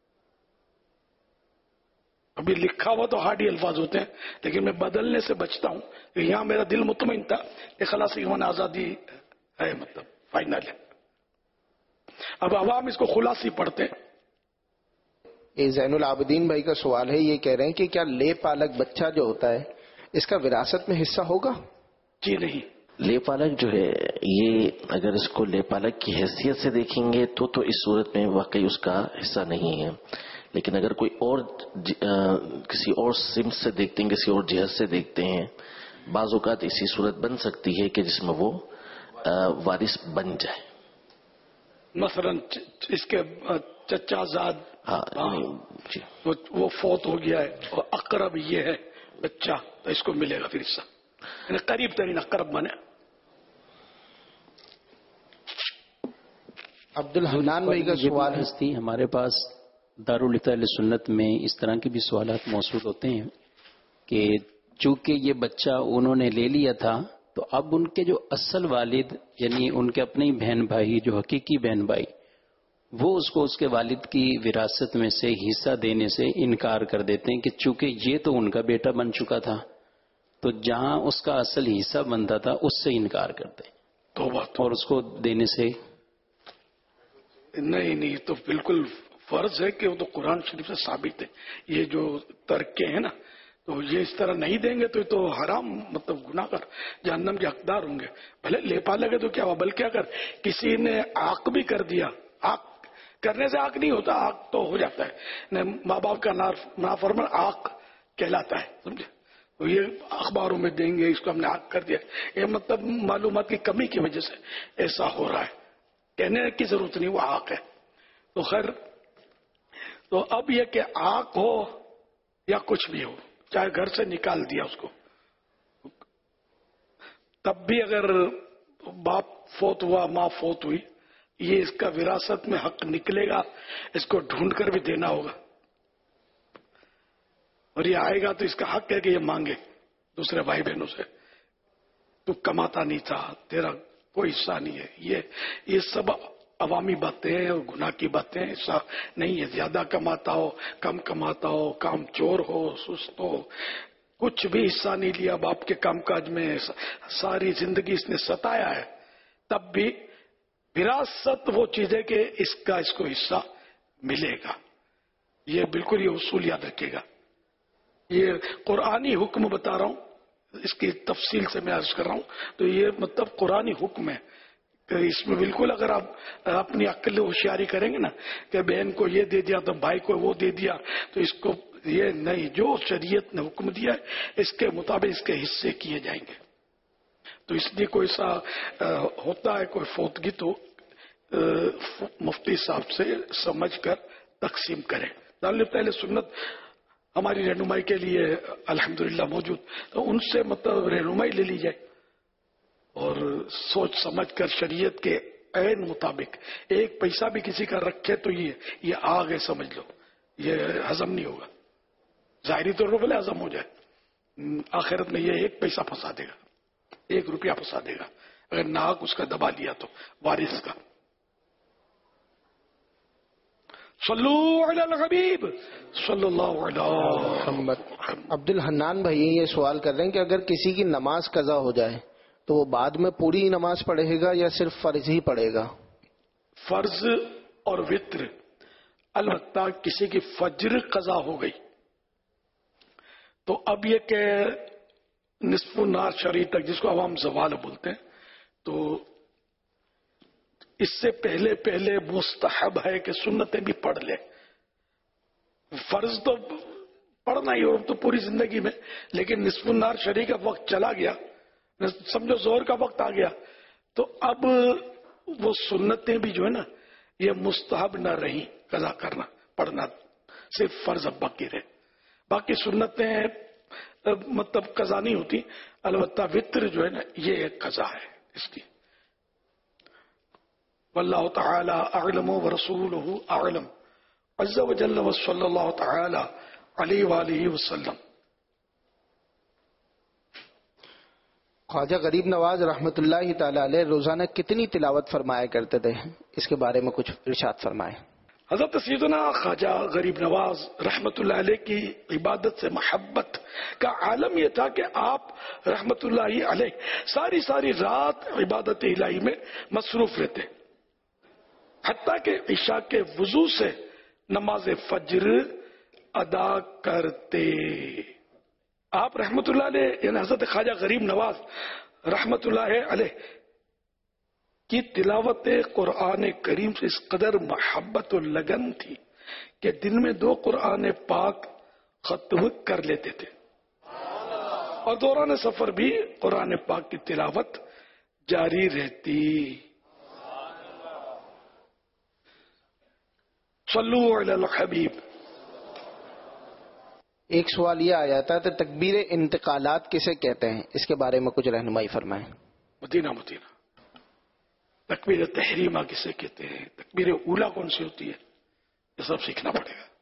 ابھی لکھا ہوا تو ہارڈی الفاظ ہوتے ہیں، لیکن میں بدلنے سے بچتا ہوں. یہاں میرا دل مطمئن تھا کہ خلاصی کے معنی آزادی ہے، مطلب فائنل ہے. اب عوام اس کو خلاصی پڑھتے ہیں. یہ زین العابدین بھائی کا سوال ہے، یہ کہہ رہے ہیں کہ کیا لے پالک بچہ جو ہوتا ہے اس کا وراثت میں حصہ ہوگا؟ جی نہیں. لے پالک جو ہے یہ اگر اس کو لے پالک کی حیثیت سے دیکھیں گے تو تو اس صورت میں واقعی اس کا حصہ نہیں ہے. لیکن اگر کوئی اور کسی اور سمت سے دیکھتے ہیں، کسی اور جہت سے دیکھتے ہیں، بعض اوقات ایسی صورت بن سکتی ہے کہ جس میں وہ وارث بن جائے. مثلا اس کے چچا زاد ہاں جی وہ فوت ہو گیا ہے اور اقرب یہ ہے بچہ، تو اس کو ملے گا پھر حصہ. یعنی قریب ترین اقرب بنے. عبد الحنان بھائی کا سوال ہے. تھی ہمارے پاس دارالفتہ اہل سنت میں اس طرح کے بھی سوالات موصول ہوتے ہیں کہ چونکہ یہ بچہ انہوں نے لے لیا تھا تو اب ان کے جو اصل والد یعنی ان کے اپنے ہی بہن بھائی جو حقیقی بہن بھائی وہ اس کو اس کے والد کی وراثت میں سے حصہ دینے سے انکار کر دیتے ہیں کہ چونکہ یہ تو ان کا بیٹا بن چکا تھا تو جہاں اس کا اصل حصہ بنتا تھا اس سے انکار کرتے ہیں اور اس کو دینے سے نہیں نہیں تو بالکل فرض ہے کہ وہ تو قرآن شریف سے ثابت ہے. یہ جو ترکے ہیں نا تو یہ اس طرح نہیں دیں گے تو یہ تو حرام مطلب گناہ کر جہنم کے حقدار ہوں گے. بھلے لے پا لگے تو کیا ہوا، بلکہ اگر کسی نے آق بھی کر دیا، آق کرنے سے آق نہیں ہوتا، آق تو ہو جاتا ہے، ماں باپ کا نافرمان آق کہلاتا ہے، سمجھے. تو یہ اخباروں میں دیں گے اس کو ہم نے آق کر دیا، یہ مطلب معلومات کی کمی کی وجہ سے ایسا ہو رہا ہے. کہنے کی ضرورت نہیں، وہ آق ہے. تو خیر تو اب یہ کہ آق ہو یا کچھ بھی ہو، چاہے گھر سے نکال دیا اس کو، تب بھی اگر باپ فوت ہوا ماں فوت ہوئی یہ اس کا وراثت میں حق نکلے گا. اس کو ڈھونڈ کر بھی دینا ہوگا اور یہ آئے گا تو اس کا حق ہے کہ یہ مانگے دوسرے بھائی بہنوں سے. تو کماتا نہیں تھا، تیرا کوئی حصہ نہیں ہے. یہ یہ سب عوامی باتیں ہیں اور گناہ کی باتیں، ایسا نہیں ہے. زیادہ کماتا ہو کم کماتا ہو، کام چور ہو سست ہو، کچھ بھی حصہ نہیں لیا باپ کے کام کاج میں، ساری زندگی اس نے ستایا ہے، تب بھی وراثت وہ چیز ہے کہ اس کا اس کو حصہ ملے گا. یہ بالکل یہ اصول یاد رکھے گا. یہ قرآنی حکم بتا رہا ہوں، اس کی تفصیل سے میں عرض کر رہا ہوں. تو یہ مطلب قرآنی حکم ہے کہ اس میں بالکل اگر آپ اپنی عقل ہوشیاری کریں گے نا کہ بہن کو یہ دے دیا تو بھائی کو وہ دے دیا، تو اس کو یہ نہیں، جو شریعت نے حکم دیا ہے اس کے مطابق اس کے حصے کیے جائیں گے. تو اس لیے کوئی سا ہوتا ہے کوئی فوتگی تو مفتی صاحب سے سمجھ کر تقسیم کریں. پہلے سنت ہماری رہنمائی کے لیے الحمدللہ موجود، تو ان سے مطلب رہنمائی لے لی جائے اور سوچ سمجھ کر شریعت کے عین مطابق ایک پیسہ بھی کسی کا رکھے تو یہ یہ آگ ہے سمجھ لو، یہ ہضم نہیں ہوگا. ظاہری طور پر بھلے ہضم ہو جائے، آخرت میں یہ ایک پیسہ پھنسا دے گا، ایک روپیہ پھنسا دے گا اگر ناک اس کا دبا لیا تو وارث کا. صلو علی الحبیب صلی اللہ علیہ محمد. عبد الحنان بھائی یہ سوال کر رہے ہیں کہ اگر کسی کی نماز قضا ہو جائے تو وہ بعد میں پوری نماز پڑھے گا یا صرف فرض ہی پڑھے گا؟ فرض اور وتر. البتہ کسی کی فجر قضا ہو گئی تو اب یہ کہ نصف النہار شرعی تک، جس کو عوام زوال بولتے ہیں، تو اس سے پہلے پہلے مستحب ہے کہ سنتیں بھی پڑھ لے. فرض تو پڑھنا ہی ہو تو پوری زندگی میں، لیکن نصف النہار شرعی کا وقت چلا گیا، سمجھو زہر کا وقت آ گیا، تو اب وہ سنتیں بھی جو ہے نا یہ مستحب نہ رہی قضا کرنا پڑھنا، صرف فرض اب باقی رہے. باقی سنتیں مطلب قضا نہیں ہوتی، البتہ وتر جو ہے نا یہ ایک قضا ہے اس کی. واللہ تعالی اعلم ورسولہ اعلم عز وجل وصلی اللہ تعالی علیہ وآلہ وسلم. خواجہ غریب نواز رحمۃ اللہ تعالی علیہ روزانہ کتنی تلاوت فرمایا کرتے تھے؟ اس کے بارے میں کچھ ارشاد فرمائیں. حضرت سیدنا خواجہ غریب نواز رحمۃ اللہ علیہ کی عبادت سے محبت کا عالم یہ تھا کہ آپ رحمۃ اللہ علیہ ساری ساری رات عبادت الہی میں مصروف رہتے، حتیٰ کہ عشاء کے وضو سے نماز فجر ادا کرتے. آپ رحمۃ اللہ علیہ یعنی حضرت خواجہ غریب نواز رحمۃ اللہ علیہ کی تلاوت قرآن کریم سے اس قدر محبت و لگن تھی کہ دن میں دو قرآن پاک ختم کر لیتے تھے، اور دوران سفر بھی قرآن پاک کی تلاوت جاری رہتی. صلو علی الحبیب. ایک سوال یہ آ جاتا ہے تو تکبیر انتقالات کسے کہتے ہیں؟ اس کے بارے میں کچھ رہنمائی فرمائیں. مدینہ مدینہ. تکبیر تحریمہ کسے کہتے ہیں؟ تکبیر اولا کون سی ہوتی ہے؟ یہ سب سیکھنا پڑے گا.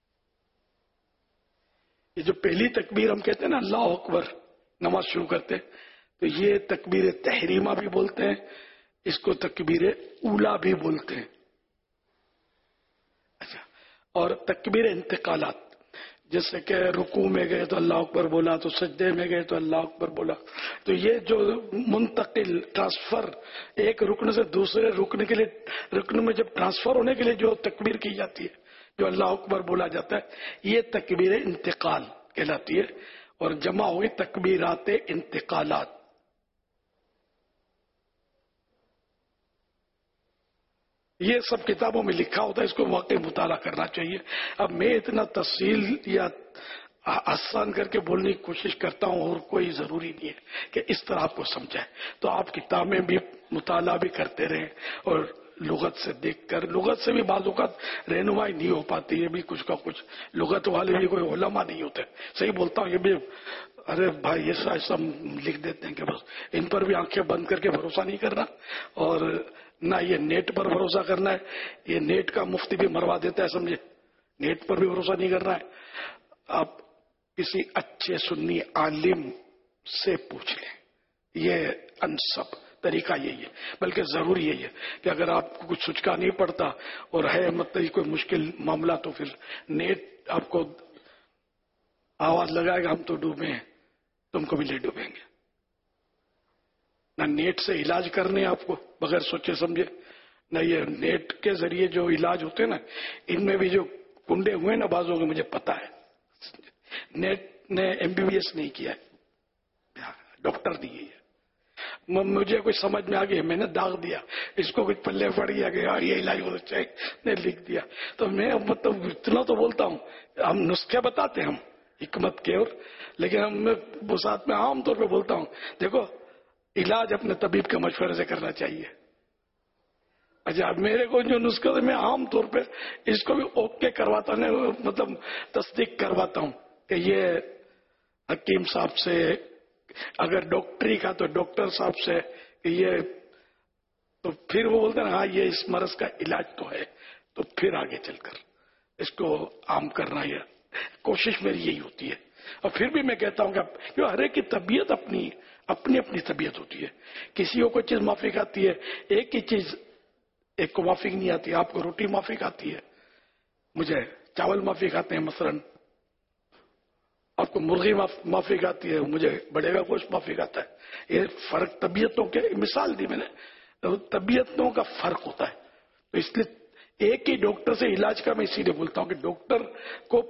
یہ جو پہلی تکبیر ہم کہتے ہیں نا اللہ اکبر نماز شروع کرتے، تو یہ تکبیر تحریمہ بھی بولتے ہیں، اس کو تکبیر اولا بھی بولتے ہیں. اچھا، اور تکبیر انتقالات جیسے کہ رکوع میں گئے تو اللہ اکبر بولا، تو سجدے میں گئے تو اللہ اکبر بولا، تو یہ جو منتقل ٹرانسفر ایک رکن سے دوسرے رکن کے لیے رکن میں جب ٹرانسفر ہونے کے لیے جو تکبیر کی جاتی ہے، جو اللہ اکبر بولا جاتا ہے، یہ تکبیر انتقال کہلاتی ہے، اور جمع ہوئی تکبیرات انتقالات. یہ سب کتابوں میں لکھا ہوتا ہے، اس کو واقعی مطالعہ کرنا چاہیے. اب میں اتنا تفصیل یا آسان کر کے بولنے کی کوشش کرتا ہوں، اور کوئی ضروری نہیں ہے کہ اس طرح آپ کو سمجھائے. تو آپ کتابیں بھی مطالعہ بھی کرتے رہیں، اور لغت سے دیکھ کر، لغت سے بھی بعض اوقات رہنمائی نہیں ہو پاتی ہے بھی، کچھ کا کچھ لغت والے بھی کوئی علماء نہیں ہوتے. صحیح بولتا ہوں یہ بھی، ارے بھائی یہ ایسا لکھ دیتے ہیں کہ بس ان پر بھی آنکھیں بند کر کے بھروسہ نہیں کرنا، اور نہ یہ نیٹ پر بھروسہ کرنا ہے. یہ نیٹ کا مفتی بھی مروا دیتا ہے، سمجھے، نیٹ پر بھی بھروسہ نہیں کرنا ہے. آپ کسی اچھے سنی عالم سے پوچھ لیں، یہ انسب طریقہ یہی ہے. بلکہ ضروری یہی ہے کہ اگر آپ کو کچھ سچکا نہیں پڑتا اور ہے مطلب کوئی مشکل معاملہ، تو پھر نیٹ آپ کو آواز لگائے گا ہم تو ڈوبے ہیں، تم کو بھی لے ڈوبیں گے. نہ نیٹ سے علاج کرنے آپ کو بغیر سوچے سمجھے، نہ یہ نیٹ کے ذریعے جو علاج ہوتے ہیں نا، ان میں بھی جو کنڈے ہوئے نا بازوں کے، مجھے پتا ہے. نیٹ نے ایم بی بی ایس نہیں کیا ہے، ڈاکٹر نہیں ہے. مجھے کوئی سمجھ میں آ گئی، میں نے داغ دیا، اس کو کچھ پلے پڑ گیا کہ یار یہ علاج ہونا چاہیے، نے لکھ دیا. تو میں مطلب اتنا تو بولتا ہوں، ہم نسخے بتاتے ہیں ہم حکمت کے، اور لیکن ہم وہ ساتھ میں عام طور پہ بولتا ہوں دیکھو علاج اپنے طبیب کے مشورے سے کرنا چاہیے. اچھا، میرے کو جو نسخہ میں عام طور پہ اس کو بھی اوکے کرواتا ہوں، مطلب تصدیق کرواتا ہوں کہ یہ حکیم صاحب سے، اگر ڈاکٹری کا تو ڈاکٹر صاحب سے، کہ یہ تو پھر وہ بولتے ہیں ہاں یہ اس مرض کا علاج تو ہے، تو پھر آگے چل کر اس کو عام کرنا، یہ کوشش میری یہی ہوتی ہے. اور پھر بھی میں کہتا ہوں کہ ہر ایک کی طبیعت اپنی اپنی اپنی طبیعت ہوتی ہے. کسی کو کوئی چیز معافی آتی ہے، ایک ہی چیز ایک کو معافی نہیں آتی. آپ کو روٹی معافی آتی ہے، مجھے چاول معافی آتے ہیں مثلا. آپ کو مرغی معافی آتی ہے، مجھے بڑے کا گوشت معافی آتا ہے. یہ فرق طبیعتوں کے مثال دی میں نے، طبیعتوں کا فرق ہوتا ہے. تو اس لیے ایک ہی ڈاکٹر سے علاج کا میں اسی لیے بولتا ہوں کہ ڈاکٹر کو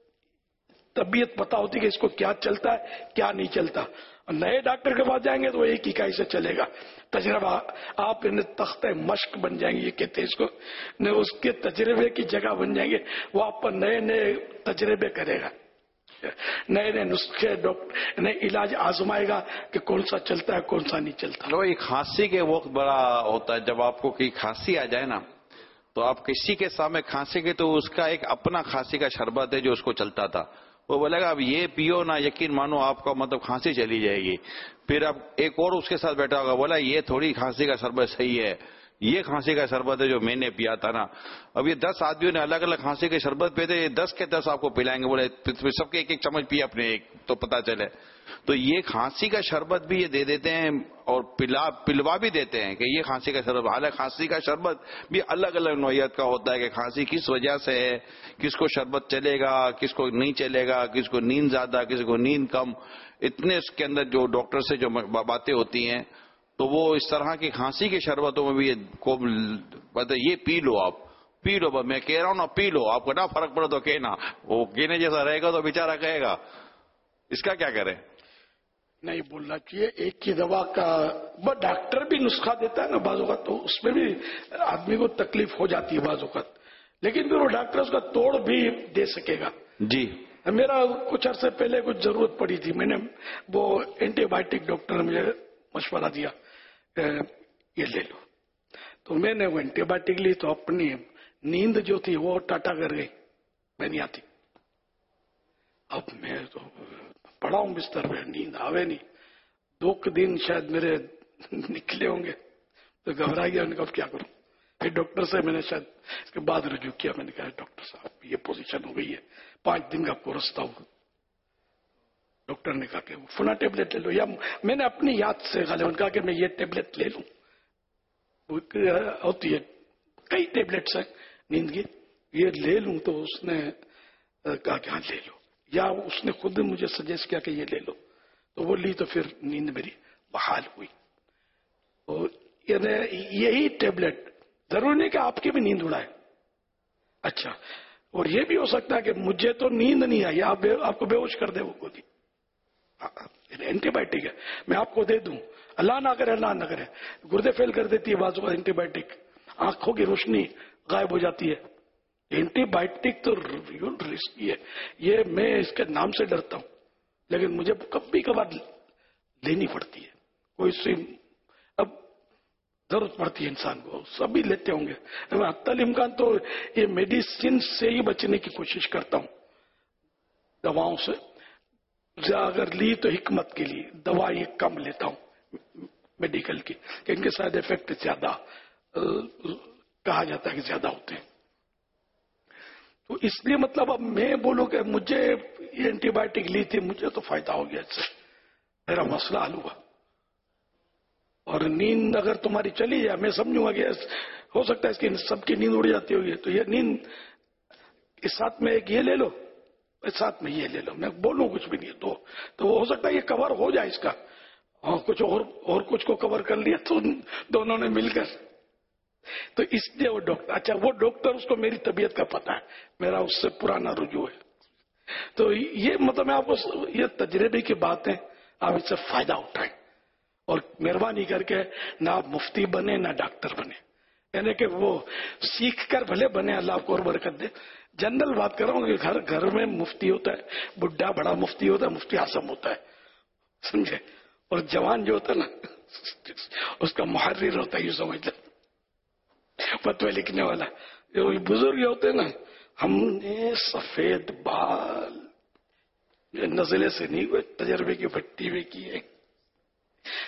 طبیعت پتا ہوتی کہ اس کو کیا چلتا ہے کیا نہیں چلتا. اور نئے ڈاکٹر کے پاس جائیں گے تو ایک اکائی سے چلے گا تجربہ. آپ تختہ مشق بن جائیں گے، یہ کہتے ہیں اس کو، اس کے تجربے کی جگہ بن جائیں گے. وہ آپ پر نئے نئے تجربے کرے گا، نئے نئے نسخے ڈاکٹر نئے علاج آزمائے گا کہ کون سا چلتا ہے کون سا نہیں چلتا. لو یہ کھانسی کے وقت بڑا ہوتا ہے، جب آپ کو کوئی کھانسی آ جائے نا تو آپ کسی کے سامنے کھانسی کے تو اس کا ایک اپنا کھانسی کا شربت ہے جو اس کو چلتا تھا. وہ بولے گا اب یہ پیو نا، یقین مانو آپ کا مطلب کھانسی چلی جائے گی. پھر اب ایک اور اس کے ساتھ بیٹھا ہوگا، بولا یہ تھوڑی کھانسی کا شربت صحیح ہے، یہ کھانسی کا شربت ہے جو میں نے پیا تھا نا. اب یہ دس آدمیوں نے الگ الگ کھانسی کے شربت پیے تھے، یہ دس کے دس آپ کو پلائیں گے. بولے سب کے ایک ایک چمچ پیے اپنے ایک تو پتا چلے. تو یہ کھانسی کا شربت بھی یہ دے دیتے ہیں اور پلا پلوا بھی دیتے ہیں کہ یہ کھانسی کا شربت. حالانکہ کھانسی کا شربت بھی الگ الگ نوعیت کا ہوتا ہے کہ کھانسی کس وجہ سے ہے، کس کو شربت چلے گا کس کو نہیں چلے گا، کس کو نیند زیادہ کس کو نیند کم. اتنے اس کے اندر جو ڈاکٹر سے جو باتیں ہوتی ہیں تو وہ اس طرح کی کھانسی کے شربتوں میں بھی کو یہ پی لو، آپ پی لو. میں کہہ رہا ہوں نا پی لو، آپ کو نہ فرق پڑے تو کہنا. وہ کہنے جیسا رہے گا تو بیچارہ کہے گا. اس کا کیا کریں؟ نہیں بولنا چاہیے. ایک کی دوا کا ڈاکٹر بھی نسخہ دیتا ہے نا بعض اوقات، تو اس میں بھی آدمی کو تکلیف ہو جاتی ہے بعض اوقات، لیکن پھر وہ ڈاکٹر اس کا توڑ بھی دے سکے گا. جی میرا کچھ عرصے پہلے کچھ ضرورت پڑی تھی، میں نے وہ اینٹی بایوٹک ڈاکٹر نے مجھے مشورہ دیا یہ لے لو. تو میں نے وہ اینٹی بایوٹک لی تو اپنی نیند جو تھی وہ ٹاٹا کر گئی، میں نہیں آتی. اب میں تو پڑا ہوں بستر میں، نیند آوے نہیں. دو دن شاید میرے نکلے ہوں گے تو گھبرا گیا. میں نے کہا کیا کروں. پھر ڈاکٹر سے میں نے شاید اس کے بعد رجوع کیا. میں نے کہا ڈاکٹر صاحب یہ پوزیشن ہو گئی ہے، پانچ دن کا کورس تھا. ڈاکٹر نے کہا کہ فنا ٹیبلٹ لے لو، یا میں نے اپنی یاد سے غالباً کہا کہ میں یہ ٹیبلٹ لے لوں. ہوتی ہے کئی ٹیبلٹس ہیں نیند کی، یہ لے لوں. تو اس نے کہا کہ ہاں لے لو، یا اس نے خود مجھے سجیسٹ کیا کہ یہ لے لو. تو وہ لی تو پھر نیند میری بحال ہوئی. اور یہی ٹیبلٹ ضروری نہیں کہ آپ کی بھی نیند اڑائے. اچھا، اور یہ بھی ہو سکتا ہے کہ مجھے تو نیند نہیں آئی، آپ آپ کو بے ہوش کر دے وہ گولی. اینٹی بایوٹک ہے، میں آپ کو دے دوں، اللہ نہ کرے اللہ نہ کرے گردے فیل کر دیتی ہے بعض اینٹی بایوٹک، آنکھوں کی روشنی غائب ہو جاتی ہے. اینٹی بایوٹک تو رسکی ہے، یہ میں اس کے نام سے ڈرتا ہوں، لیکن مجھے کبھی کبھار لینی پڑتی ہے. کوئی سی اب ضرورت پڑتی ہے انسان کو، سبھی لیتے ہوں گے. حتی الامکان تو یہ میڈیسن سے ہی بچنے کی کوشش کرتا ہوں، دواؤں سے. اگر لی تو حکمت کے لیے دوا یہ کم لیتا ہوں میڈیکل کی، کہ ان کے سائڈ افیکٹ زیادہ کہا جاتا ہے کہ زیادہ ہوتے ہیں. تو اس لیے مطلب اب میں بولوں کہ مجھے یہ اینٹی بایوٹک لی تھی، مجھے تو فائدہ ہو گیا اس سے، میرا مسئلہ حل ہوا. اور نیند اگر تمہاری چلی جائے، میں سمجھوں گا کہ ہو سکتا ہے اس کی سب کی نیند اڑ جاتی ہوگی، تو یہ نیند اس ساتھ میں ایک یہ لے لو، اس ساتھ میں یہ لے لو، میں بولوں کچھ بھی نہیں تو تو وہ ہو سکتا ہے یہ کور ہو جائے اس کا، اور کچھ اور اور کچھ کو کور کر لیا تو دونوں نے مل کر. تو اس لیے وہ ڈاکٹر، اچھا وہ ڈاکٹر اس کو میری طبیعت کا پتہ ہے، میرا اس سے پرانا رجوع ہے. تو یہ مطلب میں آپ کو یہ تجربے کی بات ہے، آپ اس سے فائدہ اٹھائیں. اور مہربانی کر کے نہ آپ مفتی بنے نہ ڈاکٹر بنے، یعنی کہ وہ سیکھ کر بھلے بنے، اللہ آپ کو اور برکت دے. جنرل بات کر رہا ہوں کہ گھر گھر میں مفتی ہوتا ہے، بڈھا بڑا مفتی ہوتا ہے، مفتی اعظم ہوتا ہے، سمجھے. اور جوان جو ہوتا ہے نا اس کا محرر ہوتا ہے، یہ سمجھ لیں، فتوے لکھنے والا. جو بزرگ ہوتے ہیں نا، ہم نے سفید بال نزلے سے نہیں ہوئے، تجربے کی بھٹی میں کیے.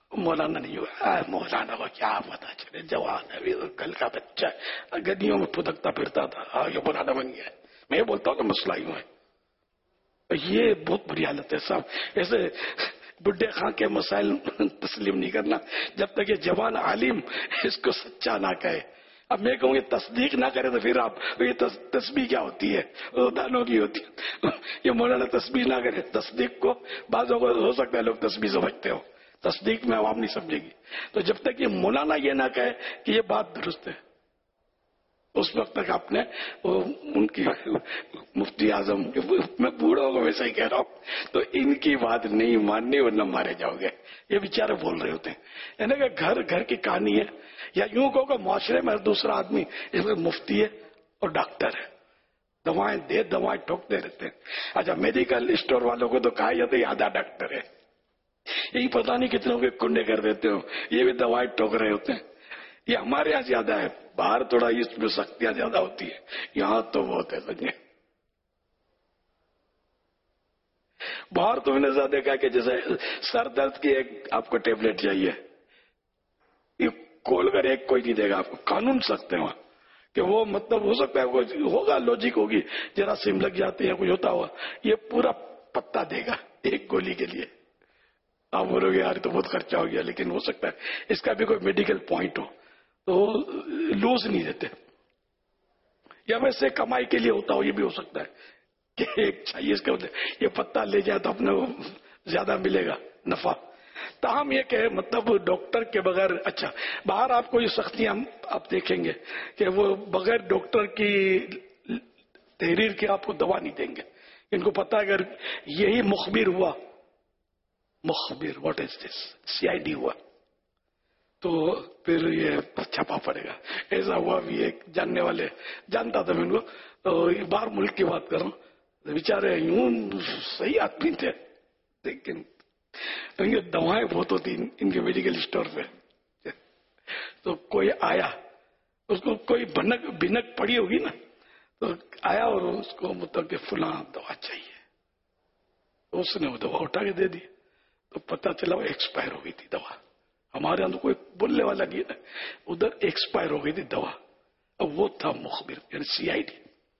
مولانا نہیں ہوا، مولانا کو کیا پتا چلے، جوان ہے کل کا بچہ ہے، گدیوں میں پھدکتا پھرتا تھا، یہ مولانا بن گیا ہے۔ میں یہ بولتا ہوں کہ مسئلہ یوں ہے، یہ بہت بری حالت ہے صاحب۔ ایسے بڈھے خاں کے مسائل تسلیم نہیں کرنا جب تک یہ جوان عالم اس کو سچا نہ کہے۔ اب میں کہوں یہ تصدیق نہ کرے تو پھر آپ یہ تسبیح کیا ہوتی ہے؟ دانوں کی ہوتی ہے۔ یہ مولانا تسبیح نہ کرے، تصدیق کو بعضوں کو ہو سکتا ہے لوگ تسبیح سمجھتے ہو، تصدیق میں عوام نہیں سمجھے گی۔ تو جب تک یہ مولانا یہ نہ کہے کہ یہ بات درست ہے، اس وقت تک آپ نے ان کی مفتی اعظم، میں بوڑھوں کو ویسے ہی کہہ رہا ہوں، تو ان کی بات نہیں ماننی ورنہ مارے جاؤ گے۔ یہ بیچارے بول رہے ہوتے ہیں یعنی کہ گھر گھر کی کہانی ہے، یا یوں کہو کہ معاشرے میں دوسرا آدمی اس میں مفتی ہے اور ڈاکٹر ہے، دوائیں دے دوائیں ٹھوکتے رہتے ہیں۔ اچھا میڈیکل اسٹور والوں کو تو کہا جاتا ہے آدھا ڈاکٹر ہے، یہی پتہ نہیں کتنوں کے کنڈے کر دیتے ہو، یہ بھی دوائیں ٹھوک رہے ہوتے ہیں۔ یہ ہمارے یہاں زیادہ ہے، باہر تھوڑا اس میں سختیاں زیادہ ہوتی ہے، یہاں تو بہت ہے سمجھے۔ باہر تو میں نے زیادہ دیکھا کہ جیسے سر درد کی ایک آپ کو ٹیبلٹ چاہیے، یہ کھول کر ایک کوئی نہیں دے گا آپ کو، قانون سخت ہے وہاں کہ وہ مطلب ہو سکتا ہے کوئی ہوگا لوجک ہوگی، جراثیم لگ جاتے ہیں کچھ ہوتا ہوا، یہ پورا پتا دے گا ایک گولی کے لیے۔ آپ بولو گے یار تو بہت خرچہ ہو گیا، لیکن ہو سکتا ہے اس کا بھی کوئی میڈیکل پوائنٹ ہو تو لوز نہیں دیتے، یا ویسے کمائی کے لیے ہوتا ہو، یہ بھی ہو سکتا ہے کہ ایک چاہیے اس کے یہ پتا لے جائے تو اپنے زیادہ ملے گا نفع۔ تاہم یہ کہ مطلب ڈاکٹر کے بغیر، اچھا باہر آپ کو یہ سختیاں آپ دیکھیں گے کہ وہ بغیر ڈاکٹر کی تحریر کے آپ کو دوا نہیں دیں گے، ان کو پتا اگر یہی مخبر ہوا، مخبر what is this, C I D ہوا تو پھر یہ چھاپا پڑے گا۔ ایسا ہوا بھی ایک جاننے والے جانتا تھا میں ان کو، تو باہر ملک کی بات کر رہا ہوں، بیچارے یوں صحیح آدمی تھے لیکن ان کی دوائیں بہت ہوتی ان کے میڈیکل اسٹور پہ۔ تو کوئی آیا، اس کو کوئی بھنک بھنک پڑی ہوگی نا، تو آیا اور اس کو مطلب کہ فلاں دوا چاہیے، تو اس نے وہ دوا اٹھا کے دے دی، تو پتہ چلا وہ ایکسپائر ہو گئی تھی دوا۔ ہمارے یہاں تو کوئی بولنے والا نہیں ہے، ادھر ایکسپائر ہو گئی تھی دوا، اب وہ تھا مخبر یعنی سی آئی ڈی۔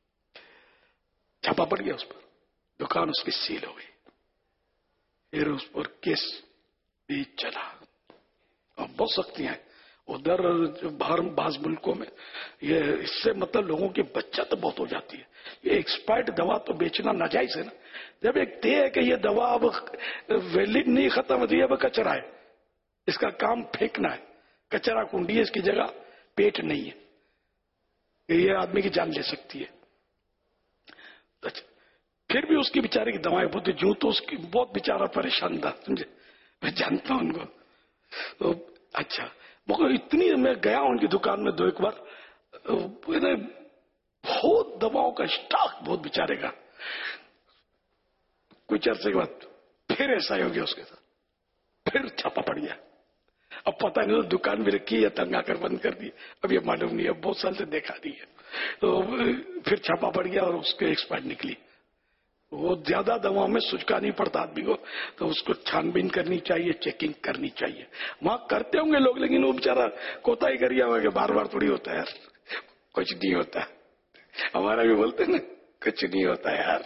چھاپا پڑ گیا اس پر، دکان اس کی سیل ہو گئی، پھر اس پر کیس بھی چلا، اور بہت سختیاں ہیں ادھر باہر بعض ملکوں میں۔ یہ اس سے مطلب لوگوں کی بچت بہت ہو جاتی ہے۔ یہ ایکسپائرڈ دوا تو بیچنا ناجائز ہے نا، جب ایک طے ہے کہ یہ دوا اب ویلڈ نہیں ختم ہوتی ہے، اب کچرا ہے، اس کا کام پھینکنا ہے، کچرا کنڈی ہے، اس کی جگہ پیٹ نہیں ہے، یہ آدمی کی جان لے سکتی ہے۔ پھر بھی اس کی بیچارے کی دوائیں بہت جو تو اس کی بہت بیچارہ پریشان تھا، سمجھے، میں جانتا ہوں ان کو۔ تو اچھا مگر اتنی میں گیا ان کی دکان میں دو ایک بار، بہت دواؤں کا اسٹاک بہت بیچارے کا۔ کچھ عرصے کے بعد پھر ایسا ہی ہو گیا اس کے ساتھ، پھر چھاپا پڑ گیا۔ اب پتہ نہیں تو دکان بھی رکھی یا تنگ آ کر بند کر دی، اب یہ معلوم نہیں، اب بہت سال سے دیکھا نہیں ہے۔ تو پھر چھاپا پڑ گیا اور اس کے ایکسپائر نکلی۔ وہ زیادہ دواؤں میں سچکا نہیں پڑتا آدمی کو، تو اس کو چھان بین کرنی چاہیے، چیکنگ کرنی چاہیے۔ وہاں کرتے ہوں گے لوگ، لیکن وہ بیچارہ کوتا ہی کر گیا ہوگا کہ بار بار تھوڑی ہوتا ہے یار، کچھ نہیں ہوتا۔ ہمارا بھی بولتے ہیں نا کچھ نہیں ہوتا یار،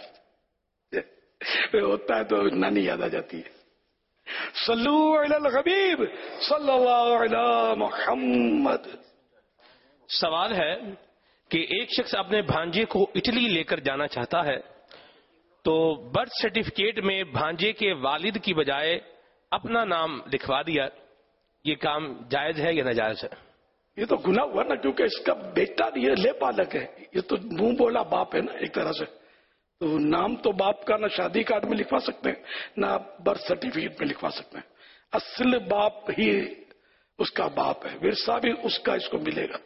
ہوتا ہے تو نانی یاد آ جاتی ہے۔ صلو علی الحبیب صلی اللہ علی محمد۔ سوال ہے کہ ایک شخص اپنے بھانجے کو اٹلی لے کر جانا چاہتا ہے، تو برتھ سرٹیفکیٹ میں بھانجے کے والد کی بجائے اپنا نام لکھوا دیا، یہ کام جائز ہے یا ناجائز ہے؟ یہ تو گناہ ہوا نا، کیونکہ اس کا بیٹا نہیں ہے، لے پالک ہے، یہ تو منہ بولا باپ ہے نا ایک طرح سے۔ تو نام تو باپ کا نہ شادی کارڈ میں لکھوا سکتے ہیں نہ برتھ سرٹیفکیٹ میں لکھوا سکتے ہیں، اصل باپ ہی اس کا باپ ہے، ورثہ بھی اس کا اس کو ملے گا۔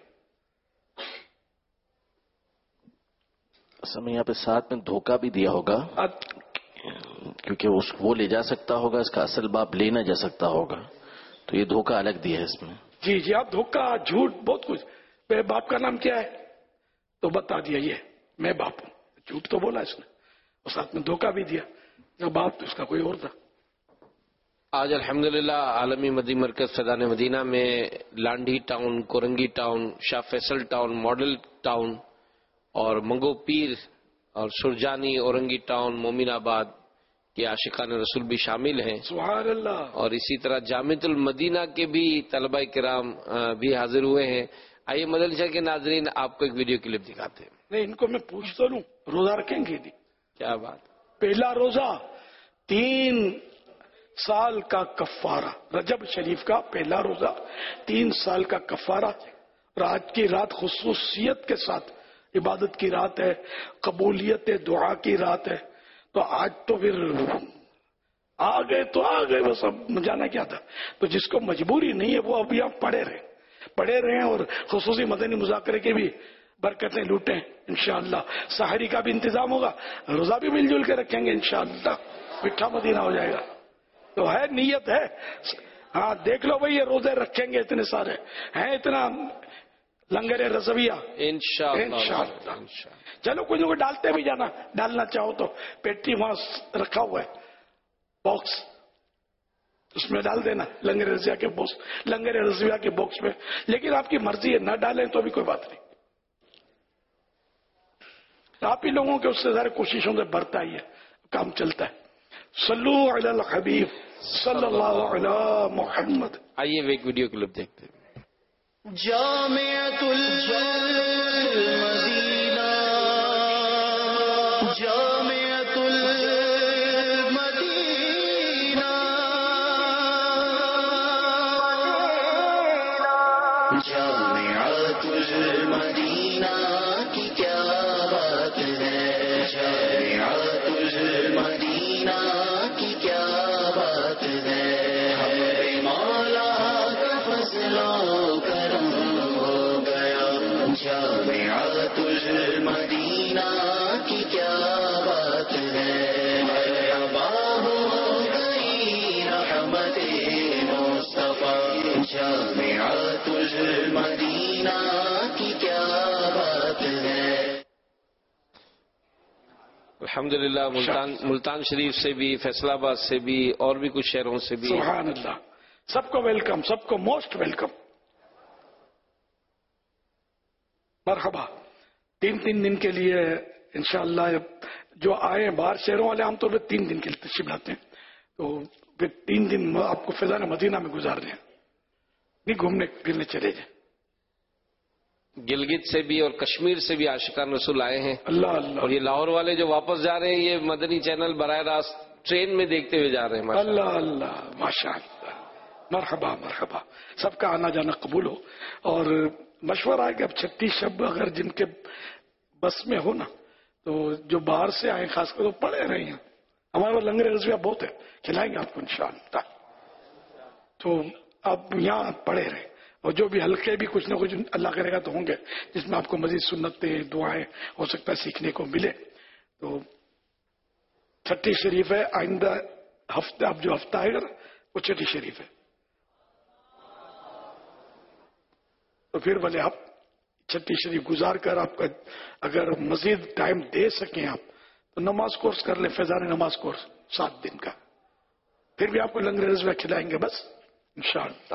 اصل میں یہاں پہ ساتھ میں دھوکہ بھی دیا ہوگا، کیونکہ اس وہ لے جا سکتا ہوگا، اس کا اصل باپ لے نہ جا سکتا ہوگا، تو یہ دھوکہ الگ دیا ہے اس میں۔ جی جی، آپ دھوکہ جھوٹ بہت کچھ، میرے باپ کا نام کیا ہے تو بتا دیا یہ میں باپ ہوں، جھوٹ تو بولا اس نے، اور ساتھ میں دھوکہ بھی دیا، جو باپ تو اس کا کوئی اور تھا۔ آج الحمدللہ عالمی مدی مرکز فیضان مدینہ میں Landhi town, Korangi town, Shah Faisal town, model town اور منگو پیر اور سرجانی، اورنگی ٹاؤن، مومن آباد کے عاشقان رسول بھی شامل ہیں. سبحان اللہ. اور اسی طرح جامعۃ المدینہ کے بھی طلبہ کرام بھی حاضر ہوئے ہیں. آئیے مدنی چینل کے ناظرین آپ کو ایک ویڈیو کلپ دکھاتے ہیں. نہیں، ان کو میں پوچھتا لوں روزہ رکھیں گے نہیں؟ کیا بات. پہلا روزہ تین سال کا کفارہ، رجب شریف کا پہلا روزہ تین سال کا کفارہ. رات کی رات خصوصیت کے ساتھ عبادت کی رات ہے، قبولیت دعا کی رات ہے. تو آج تو پھر آ گئے تو آ گئے، بس اب جانا کیا تھا. تو جس کو مجبوری نہیں ہے وہ اب یہاں پڑے رہے پڑے رہے اور خصوصی مدنی مذاکرے کے بھی برکتیں لوٹیں انشاءاللہ. سحری کا بھی انتظام ہوگا، روزہ بھی مل جل کے رکھیں گے انشاءاللہ. میٹھا مدینہ ہو جائے گا. تو ہے، نیت ہے. ہاں دیکھ لو بھائی، یہ روزے رکھیں گے اتنے سارے ہیں، اتنا لنگر رضویہ انشاءاللہ. چلو کچھ کو ڈالتے بھی جانا، ڈالنا چاہو تو. پیٹی وہاں رکھا ہوا ہے باکس، اس میں ڈال دینا لنگر رضویہ کے باکس لنگر رضویہ کے باکس میں. لیکن آپ کی مرضی ہے، نہ ڈالیں تو بھی کوئی بات نہیں. آپ ہی لوگوں کے اس سے زیادہ کوششوں سے بڑھتا ہی ہے، کام چلتا ہے. صلو علی الحبیب صلی اللہ علی محمد. آئیے ایک ویڈیو کلپ دیکھتے ہیں. جامعۃ المدینہ جامعۃ المدینہ جامعۃ المدینہ کی کیا بات ہے، جامعۃ المدینہ کی کیا بات ہے. ہمارے مولا کا فضل و کرم ہو گیا، جامعۃ المدینہ کی کیا بات ہے. مرحبا ہو گئی رحمت مصطفیٰ، جامعۃ المدینہ کی کیا بات ہے. الحمدللہ ملتان ملتان شریف سے بھی، فیصل آباد سے بھی، اور بھی کچھ شہروں سے بھی. سبحان اللہ. سب کو ویلکم، سب کو موسٹ ویلکم. مرحبا. تین تین دن کے لیے انشاءاللہ جو آئے باہر شہروں والے عام طور پہ تین دن کے لیے تشریف لاتے ہیں، تو پھر تین دن آپ کو فیضان مدینہ میں گزارنے ہیں، نہیں گھومنے پھرنے چلے جائیں. گلگت سے بھی اور کشمیر سے بھی عاشقان رسول آئے ہیں. اللہ اللہ. اور یہ لاہور والے جو واپس جا رہے ہیں، یہ مدنی چینل براہ راست ٹرین میں دیکھتے ہوئے جا رہے ہیں. اللہ اللہ، ماشاء اللہ. مرحبا مرحبا. سب کا آنا جانا قبول ہو. اور مشورہ ہے کہ اب چھٹی شب اگر جن کے بس میں ہو نا، تو جو باہر سے آئے خاص کر تو پڑے رہے ہیں. ہمارا لنگر رضویہ بہت ہے، کھلائیں گے آپ کو انشاءاللہ. تو آپ یہاں پڑے رہے، اور جو بھی ہلکے بھی کچھ نہ کچھ اللہ کرے گا تو ہوں گے، جس میں آپ کو مزید سنتیں دعائیں ہو سکتا ہے سیکھنے کو ملے. تو چھٹی شریف ہے، آئندہ ہفتے اب جو ہفتہ آئے گا نا وہ چھٹی شریف ہے. تو پھر بھلے آپ چھٹی شریف گزار کر آپ کا اگر مزید ٹائم دے سکیں آپ تو نماز کورس کر لیں، فیضان نماز کورس سات دن کا. پھر بھی آپ کو لنگر رضویہ کھلائیں گے بس انشاءاللہ.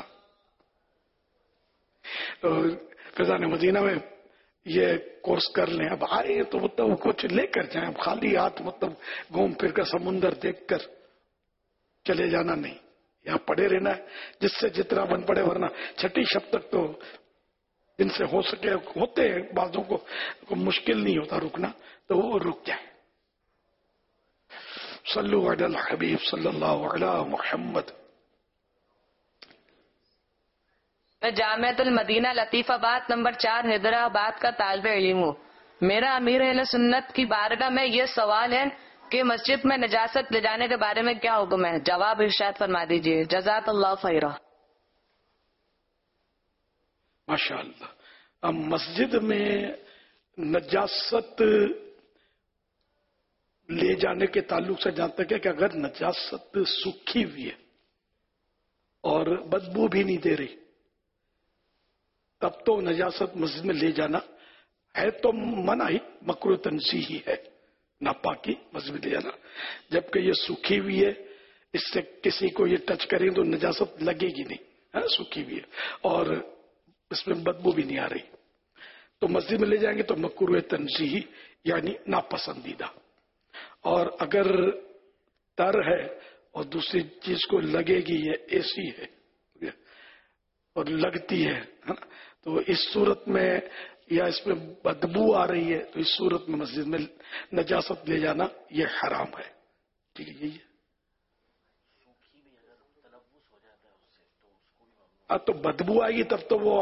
فیضان مدینہ میں یہ کورس کر لیں. اب آئے تو مطلب کچھ لے کر جائیں، اب خالی ہاتھ مطلب گھوم پھر کر سمندر دیکھ کر چلے جانا نہیں، یہاں پڑے رہنا ہے جس سے جتنا بن پڑے. ورنہ چھٹی شب تک تو جن سے ہو سکے ہوتے ہیں، بعضوں کو مشکل نہیں ہوتا رکنا، تو وہ رک جائیں. صلو علی الحبیب صلی اللہ علی محمد. میں جامعۃ المدینہ لطیف آباد نمبر چار حیدرآباد کا طالب علم ہوں. میرا امیر اہل سنت کی بارگاہ میں یہ سوال ہے کہ مسجد میں نجاست لے جانے کے بارے میں کیا حکم ہے؟ جواب ارشاد فرما دیجیے. جزاک اللہ خیرہ. ماشاء اللہ. اب مسجد میں نجاست لے جانے کے تعلق سے جانتے ہیں کہ اگر نجاست سوکھی ہوئی ہے اور بدبو بھی نہیں دے رہی تب تو نجاست مسجد میں لے جانا ہے تو منع ہی، مکروہ تنزیہی ہے، ناپاکی مسجد میں لے جانا. جبکہ یہ سوکھی ہوئی ہے اس سے کسی کو یہ ٹچ کریں تو نجاست لگے گی نہیں، ہاں سوکھی بھی ہے اور اس میں بدبو بھی نہیں آ رہی. تو مسجد میں لے جائیں گے تو مکروہ تنزیہی یعنی ناپسندیدہ. اور اگر تر ہے اور دوسری چیز کو لگے گی یہ ایسی ہے اور لگتی ہے تو اس صورت میں یا اس میں بدبو آ رہی ہے تو اس صورت میں مسجد میں نجاست لے جانا یہ حرام ہے. ٹھیک ہے، یہی ہے. ہاں تو بدبو آئے گی تب تو وہ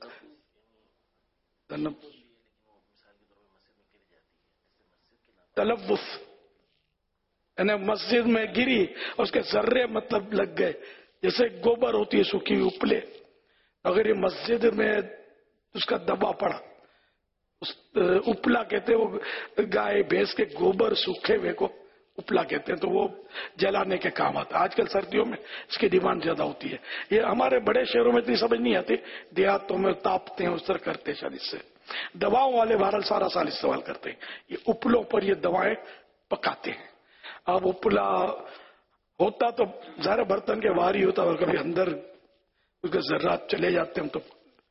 تلفظ یعنی مسجد میں گری اور اس کے ذرے مطلب لگ گئے، جیسے گوبر ہوتی ہے سوکھی ہوئی اپلے، اگر یہ مسجد میں اس کا دبا پڑا، اس اپلا کہتے ہیں وہ گائے بھینس کے گوبر سوکھے ہوئے کو اپلا کہتے ہیں، تو وہ جلانے کے کام آتا ہے. آج کل سردیوں میں اس کی ڈیمانڈ زیادہ ہوتی ہے. یہ ہمارے بڑے شہروں میں اتنی سمجھ نہیں آتی، دیہاتوں میں تاپتے ہیں اس طرح کرتے ہیں. شاید اس سے دواؤں والے بہرحال سارا سال استعمال کرتے ہیں. یہ اپلوں پر یہ دوائیں پکاتے ہیں. اب اپلا ہوتا تو ظاہر برتن کے باہر ہی ہوتا اور کبھی اندر اس کے ذرات چلے جاتے ہیں تو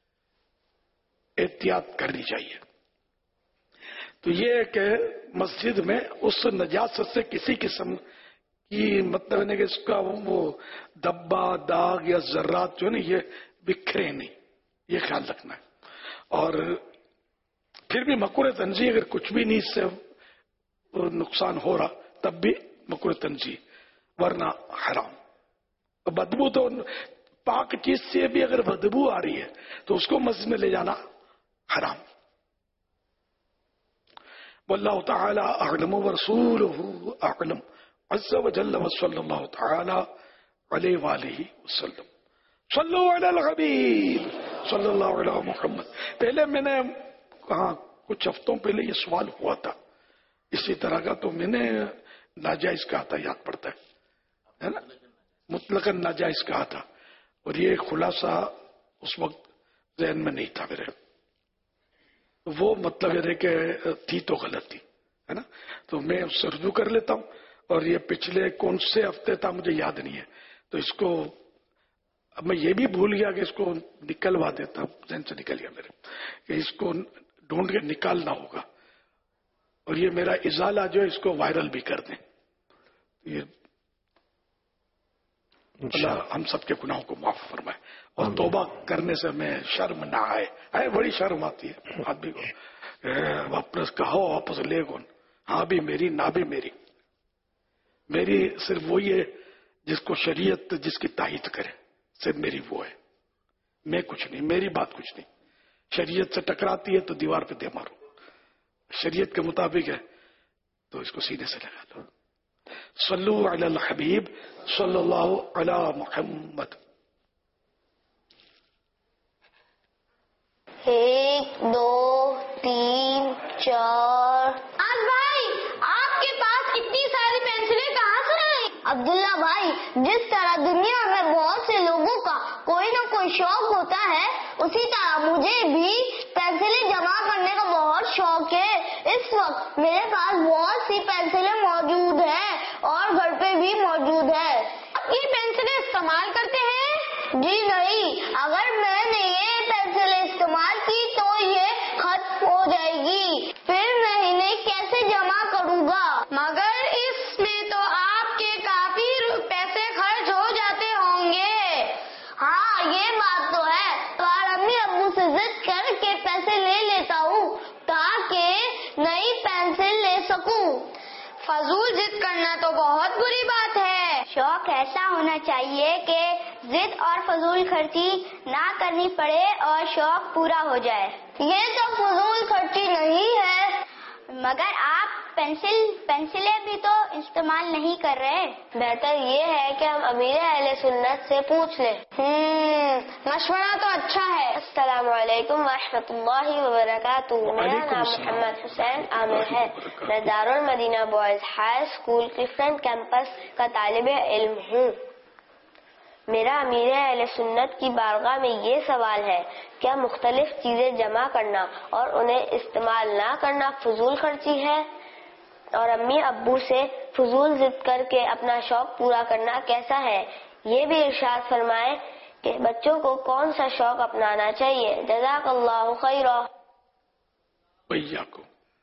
احتیاط کرنی چاہیے. تو یہ کہ مسجد میں اس نجاست سے کسی قسم کی مطلب نہیں کہ اس کا وہ دبا داغ یا ذرات جو ہے نا یہ بکھرے نہیں، یہ خیال رکھنا ہے. اور پھر بھی مکروہ تنزیہ اگر کچھ بھی نہیں اس سے نقصان ہو رہا تب بھی مکروہ تنزیہ، ورنہ حرام. بدبو تو پاک چیز سے بھی اگر بدبو آ رہی ہے تو اس کو مسجد میں لے جانا حرام. واللہ تعالی اعلم ورسولہ اعلم عز وجل وصلی اللہ تعالی علیہ وآلہ وسلم. صلو علی الحبیب صلی اللہ علیہ محمد. پہلے میں نے کہا کچھ ہفتوں پہلے یہ سوال ہوا تھا اسی طرح کا، تو میں نے ناجائز کہا تھا، یاد پڑتا ہے نا، مطلقاً ناجائز کہا تھا، اور یہ خلاصہ اس وقت ذہن میں نہیں تھا میرے. وہ مطلب یہ کہ تھی تو غلط تھی ہے نا، تو میں اس سے رجوع کر لیتا ہوں. اور یہ پچھلے کون سے ہفتے تھا مجھے یاد نہیں ہے، تو اس کو اب میں یہ بھی بھول گیا کہ اس کو نکلوا دیتا، ذہن سے نکل گیا میرے کہ اس کو ڈھونڈ کے نکالنا ہوگا، اور یہ میرا ازالہ جو ہے اس کو وائرل بھی کر دیں. یہ اللہ ہم سب کے گناہوں کو معاف فرمائے اور توبہ کرنے سے میں شرم نہ آئے. آئے بڑی شرم آتی ہے آدمی کو، واپس کہو واپس لے گون، ہاں بھی میری نہ بھی میری. میری صرف وہی ہے جس کو شریعت جس کی تائید کرے، صرف میری وہ ہے، میں کچھ نہیں، میری بات کچھ نہیں. شریعت سے ٹکراتی ہے تو دیوار پہ دے مارو، شریعت کے مطابق ہے تو اس کو سینے سے لگا لو. صلو علی الحبیب صلی اللہ علی محمد. ایک دو تین چار. آج بھائی آپ کے پاس اتنی ساری پینسلیں کہاں سے آئیں؟ عبداللہ بھائی، جس طرح دنیا میں بہت سے لوگوں کا کوئی نہ کوئی شوق ہوتا ہے، اسی طرح مجھے بھی پینسلیں جمع کرنے کا بہت شوق ہے. اس وقت میرے پاس بہت سی پینسلیں موجود ہیں اور گھر پہ بھی موجود ہے. یہ پینسلیں استعمال کرتے ہیں؟ جی نہیں، اگر میں نے یہ پینسلیں استعمال کی تو یہ ختم ہو جائے گی، پھر میں انہیں کیسے جمع کروں گا؟ مگر اس میں تو آپ کے کافی پیسے خرچ ہو جاتے ہوں گے. ہاں یہ بات تو ہے، اور امی ابو سے ضد کر کے پیسے لے لیتا ہوں تاکہ نئی پینسل لے سکوں. فضول ضد کرنا تو بہت بری بات ہے. شوق ایسا ہونا چاہیے کہ ضد اور فضول خرچی نہ کرنی پڑے اور شوق پورا ہو جائے. یہ تو فضول خرچی نہیں ہے. مگر آپ پینسل پینسلیں بھی تو استعمال نہیں کر رہے. بہتر یہ ہے کہ ہم امیر اہل سنت سے پوچھ لیں. مشورہ تو اچھا ہے. السلام علیکم ورحمۃ اللہ وبرکاتہ. میرا نام محمد حسین عامر ہے. میں Darulmadina boys high school Clifton campus کا طالب علم ہوں. میرا امیر اہل سنت کی بارگاہ میں یہ سوال ہے، کیا مختلف چیزیں جمع کرنا اور انہیں استعمال نہ کرنا فضول خرچی ہے؟ اور امی ابو سے فضول ضد کر کے اپنا شوق پورا کرنا کیسا ہے؟ یہ بھی ارشاد فرمائے کہ بچوں کو کون سا شوق اپنانا چاہیے؟ جزاک اللہ خیرا. بھیا کو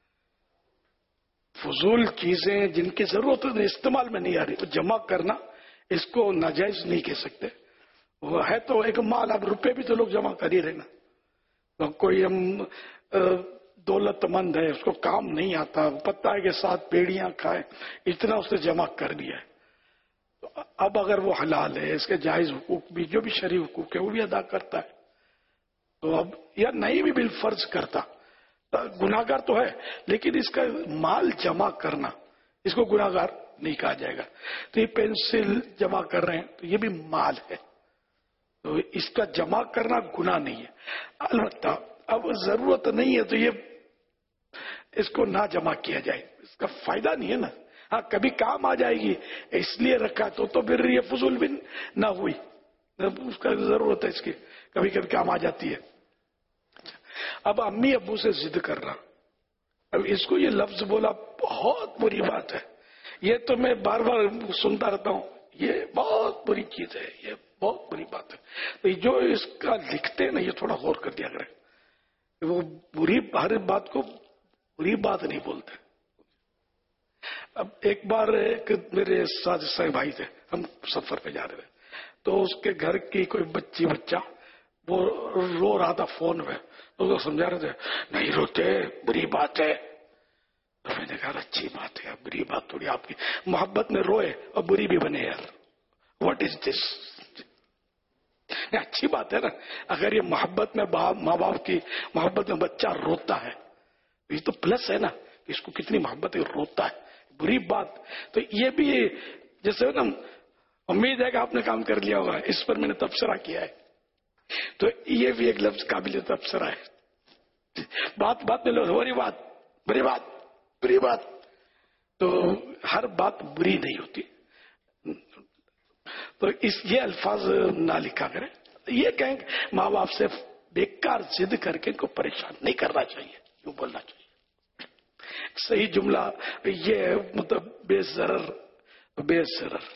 فضول چیزیں جن کی ضرورت استعمال میں نہیں آ رہی وہ جمع کرنا، اس کو ناجائز نہیں کہہ سکتے. وہ ہے تو ایک مال، اب روپے بھی تو لوگ جمع کر ہی رہے نا. کوئی ہم دولت مند ہے، اس کو کام نہیں آتا، پتہ ہے کہ سات پیڑیاں کھائے، اتنا اس نے جمع کر دیا ہے. اب اگر وہ حلال ہے، اس کے جائز حقوق بھی جو بھی شرعی حقوق ہے وہ بھی ادا کرتا ہے، تو اب یا نہیں بھی بالفرض کرتا، گناہگار تو ہے، لیکن اس کا مال جمع کرنا اس کو گناہگار نہیں کہا جائے گا. تو یہ پینسل جمع کر رہے ہیں تو یہ بھی مال ہے، تو اس کا جمع کرنا گناہ نہیں ہے. البتہ اب ضرورت نہیں ہے تو یہ اس کو نہ جمع کیا جائے، اس کا فائدہ نہیں ہے نا. ہاں کبھی کام آ جائے گی اس لیے رکھا تو تو پھر یہ فضول بھی نہ ہوئی، اس کا ضرورت ہے، اس کی کبھی کبھی کام آ جاتی ہے. اب امی ابو سے ضد کر رہا، اب اس کو یہ لفظ بولا بہت بری بات ہے. یہ تو میں بار بار سنتا رہتا ہوں، یہ بہت بری چیز ہے، یہ بہت بری بات ہے. تو جو اس کا لکھتے ہیں نا یہ تھوڑا غور کر دیا کریں، وہ بری ہر بات کو بری بات نہیں بولتے. اب ایک بار ایک میرے ساتھ صاحب بھائی تھے، ہم سفر پہ جا رہے تھے، تو اس کے گھر کی کوئی بچی بچہ وہ رو رہا تھا فون میں، تو وہ سمجھا رہے تھے نہیں روتے، بری بات ہے. تو میں نے کہا اچھی بات ہے، بری بات تھوڑی، آپ کی محبت میں روئے اور بری بھی بنے یار، واٹ از دس؟ اچھی بات ہے نا. اگر یہ محبت میں ماں باپ کی محبت میں بچہ روتا ہے یہ تو پلس ہے نا، اس کو کتنی محبت ہے، روتا ہے. بری بات تو یہ بھی جیسے نا، امید ہے کہ آپ نے کام کر لیا ہوگا، اس پر میں نے تبصرہ کیا ہے، تو یہ بھی ایک لفظ قابل تبصرہ ہے. بات بات میں لوگ بری بات بری بات بری بات، تو ہر بات بری نہیں ہوتی. تو اس یہ الفاظ نہ لکھا کریں. یہ کہیں ماں باپ سے بیکار ضد کر کے ان کو پریشان نہیں کرنا چاہیے، یوں بولنا چاہیے. صحیح جملہ یہ مطلب بے ضرر بے ضرر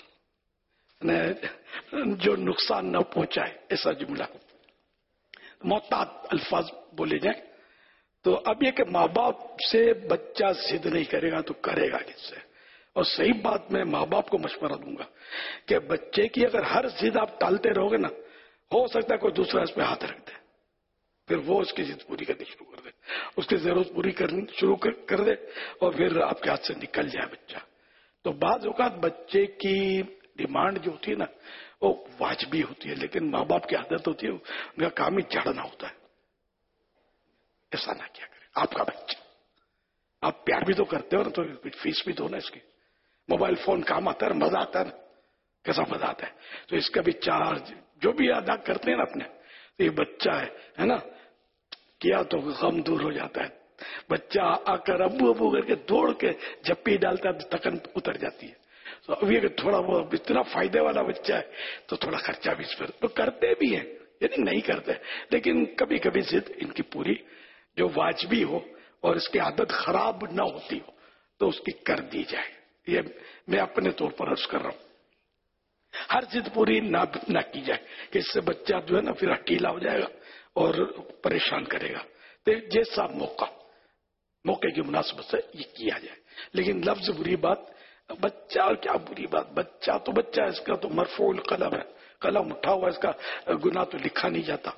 جو نقصان نہ پہنچائے، ایسا جملہ محتاط الفاظ بولے جائیں. تو اب یہ کہ ماں باپ سے بچہ ضد نہیں کرے گا تو کرے گا کس سے؟ اور صحیح بات میں ماں باپ کو مشورہ دوں گا کہ بچے کی اگر ہر ضد آپ ٹالتے رہو گے نا، ہو سکتا ہے کوئی دوسرا اس پہ ہاتھ رکھ دے، پھر وہ اس کی ضد پوری کرنی شروع کر دے، اس کی ضرورت پوری کرنی شروع کر دے، اور پھر آپ کے ہاتھ سے نکل جائے بچہ. تو بعض اوقات بچے کی ڈیمانڈ جو ہوتی ہے نا وہ واجبی ہوتی ہے، لیکن ماں باپ کی عادت ہوتی ہے ان کا کام ہی جھڑنا ہوتا ہے. ایسا نہ کیا کرے. آپ کا بچہ، آپ پیار بھی تو کرتے ہو نا، تو فیس بھی دو نا اس کی. موبائل فون کام آتا ہے، مزہ آتا ہے نا، کیسا مزہ آتا ہے. تو اس کا بھی چارج جو بھی ادا کرتے ہیں نا اپنے، تو یہ بچہ ہے نا، کیا تو غم دور ہو جاتا ہے. بچہ آ کر ابو ابو کر کے دوڑ کے جپی ڈالتا ہے تو تکن اتر جاتی ہے. تو اب یہ کہ تھوڑا وہ اتنا فائدے والا بچہ ہے تو تھوڑا خرچہ بھی اس پر تو کرتے بھی ہیں، یعنی نہیں کرتے، لیکن کبھی کبھی ضد ان کی پوری جو واجبی ہو اور اس کی عادت خراب نہ ہوتی ہو تو اس کی کر دی جائے. یہ میں اپنے طور پر عرض کر رہا ہوں. ہر ضد پوری نہ نہ کی جائے کہ اس سے بچہ جو ہے نا پھر اکیلا ہو جائے گا اور پریشان کرے گا. تو جیسا موقع موقع کی مناسبت سے یہ کیا جائے. لیکن لفظ بری بات، بچہ اور کیا بری بات، بچہ تو بچہ ہے، اس کا تو مرفوع القلم ہے، قلم اٹھا ہوا، اس کا گناہ تو لکھا نہیں جاتا.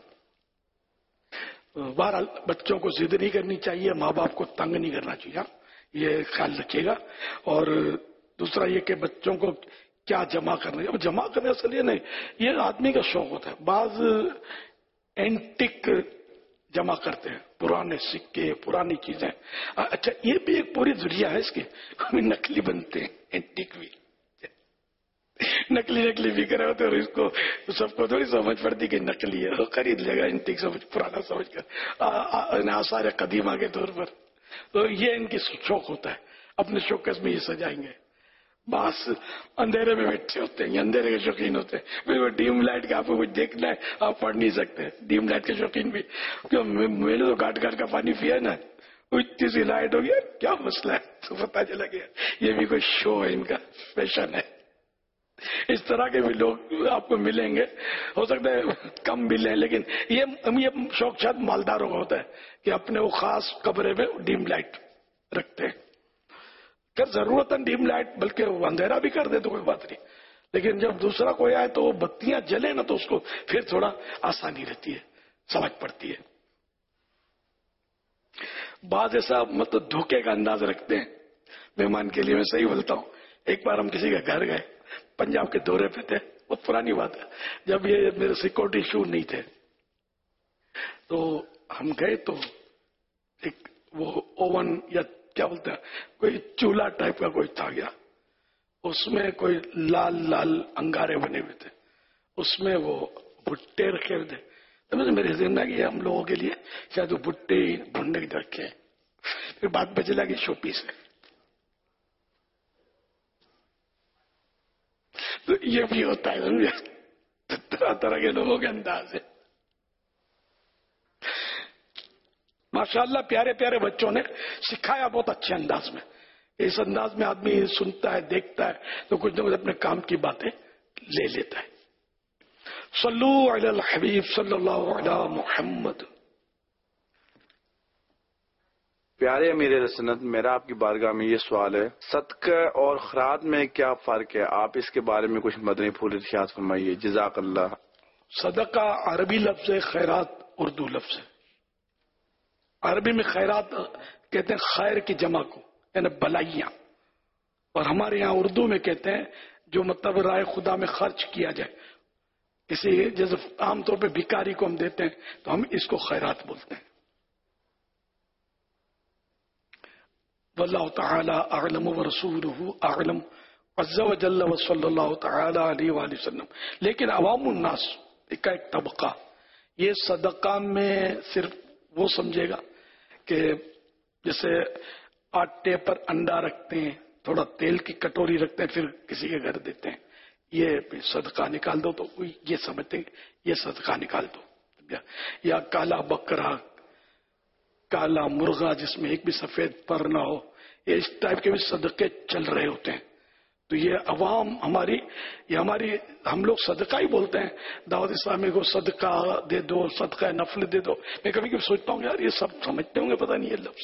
بہرحال بچوں کو ضد نہیں کرنی چاہیے، ماں باپ کو تنگ نہیں کرنا چاہیے، یہ خیال رکھیے گا. اور دوسرا یہ کہ بچوں کو کیا جمع کرنا ہے، جمع کرنے اصل یہ نہیں، یہ آدمی کا شوق ہوتا ہے. بعض اینٹک جمع کرتے ہیں، پرانے سکے، پرانی چیزیں. اچھا یہ بھی ایک پوری ذریعہ ہے اس کی، نقلی بنتے ہیں اینٹک بھی، نقلی نقلی بک رہے ہوتے اور اس کو سب کو تھوڑی سمجھ پڑتی کہ نقلی ہے، خرید لے گا اینٹک سمجھ پرانا سمجھ کر آثار قدیمہ کے طور پر. تو یہ ان کی شوق ہوتا ہے، اپنے شوکس میں یہ سجائیں گے. بس اندھیرے میں بیٹھے ہوتے ہیں، اندھیرے کے شوقین ہوتے ہیں. پھر وہ ڈیم لائٹ کا آپ کو کچھ دیکھنا ہے آپ پڑھ نہیں سکتے، ڈیم لائٹ کے شوقین بھی. میں نے تو گاٹ گاٹ کا پانی پیا نا، इतनी सी लाइट हो गया, क्या मसला है, तो पता चला गया ये भी कोई शो है, इनका फैशन है। इस तरह के भी लोग आपको मिलेंगे, हो सकता है कम मिले, लेकिन ये ये शौक शायद मालदारों का होता है कि अपने वो खास कमरे में डिम लाइट रखते हैं। कर जरूरत है डिम लाइट, बल्कि वो अंधेरा भी कर दे तो कोई बात नहीं, लेकिन जब दूसरा कोई आए तो वो बत्तियां जले ना, तो उसको फिर थोड़ा आसानी रहती है, समझ पड़ती है। बाद ऐसा मतलब धोखे का अंदाज रखते हैं मेहमान के लिए। मैं सही बोलता हूँ, एक बार हम किसी के घर गए, पंजाब के दौरे पे थे, बहुत पुरानी बात है, जब ये मेरे सिक्योरिटी शू नहीं थे, तो हम गए तो एक वो ओवन या क्या बोलते हैं, कोई चूल्हा टाइप का कोई था गया, उसमें कोई लाल लाल अंगारे बने हुए थे, उसमें वो भुट्टे रखे हुए थे। तो मुझे मेरे जहन में कि हम लोगों के लिए शायद वो भुट्टे ढूंढने के रखे। फिर बात बचे लगी शोपीस है, तो ये भी होता है समझे, तरह तरह के लोगों के अंदाज है। माशाल्लाह प्यारे प्यारे बच्चों ने सिखाया बहुत अच्छे अंदाज में। इस अंदाज में आदमी सुनता है, देखता है, तो कुछ न कुछ अपने काम की बातें ले लेता है। सल्लू अलल हबीब सल्लल्लाहु अलैहि मुहम्मद। प्यारे अमीर सुन्नत, मेरा आपकी बारगाह में ये सवाल है, सदका और खैरात में क्या फर्क है? आप इसके बारे में कुछ मदनी फूल इरशाद फरमाइए, जज़ाकल्लाह। सदका अरबी लफ्ज है, खैरात उर्दू लफ्ज है। अरबी में खैरात कहते हैं खैर की जमा को, यानी भलाइयां, और हमारे यहाँ उर्दू में कहते हैं जो मतलब राय खुदा में खर्च किया जाए। किसी जैसे आमतौर पे भिखारी को हम देते हैं तो हम इसको खैरात बोलते हैं। वल्लाहु तआला अअलम व रसूलुहु अअलम अज़्ज़ा व जल्ल व सल्लल्लाहु तआला अलैहि वसल्लम। लेकिन अवामुन नास का एक तबका ये सदका में सिर्फ वो समझेगा कि जैसे आटे पर अंडा रखते हैं, थोड़ा तेल की कटोरी रखते हैं, फिर किसी के घर देते हैं, ये सदका निकाल दो, तो ये समझते हैं ये सदका निकाल दो। या काला बकरा, काला मुर्गा जिसमें एक भी सफेद पर ना हो, ये इस टाइप के भी सदके चल रहे होते हैं। तो ये अवाम हमारी ये हमारी हम लोग सदका ही बोलते हैं। दावत इस्लामी को सदका दे दो, सदका नफल दे दो। मैं कभी कभी सोचता हूँ यार ये सब समझते होंगे, पता नहीं ये लफ्ज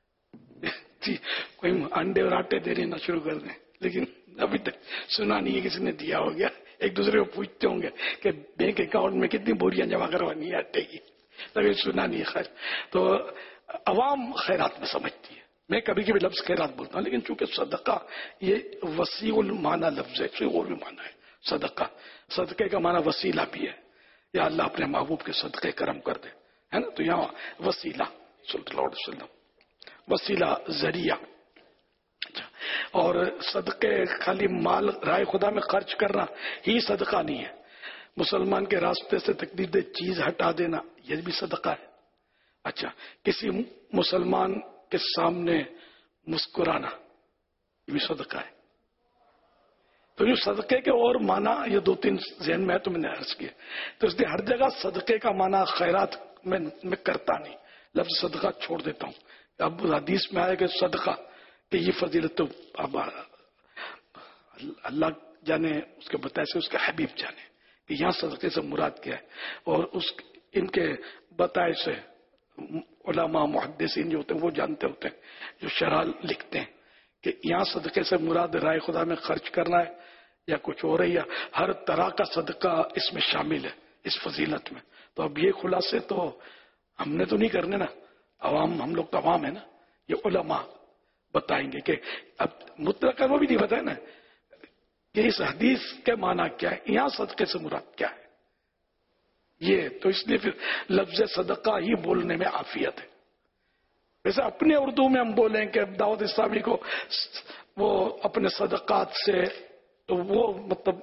कोई अंडे और आटे देने ना शुरू कर दें, लेकिन अभी तक सुना नहीं है किसी ने दिया हो गया। एक दूसरे को पूछते होंगे कि बैंक अकाउंट में कितनी बोरियां जमा करवानी है आटे की, तभी सुना नहीं है। खैर, तो अवाम खैरात में समझती है। मैं कभी कभी लफ्ज खैरात बोलता हूँ, लेकिन चूंकि सदका ये वसीउल माना लफ्ज है, और भी माना है सदका। सदके का माना वसीला भी है, या अल्लाह अपने महबूब के सदके करम कर दे, है ना। तो यहाँ वसीला सल्लल्लाहु अलैहि वसल्लम, वसीला जरिया। अच्छा, और सदके खाली माल राय खुदा में खर्च करना ही सदका नहीं है। मुसलमान के रास्ते से तकदीर चीज हटा देना यह भी सदका है। अच्छा, किसी मुसलमान के सामने मुस्कुराना ये भी सदका है। तो जो सदके के और माना ये दो तीन जहन में है तो मैंने अर्ज किया। तो इसलिए हर जगह सदके का माना खैरात में मैं करता नहीं, लफ्ज सदका छोड़ देता हूँ। अब हदीस में आया कि सदका कि ये फजीलत तो अब अल्लाह जाने, उसके बताए से उसके हबीब जाने कि यहाँ सदके से मुराद क्या है। और उस इनके बताए से उलमा मुहद्दिसीन जो होते हैं वो जानते होते हैं, जो शरह लिखते हैं कि यहाँ सदके से मुराद राय खुदा में खर्च करना है या कुछ और है, या हर तरह का सदका इसमें शामिल है इस फजीलत में। तो अब ये खुलासे तो हमने तो नहीं करने ना, अवाम, हम लोग तो अवाम है ना, ये उलमा बताएंगे कि अब मुतलक वो भी नहीं बताए ना कि इस हदीस के माना क्या है, यहाँ सदके से मुराद क्या है। ये तो इसलिए फिर लफ्ज सदका ही बोलने में आफियत है। वैसे अपने उर्दू में हम बोलें कि दावत इस्लामी को वो अपने सदकात से, तो वो मतलब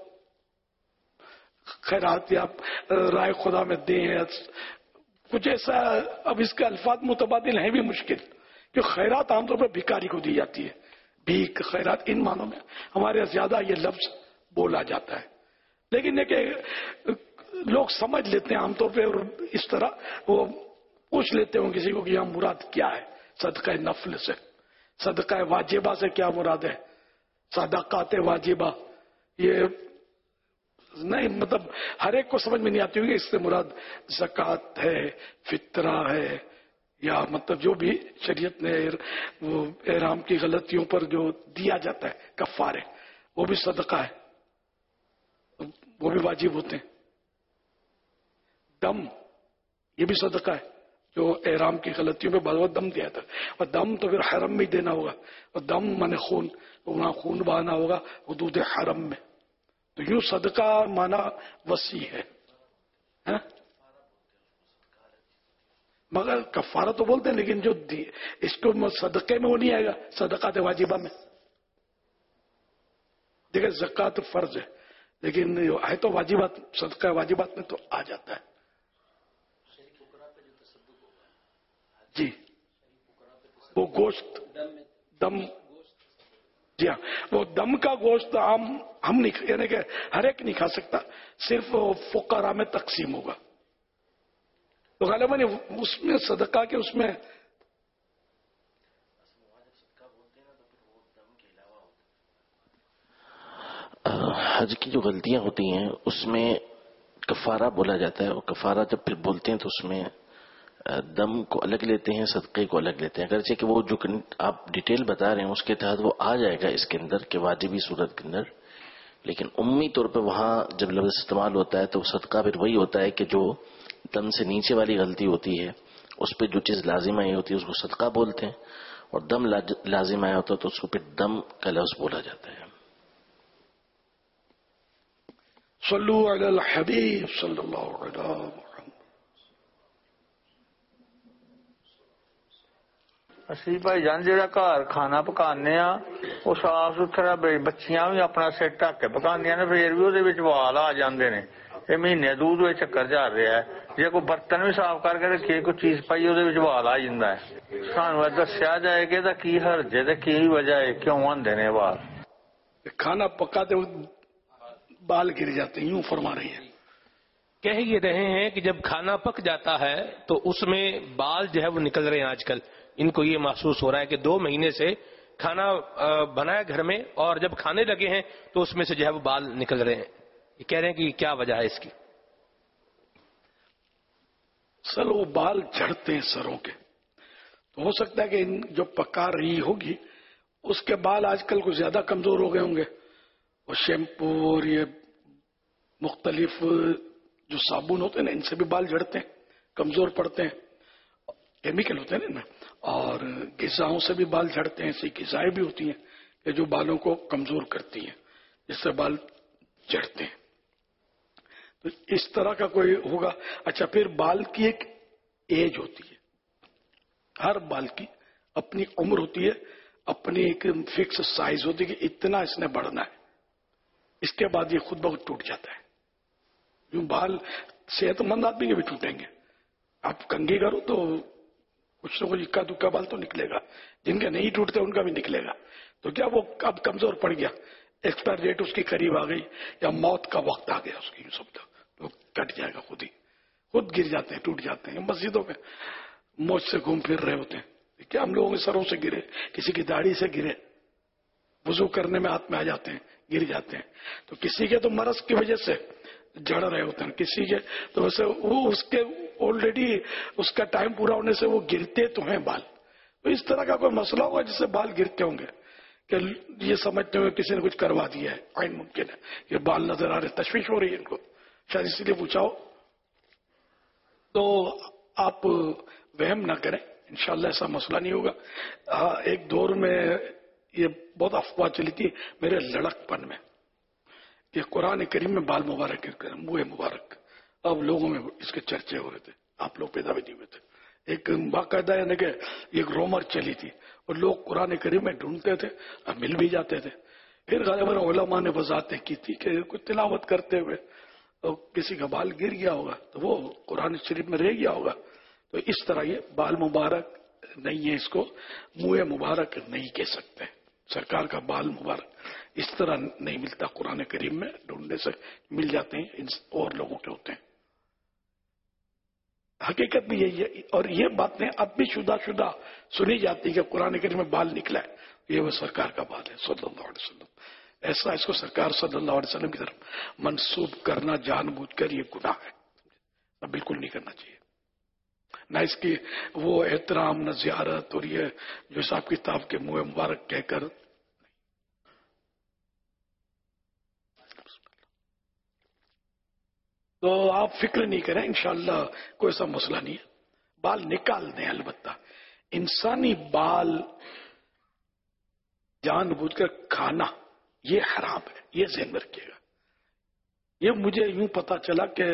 खैरात या राय खुदा में दें कुछ ऐसा। अब इसके अल्फाज मुतबादिल हैं भी मुश्किल, क्योंकि खैरात आमतौर पर भिखारी को दी जाती है, भीख खैरात इन मानों में हमारे यहाँ ज्यादा ये लफ्ज बोला जाता है। लेकिन एक लोग समझ लेते हैं आमतौर पे, और इस तरह वो पूछ लेते हो किसी को कि यहाँ मुराद क्या है صدقہ نفل سے. صدقہ واجبہ سے کیا مراد ہے؟ صدقات واجبہ یہ نہیں، مطلب ہر ایک کو سمجھ میں نہیں آتی ہوگی. اس سے مراد زکوٰۃ ہے، فطرہ ہے، یا مطلب جو بھی شریعت نے وہ احرام کی غلطیوں پر جو دیا جاتا ہے کفارے، وہ بھی صدقہ ہے، وہ بھی واجب ہوتے ہیں. دم یہ بھی صدقہ ہے، جو احرام کی غلطیوں پہ بعض وقت دم دیا تھا، اور دم تو پھر حرم میں دینا ہوگا، اور دم من خون، وہاں خون بہانا ہوگا حدود حرم میں. تو یوں صدقہ مانا وسیع ہے. مگر کفارہ تو بولتے ہیں، لیکن جو اس کو صدقے میں وہ نہیں آئے گا، صدقات واجبہ میں. دیکھیں زکوٰۃ فرض ہے، لیکن ہے تو واجبات، صدقہ واجبات میں تو آ جاتا ہے. جی وہ گوشت دم، جی ہاں وہ دم کا گوشت ہم ہم نہیں، یعنی کہ ہر ایک نہیں کھا سکتا، صرف فقراء میں تقسیم ہوگا. تو غالباً اس میں صدقہ کے اس میں حج کی جو غلطیاں ہوتی ہیں اس میں کفارہ بولا جاتا ہے، اور کفارہ جب پھر بولتے ہیں تو اس میں دم کو الگ لیتے ہیں، صدقے کو الگ لیتے ہیں. اگرچہ کہ وہ جو آپ ڈیٹیل بتا رہے ہیں اس کے تحت وہ آ جائے گا اس کے اندر کہ واجبی صورت کے اندر، لیکن عمومی طور پہ وہاں جب لفظ استعمال ہوتا ہے تو صدقہ پھر وہی ہوتا ہے کہ جو دم سے نیچے والی غلطی ہوتی ہے اس پہ جو چیز لازم آئی ہوتی ہے اس کو صدقہ بولتے ہیں، اور دم لازم آیا ہوتا ہے تو اس کو پھر دم کا لفظ بولا جاتا ہے. صلو علی الحبیب صلی اللہ علیہ وسلم. اسی بھائی جان جہاں گھر کھانا پکانے آ وہ صاف ستھرا، بچیاں بھی اپنا سر ڈک کے پکاندیاں نے، پھر بھی وہ وال آ جاندے نے. یہ مہینے دودھ میں چکر جا رہا ہے، جی کوئی برتن بھی صاف کر کے رکھیے کوئی چیز پائی وہ وال آ جاتا ہے. سانو دسیا جائے کہ کی حرج ہے، کی وجہ ہے، کیوں آندے نے وال؟ کھانا پکاتے بال گر جاتے ہیں، یوں فرما رہی ہے. کہہ یہ رہے ہیں کہ جب کھانا پک جاتا ہے تو اس میں بال جو ہے وہ نکل رہے ہیں. آج کل ان کو یہ محسوس ہو رہا ہے کہ دو مہینے سے کھانا بنایا گھر میں اور جب کھانے لگے ہیں تو اس میں سے جو ہے وہ بال نکل رہے ہیں. یہ کہہ رہے ہیں کہ کیا وجہ ہے اس کی؟ سر وہ بال جھڑتے ہیں سروں کے، تو ہو سکتا ہے کہ ان جو پکا رہی ہوگی اس کے بال آج کل کچھ زیادہ کمزور ہو گئے ہوں گے. وہ شیمپو اور یہ مختلف جو صابن ہوتے ہیں نا ان سے بھی بال جھڑتے ہیں، کمزور پڑتے ہیں، کیمیکل ہوتے ہیں نا ان میں. اور غذاؤں سے بھی بال جھڑتے ہیں، ایسی غذائیں بھی ہوتی ہیں کہ جو بالوں کو کمزور کرتی ہیں، جس سے بال جھڑتے ہیں. تو اس طرح کا کوئی ہوگا. اچھا پھر بال کی ایک ایج ہوتی ہے، ہر بال کی اپنی عمر ہوتی ہے، اپنی ایک فکس سائز ہوتی ہے کہ اتنا اس نے بڑھنا ہے، اس کے بعد یہ خود بخود ٹوٹ جاتا ہے. جو بال صحت مند آدمی کے بھی ٹوٹیں گے. آپ کنگھی کرو تو کچھ نہ کچھ اکا دکا بال تو نکلے گا، جن کے نہیں ٹوٹتے ان کا بھی نکلے گا. تو کیا وہ اب کمزور پڑ گیا، ایکسپائر ڈیٹ اس کی قریب آ گئی، یا موت کا وقت آ گیا اس کی، سب تو کٹ جائے گا، خود ہی خود گر جاتے ہیں، ٹوٹ جاتے ہیں. مسجدوں میں موج سے گھوم پھر رہے ہوتے ہیں، کیا ہم لوگوں کے سروں سے گرے، کسی کی داڑھی سے گرے، وضو کرنے میں ہاتھ میں آ جاتے ہیں، گر جاتے ہیں. تو کسی کے تو مرض کی وجہ سے جڑ رہے ہوتے ہیں، کسی کے تو ویسے وہ اس کے آلریڈی اس کا ٹائم پورا ہونے سے وہ گرتے تو ہیں بال. تو اس طرح کا کوئی مسئلہ ہوگا جس سے بال گرتے ہوں گے کہ یہ سمجھتے ہوئے کسی نے کچھ کروا دیا ہے. عین ممکن ہے یہ بال نظر آ رہے، تشویش ہو رہی ہے ان کو، شاید اسی لیے پوچھا ہو. تو آپ وہم نہ کریں، انشاءاللہ ایسا مسئلہ نہیں ہوگا. ہاں ایک دور میں یہ بہت افواہ چلی تھی میرے لڑک پن میں کہ قرآن کریم میں بال مبارک منہ مبارک. اب لوگوں میں اس کے چرچے ہو رہے تھے، آپ لوگ پیدا بھی نہیں ہوئے تھے. ایک باقاعدہ یعنی کہ ایک رومر چلی تھی اور لوگ قرآن کریم میں ڈھونڈتے تھے اور مل بھی جاتے تھے. پھر غالباً علماء نے وضاحتیں کی تھی کہ کچھ تلاوت کرتے ہوئے کسی کا بال گر گیا ہوگا تو وہ قرآن شریف میں رہ گیا ہوگا. تو اس طرح یہ بال مبارک نہیں ہے، اس کو منہ مبارک نہیں کہہ سکتے. سرکار کا بال مبارک اس طرح نہیں ملتا، قرآن کریم میں ڈھونڈنے سے مل جاتے ہیں، اور لوگوں کے ہوتے ہیں. हकीकत भी यही है। और ये बातें अब भी शुदा शुदा सुनी जाती है कि कुरान करीम में बाल निकला है, ये वो सरकार का बाल है सल्लल्लाहु अलैहि वसल्लम। ऐसा इसको सरकार सल्लल्लाहु अलैहि वसल्लम की तरफ मंसूब करना जानबूझकर ये गुनाह है, अब बिल्कुल नहीं करना चाहिए। न इसकी वो एहतराम न ज़ियारत, और ये जो हिसाब किताब के मुँह मुबारक कहकर। तो आप फिक्र नहीं करें, इंशाअल्लाह कोई ऐसा मसला नहीं है। बाल निकाल दें, अलबत्ता इंसानी बाल जानबूझकर खाना ये हराम है, ये ज़हन में रखिएगा। ये मुझे यूं पता चला कि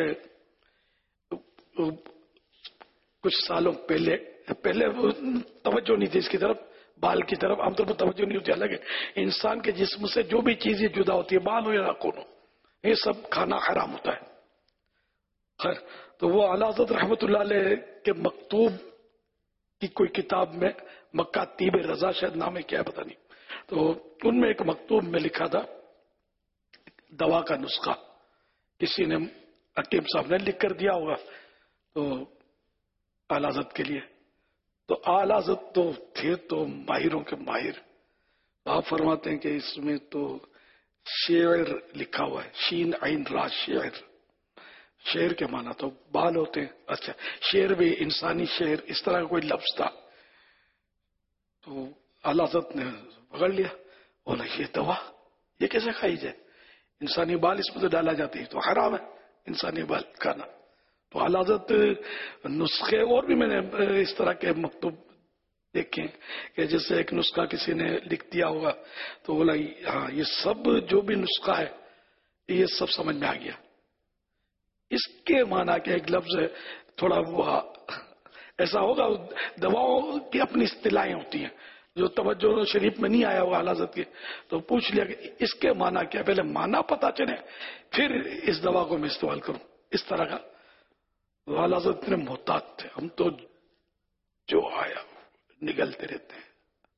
कुछ सालों पहले पहले तवज्जो नहीं थी इसकी तरफ, बाल की तरफ आमतौर पर तवज्जो नहीं होती। अलग है, इंसान के जिस्म से जो भी चीजें जुदा होती है, बाल हो या नाखून हो, ये सब खाना हराम होता है। खैर, तो वो आला हज़रत रहमतुल्लाह अलैह के मकतूब की कोई किताब में, मकातीब रजा शायद नाम है, क्या है पता नहीं, तो उनमें एक मकतूब में लिखा था दवा का नुस्खा, किसी ने हकीम साहब ने लिख कर दिया होगा तो आला हज़रत के लिए। तो आला हज़रत तो थे तो माहिरों के माहिर, आप फरमाते हैं कि इसमें तो शेर लिखा हुआ है, शीन आइन रा शेर। शेर के माना तो बाल होते हैं। अच्छा, शेर भी इंसानी शेर, इस तरह का कोई लफ्ज था। तो आला हज़रत ने पकड़ लिया, बोला ये दवा ये कैसे खाई जाए, इंसानी बाल इसमें तो डाला जाती है, तो हराम है इंसानी बाल खाना। तो आला हज़रत नुस्खे और भी मैंने इस तरह के मकतूब देखे कि जैसे एक नुस्खा किसी ने लिख दिया होगा तो बोला हाँ ये सब जो भी नुस्खा है ये सब समझ में आ गया। इसके माना के एक लफ्ज है, थोड़ा वो ऐसा होगा, दवाओं की अपनी इस्तिलाहें होती हैं जो तवज्जो शरीफ में नहीं आया हुआ आला हज़रत के, तो पूछ लिया कि इसके माना क्या, पहले माना पता चले फिर इस दवा को मैं इस्तेमाल करूं, इस तरह का। तो आला हज़रत इतने मोहतात थे, हम तो जो आया निगलते रहते हैं।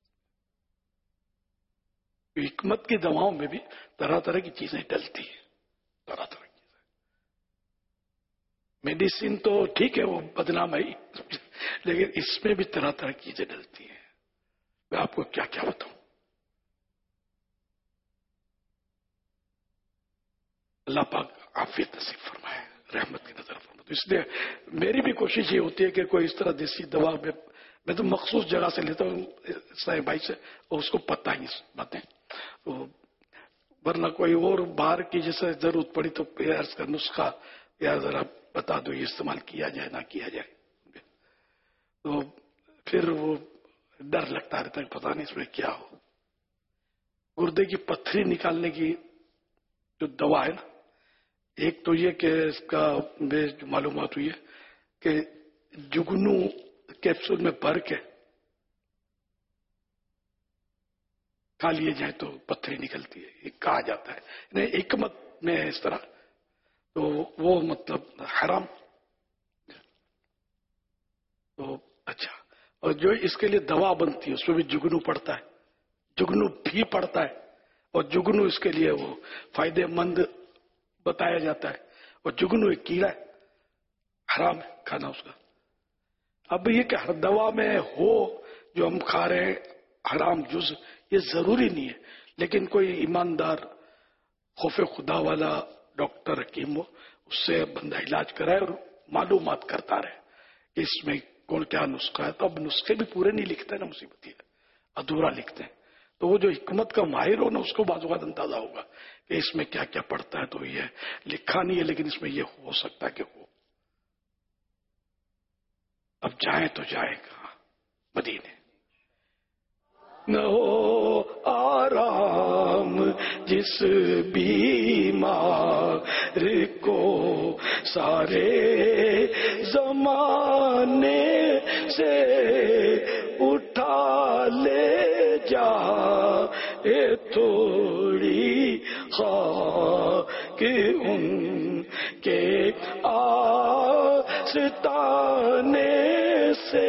हिकमत की दवाओं में भी तरह तरह की चीजें डलती है, तरह तरह की चीजें। मेडिसिन तो ठीक है वो बदनाम है, लेकिन इसमें भी तरह तरह की चीजें डलती हैं। मैं आपको क्या क्या बताऊं। अल्लाह पाक आफियत नसीब फरमाए, रहमत की नजर फरमाए। तो इसलिए मेरी भी कोशिश ये होती है कि कोई इस तरह देसी दवा में, मैं तो मखसूस जगह से लेता हूँ साहिब भाई से, और उसको पता ही बातें, तो वरना कोई और बाहर की जैसे जरूरत पड़ी तो अर्ज का नुस्खा या जरा बता दो ये इस्तेमाल किया जाए ना किया जाए, तो फिर वो डर लगता रहता है पता नहीं इसमें क्या हो। गुर्दे की पत्थरी निकालने की जो दवा है ना, एक तो ये कि इसका जो मालूमात हुई है कि जुगनू कैप्सूल में भर के खा लिए जाए तो पत्थरी निकलती है, ये कहा जाता है। नहीं, हिकमत में है इस तरह, तो वो मतलब हराम। तो अच्छा, और जो इसके लिए दवा बनती है उसमें भी जुगनू पड़ता है, जुगनू भी पड़ता है, और जुगनू इसके लिए वो फायदेमंद बताया जाता है, और जुगनू एक कीड़ा है, हराम है खाना उसका। अब ये कि हर दवा में हो जो हम खा रहे हैं हराम जुज, ये जरूरी नहीं है, लेकिन कोई ईमानदार खौफ खुदा वाला डॉक्टर हकीम हो, उससे बंदा इलाज कराए और मालूमात करता रहे कि इसमें कौन क्या नुस्खा है। तो अब नुस्खे भी पूरे नहीं लिखते ना, मुसीबत है अधूरा लिखते हैं। तो वो जो हिकमत का माहिर हो ना, उसको बाज़-ओ-बात अंदाजा होगा कि इसमें क्या क्या पड़ता है। तो ये लिखा नहीं है लेकिन इसमें ये हो सकता है कि हो। अब जाए तो जाए कहां, मदीने। न हो आराम जिस बीमार को सारे जमाने से उठा ले जा, ए थोड़ी खाक उनके आस्ताने से।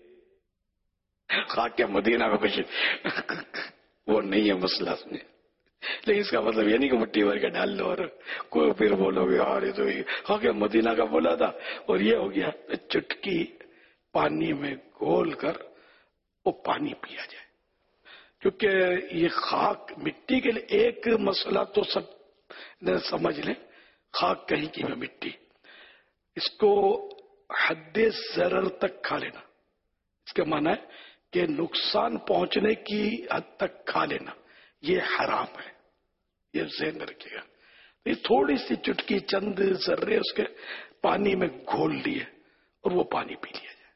खाके मदीना में कुछ वो नहीं है मसला, सुनिए لیکن اس کا مطلب یہ نہیں کہ مٹھی بھر کے ڈال لو اور کوئی پھر بولو گے اور یہ تو ہاں کہ مدینہ کا بولا تھا اور یہ ہو گیا. چٹکی پانی میں گھول کر وہ پانی پیا جائے. کیونکہ یہ خاک مٹی کے لیے ایک مسئلہ تو سب سمجھ لیں، خاک کہیں کی میں مٹی، اس کو حد ضرر تک کھا لینا، اس کا معنی ہے کہ نقصان پہنچنے کی حد تک کھا لینا یہ حرام ہے. یہ ذہن میں رکھیے گا. یہ تھوڑی سی چٹکی چند ذرے اس کے پانی میں گھول لیے اور وہ پانی پی لیا جائے.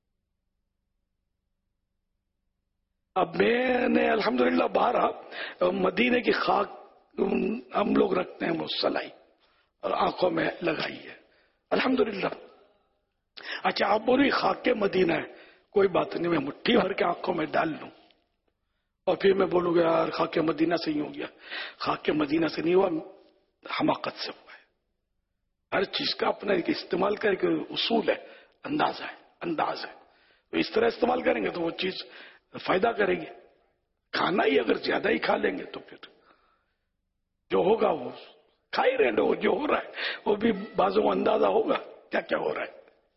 اب میں نے الحمدللہ باہر مدینے کی خاک ہم لوگ رکھتے ہیں وہ سلائی اور آنکھوں میں لگائی ہے الحمدللہ. اچھا آپ بولی خاک کے مدینہ ہے، کوئی بات نہیں، میں مٹھی بھر کے آنکھوں میں ڈال لوں اور پھر میں بولوں گا یار خاک مدینہ سے ہی ہو گیا. خاک مدینہ سے نہیں ہوا، حماقت سے ہوا ہے. ہر چیز کا اپنا ایک استعمال کر کے اصول ہے، اندازہ ہے، انداز ہے. تو اس طرح استعمال کریں گے تو وہ چیز فائدہ کرے گی. کھانا ہی اگر زیادہ ہی کھا لیں گے تو پھر جو ہوگا وہ کھا ہی رہے ہو، جو ہو رہا ہے وہ بھی بعضوں اندازہ ہوگا کیا کیا ہو رہا ہے.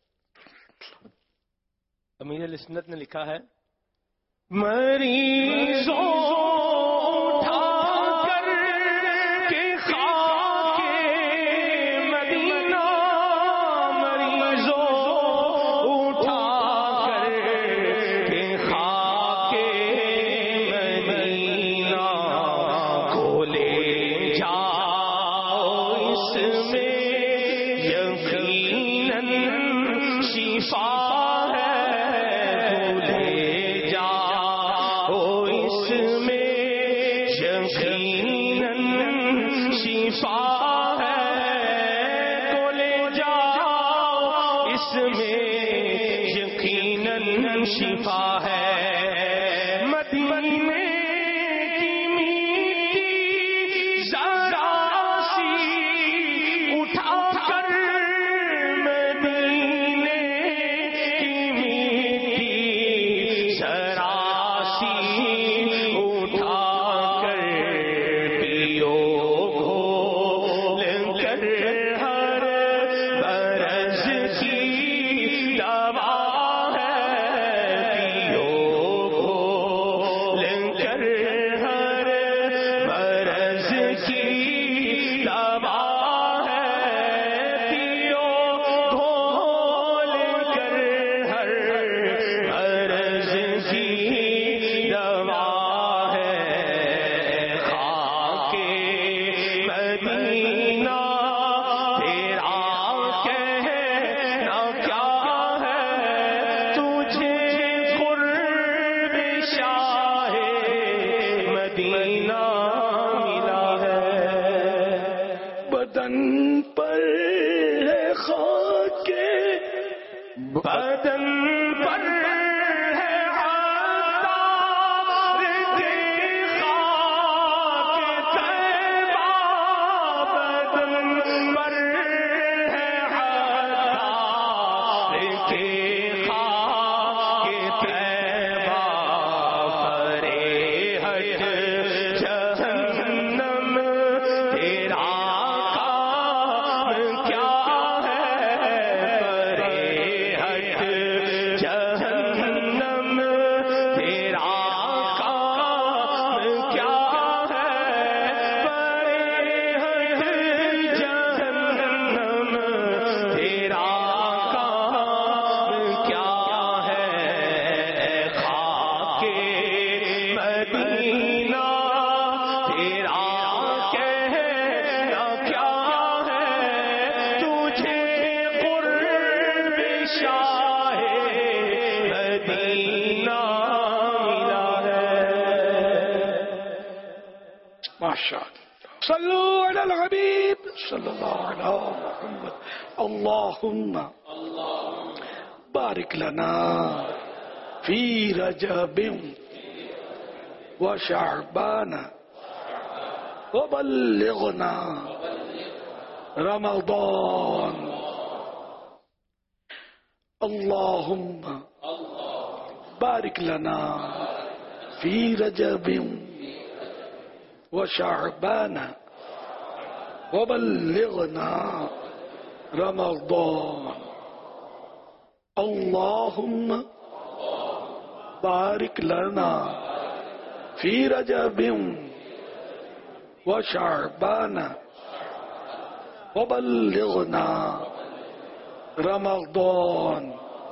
امیر علیہ سنت نے لکھا ہے مریضوں اٹھا کر کے خاک مدینہ، مریضوں اٹھا کر کے خاک مدینہ کو لے جاؤ، اس میں یقیناً شفا شفا ہے. مدینے کی میٹھی ذرا سی اٹھا کر، مدینے کی میٹھی ذرا سی اٹھا کر پیو گھول کر ہر برس کی دوا صلوا على الحبيب صلى الله على محمد. اللهم بارك لنا في رجب وشعبان وبلغنا رمضان. اللهم بارك لنا في رجب وشعبان وبلغنا رمضان اللهم بارك لنا في رجب وشعبان وبلغنا رمضان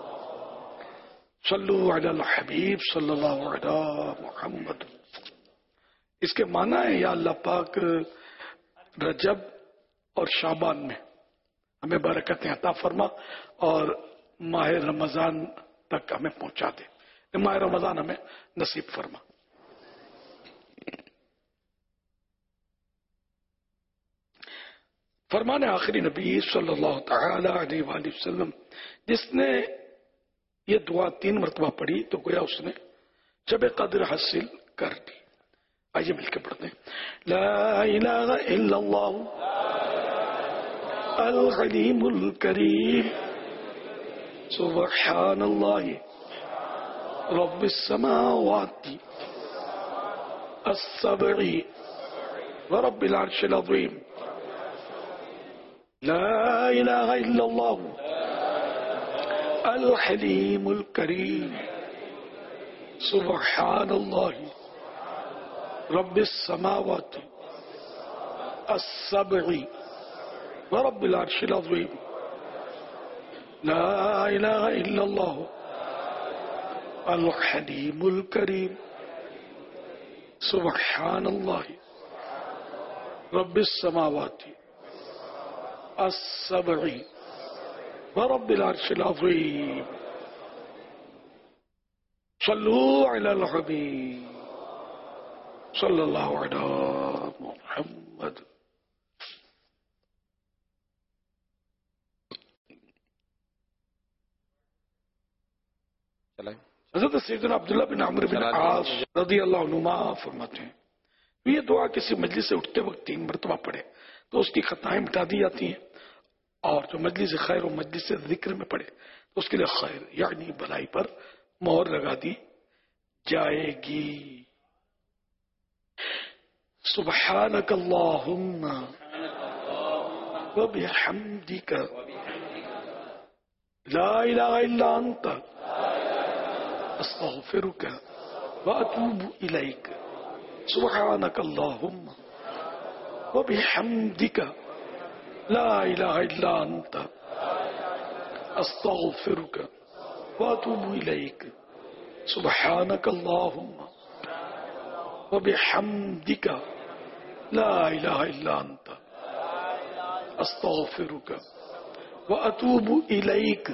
صلو علی الحبیب صلی اللہ علیہ محمد. اس کے معنی ہے یا اللہ پاک رجب اور شعبان میں ہمیں برکتیں عطا فرما اور ماہ رمضان تک ہمیں پہنچا دے. ماہ رمضان ہمیں نصیب فرما. فرمان آخری نبی صلی اللہ تعالی علیہ وآلہ وسلم جس نے یہ دعا تین مرتبہ پڑھی تو گویا اس نے شب قدر حاصل کر دی. آئیے مل کے پڑھتے ہیں. لا الہ الا اللہ العلیم الکریم سبحان اللہ رب السماوات السبع ورب العرش العظیم. لا الہ الا اللہ الحلیم الکریم سبحان اللہ رب السماوات السبع ورب العرش العظیم. لا الہ الا اللہ الحلیم الکریم سبحان اللہ رب السماوات السبع ورب العرش العظیم. صلو علی الحبیب صلی اللہ علیہ محمد. حضرت سیدنا عبداللہ بن عمرو بن عاص رضی اللہ عنہما فرماتے ہیں یہ دعا کسی مجلس سے اٹھتے وقت تین مرتبہ پڑھے تو اس کی خطائیں مٹا دی جاتی ہیں اور جو مجلس خیر و مجلس ذکر میں پڑھے تو اس کے لیے خیر یعنی بھلائی پر مہر لگا دی جائے گی. سبحانک اللہم وبحمدک لا الہ الا انت استغفرک واتوب الیک. سبحانک اللہم وبحمدک لا الہ الا انت استغفرک واتوب الیک. سبحانک اللہم وبحمدک لا الہ الا انت استغفرک واتوب الیک.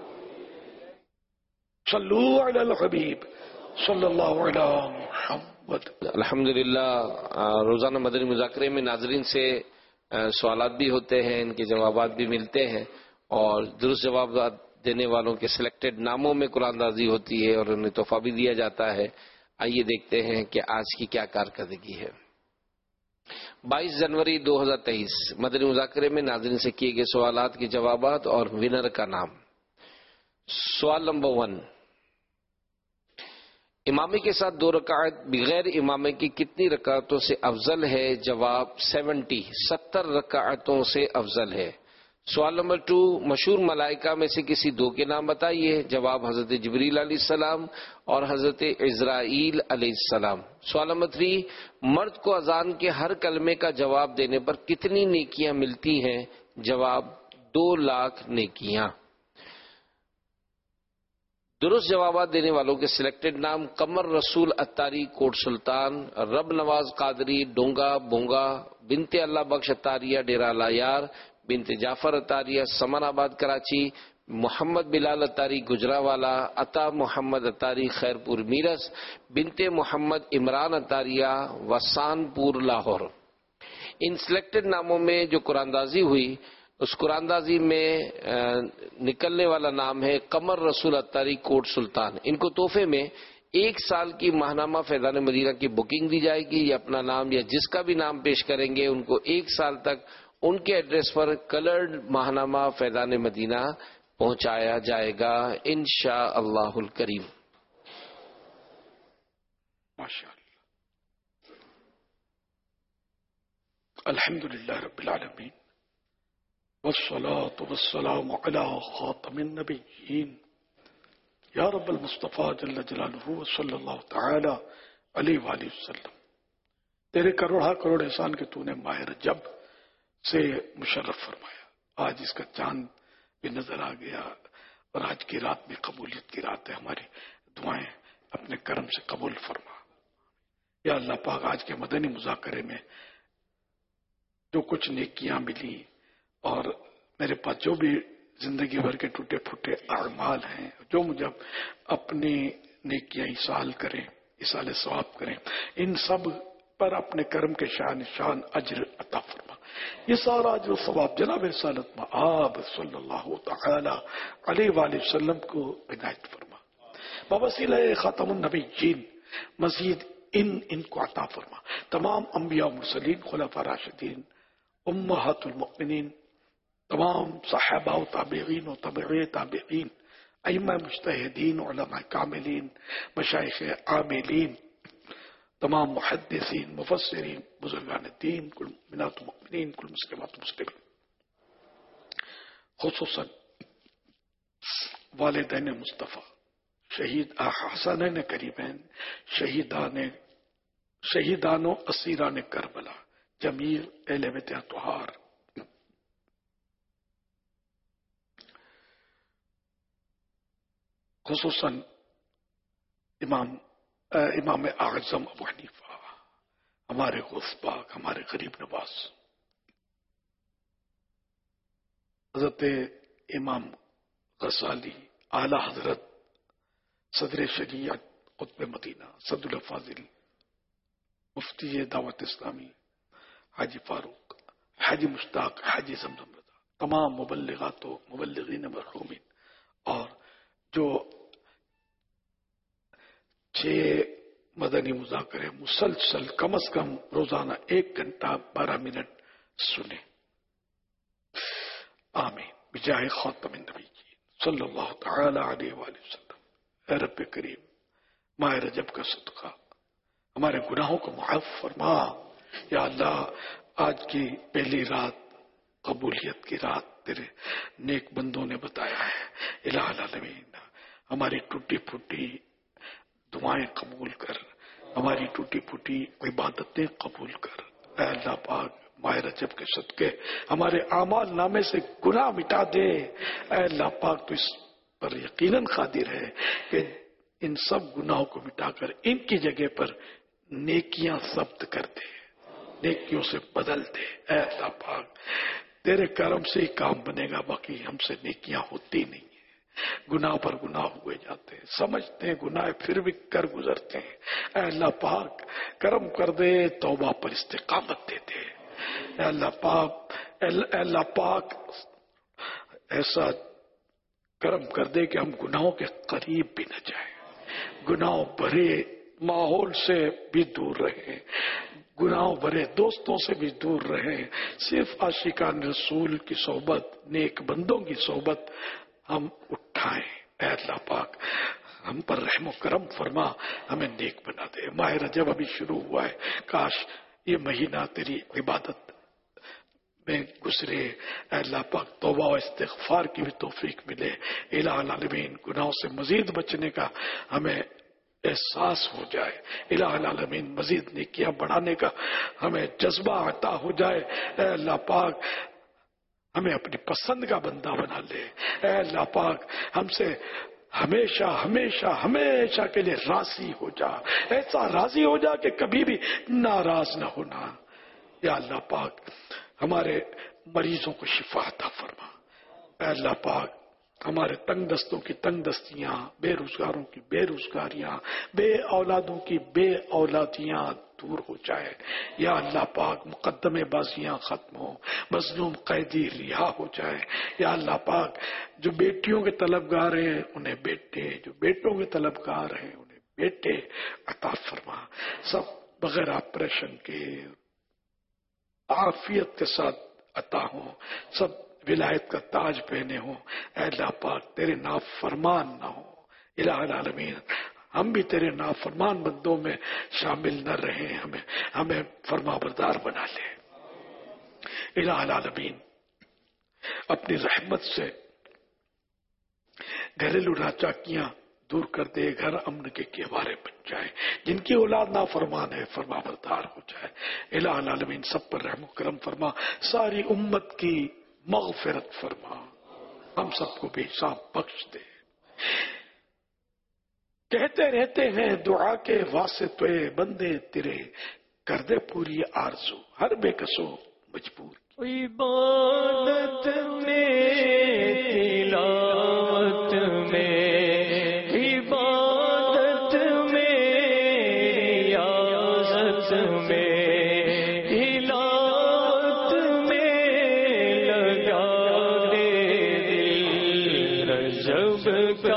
صلو علی الحبیب صلی اللہ علیہ محمد. الحمدللہ روزانہ مدنی مذاکرے میں ناظرین سے سوالات بھی ہوتے ہیں، ان کے جوابات بھی ملتے ہیں اور درست جوابات دینے والوں کے سلیکٹڈ ناموں میں قرآن اندازی ہوتی ہے اور انہیں تحفہ بھی دیا جاتا ہے. آئیے دیکھتے ہیں کہ آج کی کیا کارکردگی ہے. بائیس جنوری دو ہزار تیئیس مدنی مذاکرے میں ناظرین سے کیے گئے سوالات کے جوابات اور ونر کا نام. سوال نمبر ون، امامے کے ساتھ دو رکعت بغیر امامے کی کتنی رکعتوں سے افضل ہے؟ جواب سیونٹی ستر رکعتوں سے افضل ہے. سوال نمبر ٹو، مشہور ملائکہ میں سے کسی دو کے نام بتائیے. جواب حضرت جبریل علیہ السلام اور حضرت عزرائیل علیہ السلام. سوال نمبر تھری، مرد کو اذان کے ہر کلمے کا جواب دینے پر کتنی نیکیاں ملتی ہیں؟ جواب دو لاکھ نیکیاں. درست جوابات دینے والوں کے سلیکٹڈ نام: قمر رسول اتاری کوٹ سلطان، رب نواز قادری ڈونگا بونگا، بنت اللہ بخش اتاریہ ڈیرہ لایار، بنت جعفر اتاریہ سمن آباد کراچی، محمد بلال اتاری گجراوالا، عطا محمد اتاری خیر پور میرس، بنت محمد عمران اتاریہ وسان پور لاہور. ان سلیکٹڈ ناموں میں جو قرآن اندازی ہوئی اس قرآن اندازی میں نکلنے والا نام ہے قمر رسول اتاری کوٹ سلطان. ان کو تحفے میں ایک سال کی ماہنامہ فیضان مدینہ کی بکنگ دی جائے گی. یہ اپنا نام یا جس کا بھی نام پیش کریں گے ان کو ایک سال تک ان کے ایڈریس پر کلرڈ ماہنامہ فیضان مدینہ پہنچایا جائے گا انشاء اللہ الکریم. ماشاء اللہ. الحمدللہ رب العالمین والصلاة والسلام علی خاتم النبیین یا رب المصطفیٰ جل جلالہ صلی اللہ تعالی علیہ وآلہ وسلم. تیرے کروڑا کروڑ احسان کے تو نے ماہ رجب سے مشرف فرمایا. آج اس کا چاند بھی نظر آ گیا اور آج کی رات بھی قبولیت کی رات ہے. ہماری دعائیں اپنے کرم سے قبول فرما. یا اللہ پاک آج کے مدنی مذاکرے میں جو کچھ نیکیاں ملی اور میرے پاس جو بھی زندگی بھر کے ٹوٹے پھوٹے اعمال ہیں جو مجھے اپنی نیکیاں ایصال کریں ایصال ثواب کریں ان سب پر اپنے کرم کے شان شان اجر عطا فرما. یہ سارا اجر و ثواب جناب رسالت مآب صلی اللہ تعالی علیہ وآلہ وسلم کو عنایت فرما. بوسیلہ خاتم النبیین مزید ان ان کو عطا فرما. تمام انبیاء و مرسلین خلفاء راشدین امہات المؤمنین تمام صحابہ و تابعین و تابعی تابعین ائمہ مجتہدین علماء کاملین مشایخ عاملین تمام محدثین مفسرین بزرگان دین کل مؤمنات و مؤمنین کل مسلمات و مسلمین خصوصاً والدین مصطفیٰ شہید حسنین کریمین شہیدان شہیدان و اسیران کربلا جمیع اہل بیت اطہار خصوصاً امام امام اعظم ابو حنیفہ ہمارے غوث پاک ہمارے غریب نواز حضرت امام غزالی اعلی حضرت صدر شریعت قطب مدینہ صد الفاضل مفتی دعوت اسلامی حاجی فاروق حاجی مشتاق حاجی زمزم رضا تمام مبلغات و مبلغین مرحومین اور جو چھ مدنی مذاکرے مسلسل کم از کم روزانہ ایک گھنٹہ بارہ منٹ سنے. آمین بجاہ خاتم النبی صلی اللہ تعالی علیہ وآلہ وسلم. اے رب کریم ماہ رجب کا صدقہ ہمارے گناہوں کو معاف فرما. یا اللہ آج کی پہلی رات قبولیت کی رات تیرے نیک بندوں نے بتایا ہے. الہ العالمین ہماری ٹوٹی پھوٹی دعائیں قبول کر ہماری ٹوٹی پھوٹی عبادتیں قبول کر. اے اللہ پاک ماہ رجب کے صدقے ہمارے اعمال نامے سے گناہ مٹا دے. اے اللہ پاک تو اس پر یقیناً قادر ہے کہ ان سب گناہوں کو مٹا کر ان کی جگہ پر نیکیاں ثبت کر دے نیکیوں سے بدل دے. اے اللہ پاک تیرے کرم سے ہی کام بنے گا باقی ہم سے نیکیاں ہوتی نہیں. گناہ پر گناہ ہوئے جاتے ہیں سمجھتے ہیں گناہ پھر بھی کر گزرتے ہیں. اے اللہ پاک کرم کر دے توبہ پر استقامت دے دے. اے اللہ پاک اے اللہ پاک ایسا کرم کر دے کہ ہم گناہوں کے قریب بھی نہ جائیں گناہوں بھرے ماحول سے بھی دور رہیں گناہوں بھرے دوستوں سے بھی دور رہیں صرف عاشقان رسول کی صحبت نیک بندوں کی صحبت ہم اٹھائیں. اے اللہ پاک ہم پر رحم و کرم فرما ہمیں نیک بنا دے. ماہ رجب ابھی شروع ہوا ہے کاش یہ مہینہ تیری عبادت میں گزرے. اے اللہ پاک توبہ و استغفار کی بھی توفیق ملے. الہ العالمین گناہوں سے مزید بچنے کا ہمیں احساس ہو جائے. الہ العالمین مزید نیکیاں بڑھانے کا ہمیں جذبہ عطا ہو جائے. اے اللہ پاک ہمیں اپنی پسند کا بندہ بنا لے. اے اللہ پاک ہم سے ہمیشہ ہمیشہ ہمیشہ کے لیے راضی ہو جا. ایسا راضی ہو جا کہ کبھی بھی ناراض نہ ہونا. یا اللہ پاک ہمارے مریضوں کو شفا عطا فرما. اے اللہ پاک ہمارے تنگ دستوں کی تنگ دستیاں بے روزگاروں کی بے روزگاریاں بے اولادوں کی بے اولادیاں دور ہو جائے. یا اللہ پاک مقدمے بازیاں ختم ہو مظلوم قیدی رہا ہو جائے. یا اللہ پاک جو بیٹیوں کے طلبگار ہیں انہیں بیٹے جو بیٹوں کے طلبگار ہیں انہیں بیٹے عطا فرما. سب بغیر آپریشن کے عافیت کے ساتھ عطا ہوں. سب ولایت کا تاج پہنے ہوں. اے اللہ پاک تیرے نافرمان نہ ہو. الہ العالمین ہم بھی تیرے نافرمان بندوں میں شامل نہ رہیں. ہمیں ہمیں فرما بردار بنا لے. الہ العالمین اپنی رحمت سے گھریلو ناچاکیاں دور کر دے، گھر امن کے کیوارے بن جائے، جن کی اولاد نافرمان ہے فرما بردار ہو جائے۔ الہ العالمین سب پر رحم و کرم فرما، ساری امت کی مغفرت فرما، ہم سب کو بے حساب بخش دے۔ کہتے رہتے ہیں دعا کے واسطے بندے تیرے، کر دے پوری آرزو ہر بے کسو مجبور۔ عبادت میں تلاوت میں، عبادت میں ریاضت میں، تلاوت میں لگا دے دل، رجب کا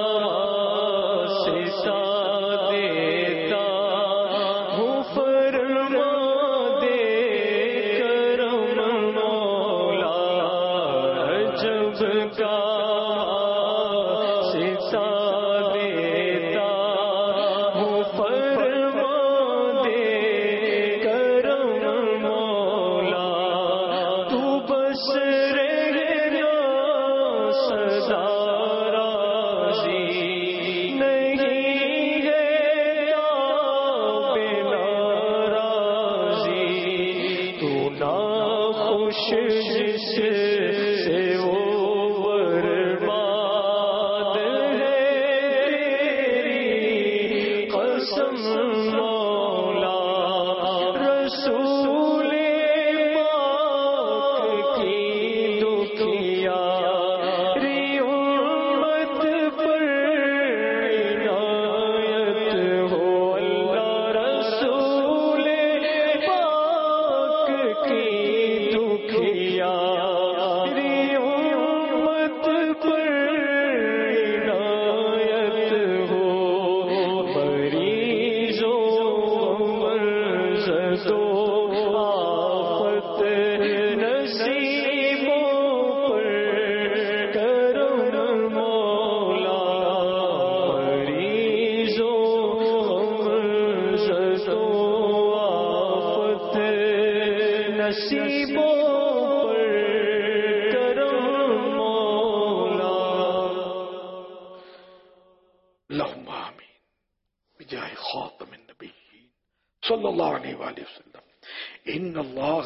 صلی اللہ علیہ وآلہ وسلم ان اللہ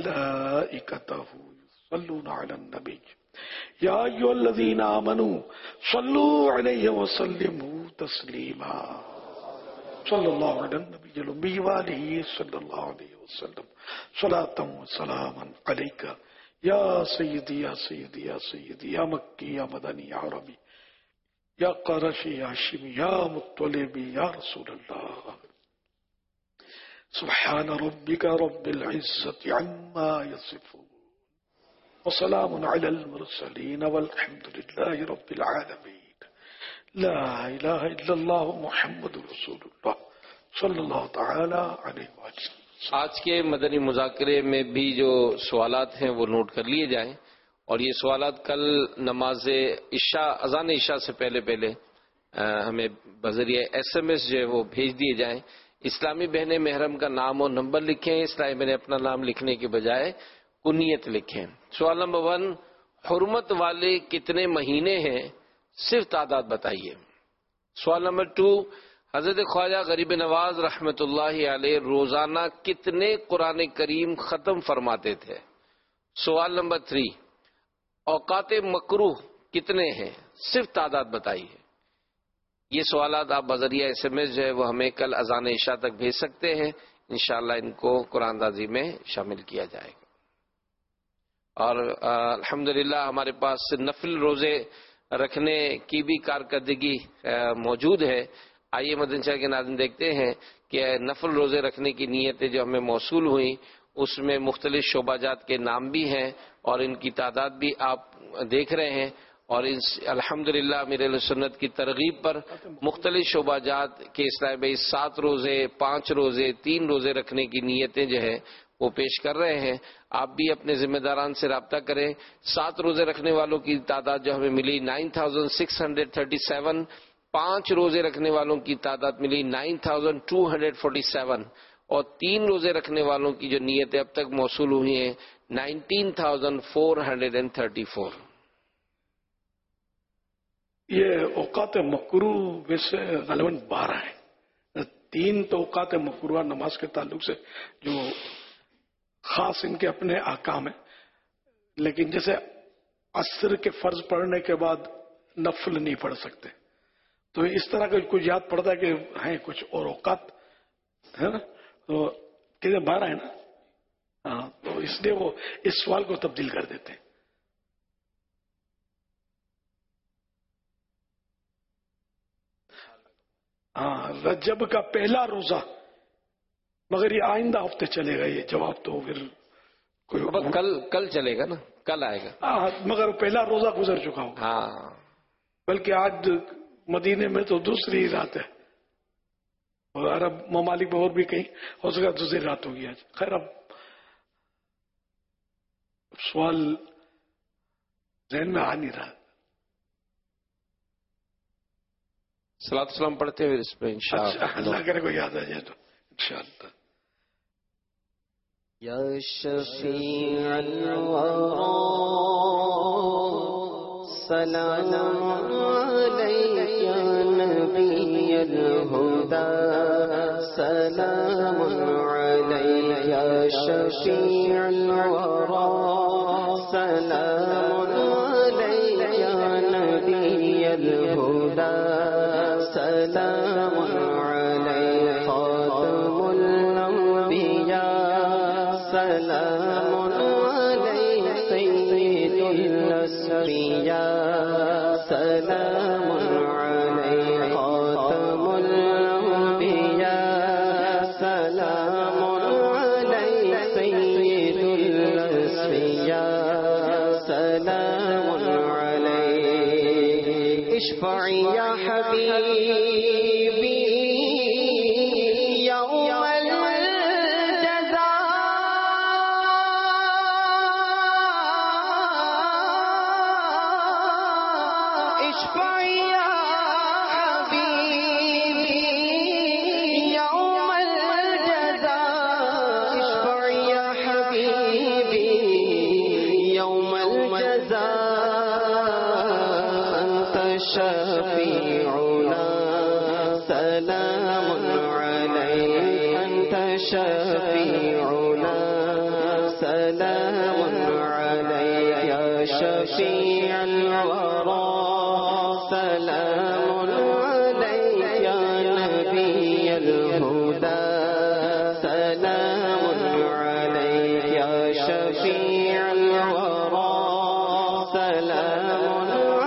وملائکتہ یصلون علی النبی یا ایھا الذین آمنوا صلوا علیہ وسلموا تسلیما صلی اللہ علی النبی الأمی وآلہ صلی اللہ علیہ وسلم صلاۃ و سلاما علیک یا سیدی یا سیدی یا سیدی یا مکی یا مدنی یا عربی یا قرشی یا ہاشمی یا مطلبی یا رسول اللہ سبحان ربك رب العزة عما يصفون وسلام على المرسلين والحمد لله رب العالمين لا إله إلا الله محمد رسول الله صلی اللہ تعالی علیہ وسلم۔ آج کے مدنی مذاکرے میں بھی جو سوالات ہیں وہ نوٹ کر لیے جائیں، اور یہ سوالات کل نماز عشاء اذان عشاء سے پہلے پہلے ہمیں بذریعہ ایس ایم ایس جو ہے وہ بھیج دیے جائیں۔ اسلامی بہن محرم کا نام اور نمبر لکھیں، اسلامی بہن اپنا نام لکھنے کے بجائے کنیت لکھیں۔ سوال نمبر ون، حرمت والے کتنے مہینے ہیں، صرف تعداد بتائیے۔ سوال نمبر ٹو، حضرت خواجہ غریب نواز رحمت اللہ علیہ روزانہ کتنے قرآن کریم ختم فرماتے تھے۔ سوال نمبر تھری، اوقات مکروہ کتنے ہیں، صرف تعداد بتائیے۔ یہ سوالات آپ بذریعہ ایس ایم ایس جو ہے وہ ہمیں کل اذان عشاء تک بھیج سکتے ہیں، انشاءاللہ ان کو قرآن دازی میں شامل کیا جائے گا۔ اور الحمدللہ ہمارے پاس نفل روزے رکھنے کی بھی کارکردگی موجود ہے۔ آئیے مدنی چینل کے ناظرین دیکھتے ہیں کہ نفل روزے رکھنے کی نیتیں جو ہمیں موصول ہوئیں اس میں مختلف شعبہ جات کے نام بھی ہیں اور ان کی تعداد بھی آپ دیکھ رہے ہیں، اور الحمدللہ امیر اہل سنت کی ترغیب پر مختلف شعبہ جات کے اسلامی بھائی سات روزے، پانچ روزے، تین روزے رکھنے کی نیتیں جو ہے وہ پیش کر رہے ہیں۔ آپ بھی اپنے ذمہ داران سے رابطہ کریں۔ سات روزے رکھنے والوں کی تعداد جو ہمیں ملی nine thousand six hundred thirty seven, پانچ روزے رکھنے والوں کی تعداد ملی nine thousand two hundred forty seven, اور تین روزے رکھنے والوں کی جو نیتیں اب تک موصول ہوئی ہیں nineteen thousand four hundred and thirty four. یہ اوقات مکروہ میں سے غالباً بارہ ہیں. تین تو اوقات مکروہ نماز کے تعلق سے جو خاص ان کے اپنے احکام ہیں، لیکن جیسے عصر کے فرض پڑھنے کے بعد نفل نہیں پڑھ سکتے، تو اس طرح کا کچھ یاد پڑتا ہے کہ ہیں کچھ اور اوقات ہے نا، تو کتنے بارہ ہے نا. ہاں، تو اس لیے وہ اس سوال کو تبدیل کر دیتے ہیں. ہاں، رجب کا پہلا روزہ، مگر یہ آئندہ ہفتے چلے گا. یہ جواب تو پھر کوئی کل کل چلے گا نا، کل آئے گا. ہاں، مگر پہلا روزہ گزر چکا ہوں. ہاں، بلکہ آج مدینے میں تو دوسری رات ہے، اور عرب ممالک میں اور بھی کہیں ہو سکا دوسری رات ہوگی آج. خیر، اب سوال ذہن میں آ نہیں رہا. صلاۃ السلام پڑھتے ہوئے اس پہ انشاءاللہ اللہ کرے کو یاد آ جائے تو انشاءاللہ. یا شفیع الورا سلام علیک یا نبی الہدی سلام علیک یا شفیع الورا سلام علیک یا نبی الہدی سلام علیک خاتم الانبیاء سلام علیک سید الاسفیاء سلام علیک خاتم الانبیاء سلام علیک سید الاسفیاء سلام علیک اشفعی یا حبیبی یوم الجزا اشفعی یا حبیبی یوم الجزا اشفعی یا حبیبی یوم الجزا شفیعنا سلام علیک انت شفیعنا سلام علیک یا شفیع الورا سلام علیک یا نبی الہدی سلام علیک یا شفیع الورا سلام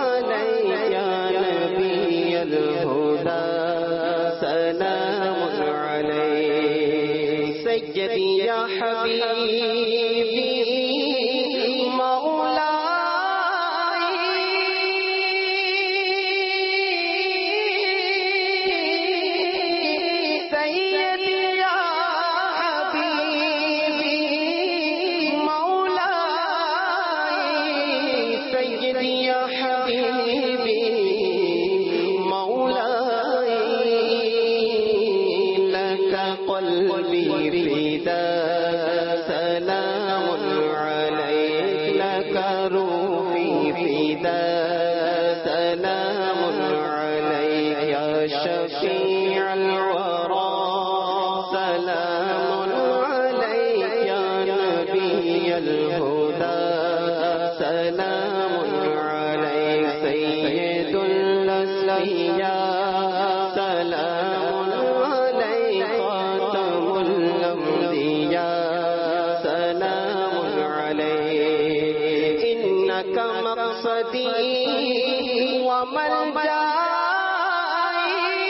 سلام علیک سیدی یا حبیبی مولائی سیدی یا حبیبی مولائی سیدی یا حبیبی قلبی فدا سلام علیک لک روحی فدا سلام علیک یا شفیع الورا سلام علیک یا نبی الہدی سلام علیک سید الاسفیاء سلام مقصدی وملجائی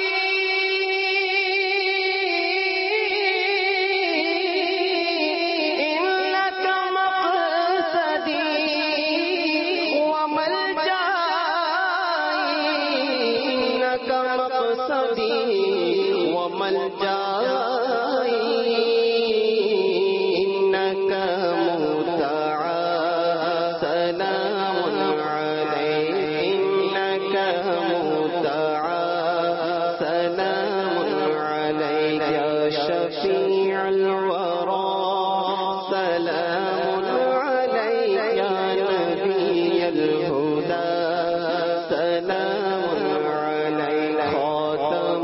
انک مقصدی وملجائی انک مقصدی وملجائی انک سلام علیک انک الورى سلام عليك يا نبي الهدى سلام عليك خاتم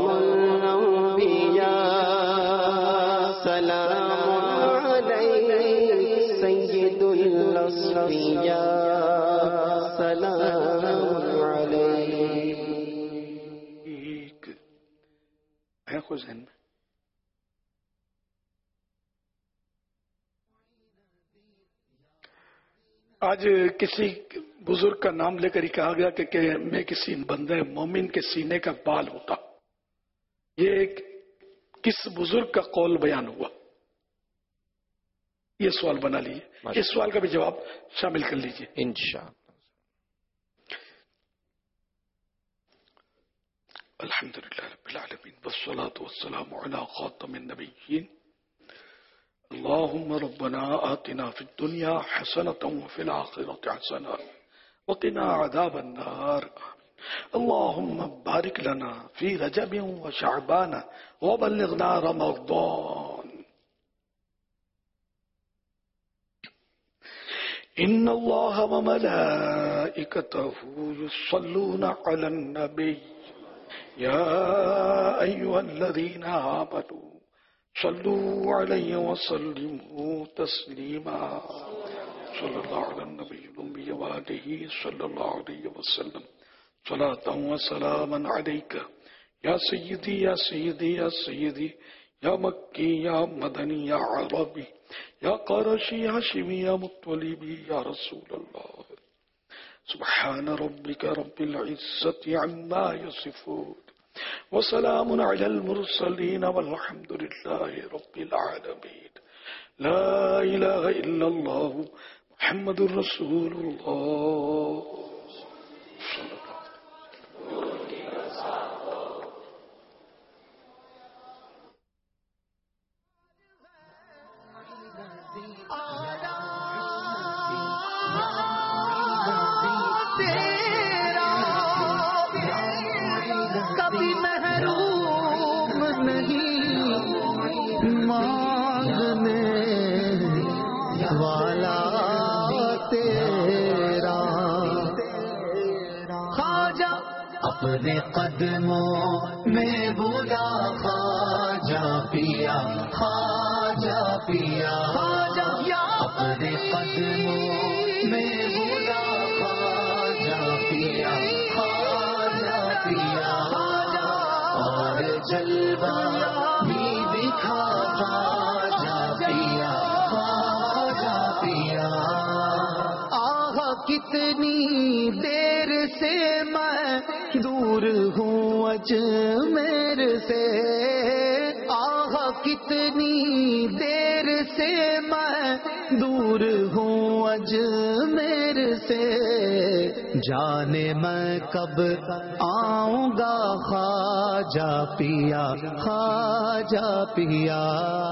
الأنبياء سلام عليك سيد الأصفياء سلام عليك. ہے کوئی ذہن میں؟ آج کسی بزرگ کا نام لے کر ہی کہا گیا کہ, کہ میں کسی بندے مومن کے سینے کا بال ہوتا. یہ ایک کس بزرگ کا قول بیان ہوا؟ یہ سوال بنا لیجیے. اس سوال کا بھی جواب شامل کر لیجیے انشاءاللہ. الحمدللہ رب العالمین والصلاة والسلام علی خاتم النبیین. اللهم ربنا آتنا في الدنيا حسنة وفي الآخرة حسنة وقنا عذاب النار. اللهم بارك لنا في رجب وشعبان وبلغنا رمضان. إن الله وملائكته يصلون على النبي يا أيها الذين آمنوا صلوا عليه وسلموا تسليما. صلى الله على النبي الأمي وآله صلى الله عليه وسلم صلاة وسلاما عليك يا سيدي يا سيدي يا سيدي يا مكي يا مدني يا عربي يا قرشي يا هاشمي يا مطلبي يا رسول الله. سبحان ربك رب العزة عما يصفون وسلام على المرسلين والحمد لله رب العالمين. لا إله إلا الله محمد رسول الله. اپنے قدموں میں بولا خواجہ پیا خواجہ پیا اپنے قدموں میں بولا خواجہ پیا خواجہ پیا اور جلوہ بھی دکھا خواجہ پیا خواجہ پیا. آہ کتنی دیر سے میں دور ہوں اجمیر سے. آہ کتنی دیر سے میں دور ہوں اجمیر سے. جانے میں کب آؤں گا خواجہ پیا خواجہ پیا.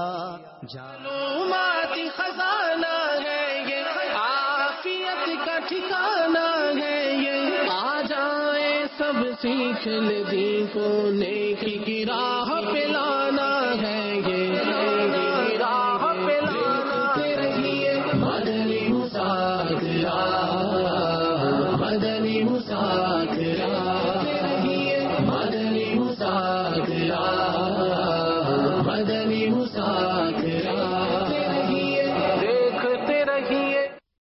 معلومات خزانہ ہے یہ عافیت کا ٹھکانہ ہے یہ. آ جائیں سب سیکھ لے دین کو نیکی کی راہ پہ لانا ہے یہ. راہ پہ لانا رہیے مدنی مسافرہ مدنی مسافرہ.